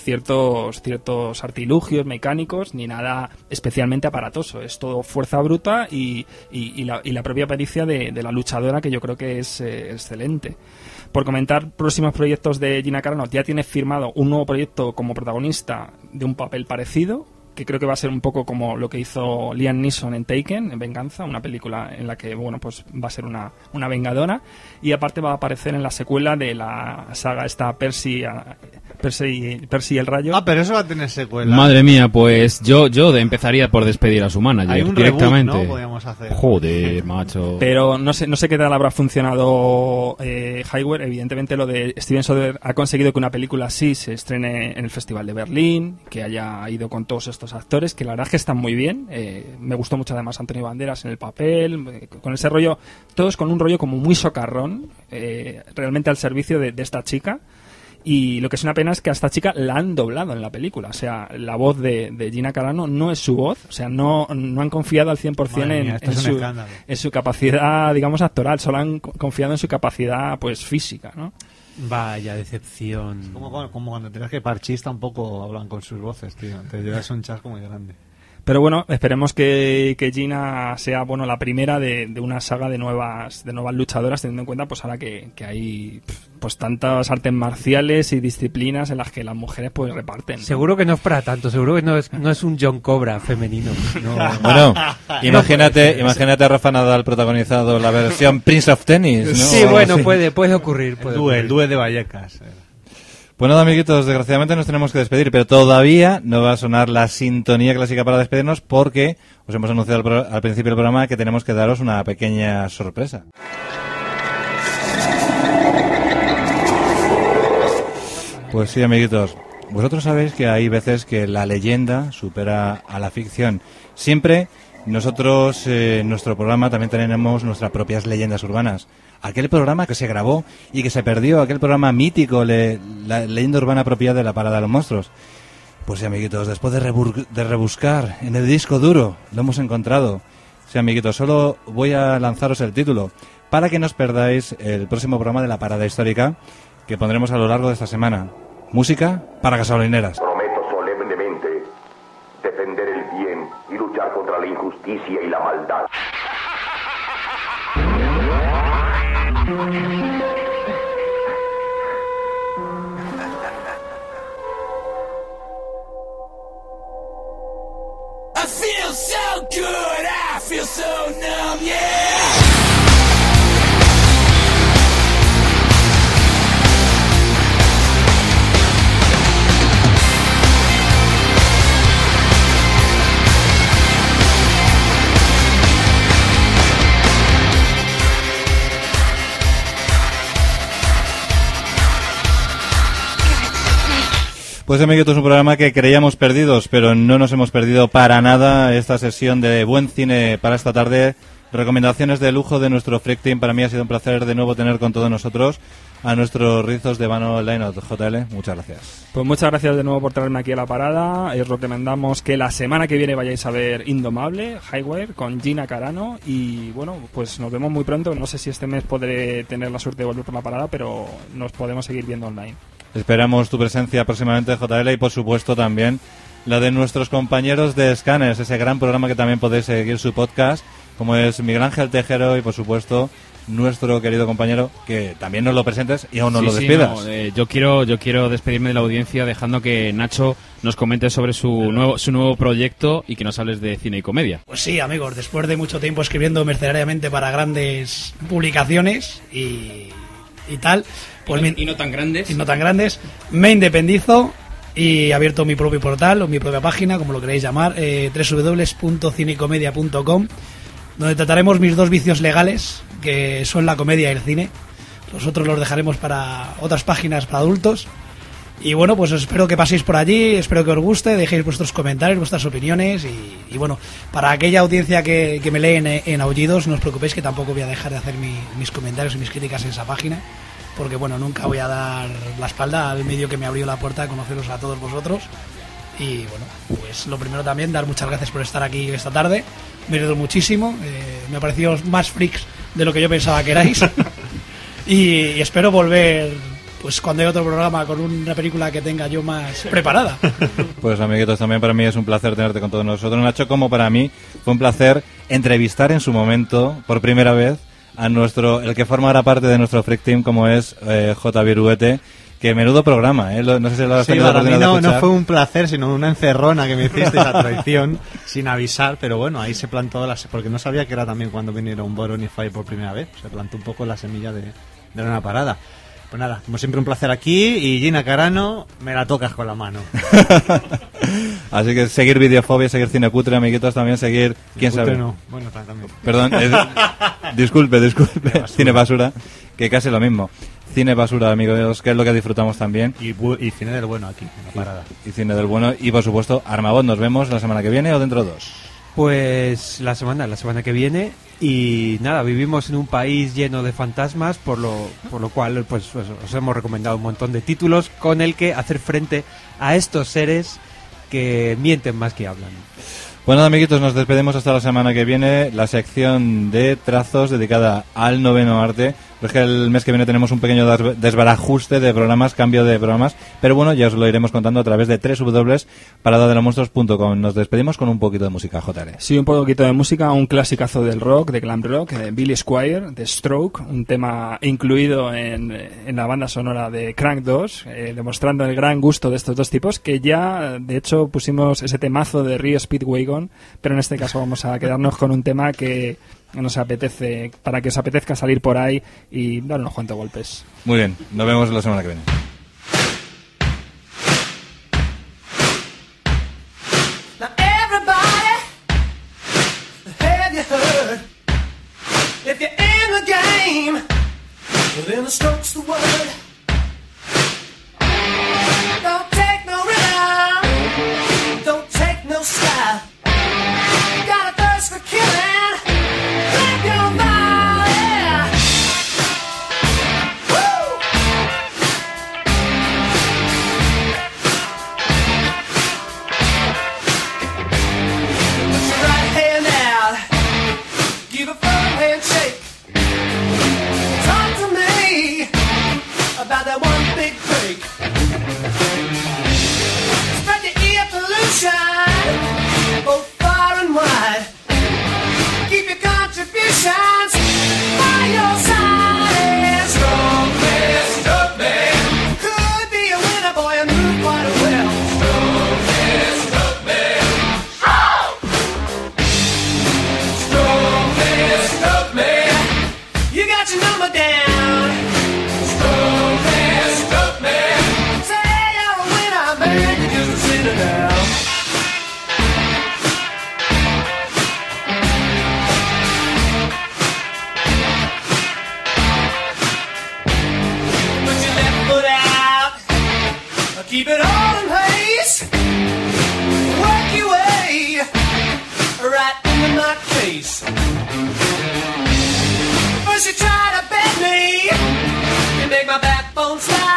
ciertos artilugios mecánicos ni nada especialmente aparatoso. Es todo fuerza bruta y la propia pericia de la luchadora, que yo creo que es excelente. Por comentar próximos proyectos de Gina Carano, ya tiene firmado un nuevo proyecto como protagonista de un papel parecido, que creo que va a ser un poco como lo que hizo Liam Neeson en Taken, en Venganza, una película en la que pues va a ser una vengadora, y aparte va a aparecer en la secuela de la saga esta Percy y el Rayo. Ah, pero eso va a tener secuela. Madre mía, pues yo empezaría por despedir a su manager. Hay un directamente. Reboot, ¿no? Podríamos hacer. Joder, macho. Pero no sé qué tal habrá funcionado Highway. Evidentemente lo de Steven Soderbergh ha conseguido que una película así se estrene en el Festival de Berlín, que haya ido con todos estos actores, que la verdad es que están muy bien. Me gustó mucho además Antonio Banderas en el papel, con ese rollo, todos con un rollo como muy socarrón, realmente al servicio de esta chica. Y lo que es una pena es que a esta chica la han doblado en la película. O sea, la voz de Gina Carano no es su voz. O sea, no han confiado al 100% en su capacidad, digamos, actoral. Solo han confiado en su capacidad, pues, física, ¿no? Vaya decepción. Es como cuando tienes que parchista un poco hablan con sus voces, tío. Te llevas un chasco muy grande. Pero bueno, esperemos que Gina sea la primera de una saga de nuevas luchadoras, teniendo en cuenta pues ahora que hay pues tantas artes marciales y disciplinas en las que las mujeres pues reparten, ¿no? Seguro que no es para tanto, seguro que no es un John Cobra femenino. No. Bueno, imagínate a Rafa Nadal protagonizado la versión Prince of Tennis, ¿no? Sí, bueno, puede ocurrir. El dúo de Vallecas. Bueno, amiguitos, desgraciadamente nos tenemos que despedir, pero todavía no va a sonar la sintonía clásica para despedirnos porque os hemos anunciado al principio del programa que tenemos que daros una pequeña sorpresa. Pues sí, amiguitos, vosotros sabéis que hay veces que la leyenda supera a la ficción. Siempre nosotros en nuestro programa también tenemos nuestras propias leyendas urbanas. Aquel programa que se grabó y que se perdió, aquel programa mítico, la leyenda urbana propia de la Parada de los Monstruos. Pues sí, amiguitos, después de rebuscar en el disco duro, lo hemos encontrado. Sí, amiguitos, solo voy a lanzaros el título para que no os perdáis el próximo programa de la Parada Histórica que pondremos a lo largo de esta semana. Música para gasolineras. Prometo solemnemente defender el bien y luchar contra la injusticia y la maldad. I feel so good, I feel so numb, yeah. Pues amiguitos, un programa que creíamos perdidos, pero no nos hemos perdido para nada. Esta sesión de buen cine para esta tarde, recomendaciones de lujo de nuestro Freak Team. Para mí ha sido un placer de nuevo tener con todos nosotros a nuestros rizos de Vano Lainot. JL, muchas gracias. Pues muchas gracias de nuevo por traerme aquí a la parada. Os recomendamos que la semana que viene vayáis a ver Indomable, Highwire, con Gina Carano. Y bueno, pues nos vemos muy pronto. No sé si este mes podré tener la suerte de volver por la parada, pero nos podemos seguir viendo online. Esperamos tu presencia próximamente, JL, y por supuesto también la de nuestros compañeros de Scanners, ese gran programa que también podéis seguir su podcast, como es Miguel Ángel Tejero y por supuesto nuestro querido compañero, que también nos lo presentes y aún nos lo despidas. Yo quiero despedirme de la audiencia dejando que Nacho nos comente sobre su nuevo proyecto y que nos hables de cine y comedia. Pues sí, amigos, después de mucho tiempo escribiendo mercenariamente para grandes publicaciones y tal, pues y no tan grandes, me independizo y he abierto mi propio portal o mi propia página, como lo queréis llamar, www.cinecomedia.com, donde trataremos mis dos vicios legales, que son la comedia y el cine. Los otros los dejaremos para otras páginas para adultos. Y bueno, pues espero que paséis por allí, espero que os guste, dejéis vuestros comentarios, vuestras opiniones y bueno, para aquella audiencia que me lee en aullidos, no os preocupéis que tampoco voy a dejar de hacer mis comentarios y mis críticas en esa página, porque bueno, nunca voy a dar la espalda al medio que me abrió la puerta a conoceros a todos vosotros. Y bueno, pues lo primero también, dar muchas gracias por estar aquí esta tarde, me he reído muchísimo, me ha parecido más freaks de lo que yo pensaba que erais y espero volver pues cuando hay otro programa con una película que tenga yo más preparada. Pues amiguitos, también para mí es un placer tenerte con todos nosotros, Nacho, como para mí fue un placer entrevistar en su momento, por primera vez, a el que formará parte de nuestro Freak Team, como es J. Viruete, que menudo programa, ¿eh? No sé si lo has tenido la oportunidad de escuchar. No fue un placer, sino una encerrona que me hiciste a traición, sin avisar, pero bueno, ahí se plantó, porque no sabía que era también cuando viniera un Boroni Fire por primera vez, se plantó un poco la semilla de una parada. Pues nada, como siempre un placer aquí y Gina Carano, me la tocas con la mano. Así que seguir Videofobia, seguir Cine Cutre, amiguitos, también seguir... ¿Quién sabe? No. Bueno, también. Perdón, disculpe. Cine Basura, que casi lo mismo. Cine Basura, amigos, que es lo que disfrutamos también. Y cine del bueno aquí, en la parada. Y cine del bueno. Y por supuesto, Armabot, nos vemos la semana que viene o dentro de 2. Pues la semana que viene. Y nada, vivimos en un país lleno de fantasmas, por lo cual pues os hemos recomendado un montón de títulos con el que hacer frente a estos seres que mienten más que hablan. Bueno, amiguitos, nos despedimos hasta la semana que viene, la sección de trazos dedicada al noveno arte. Pero es que el mes que viene tenemos un pequeño desbarajuste de programas, cambio de programas, pero bueno, ya os lo iremos contando a través de www.paradadelomonstruos.com. Nos despedimos con un poquito de música, JR. Sí, un poquito de música, un clasicazo del rock, de glam rock, de Billy Squier, de Stroke, un tema incluido en la banda sonora de Crank 2, demostrando el gran gusto de estos dos tipos, que ya, de hecho, pusimos ese temazo de Rio Speedwagon, pero en este caso vamos a quedarnos con un tema que nos apetece, para que os apetezca salir por ahí y dar unos cuantos golpes. Muy bien, nos vemos la semana que viene. Now everybody, have you heard? If you're in the game, well then the stroke's the word. Don't take no rhythm, don't take no style. You got a thirst for about that one big break. Spread the air pollution, both far and wide. Keep your contributions by your side. Strongman, Stuntman. Could be a winner, boy, and move quite well. Strongman, Stuntman. Strongman, Stuntman. You got your number down. Strongman, Stuntman. Say you're a winner, man, you just a sinner now. Keep it all in place. Work your way right into my face. First you try to bend me, you make my backbone slide.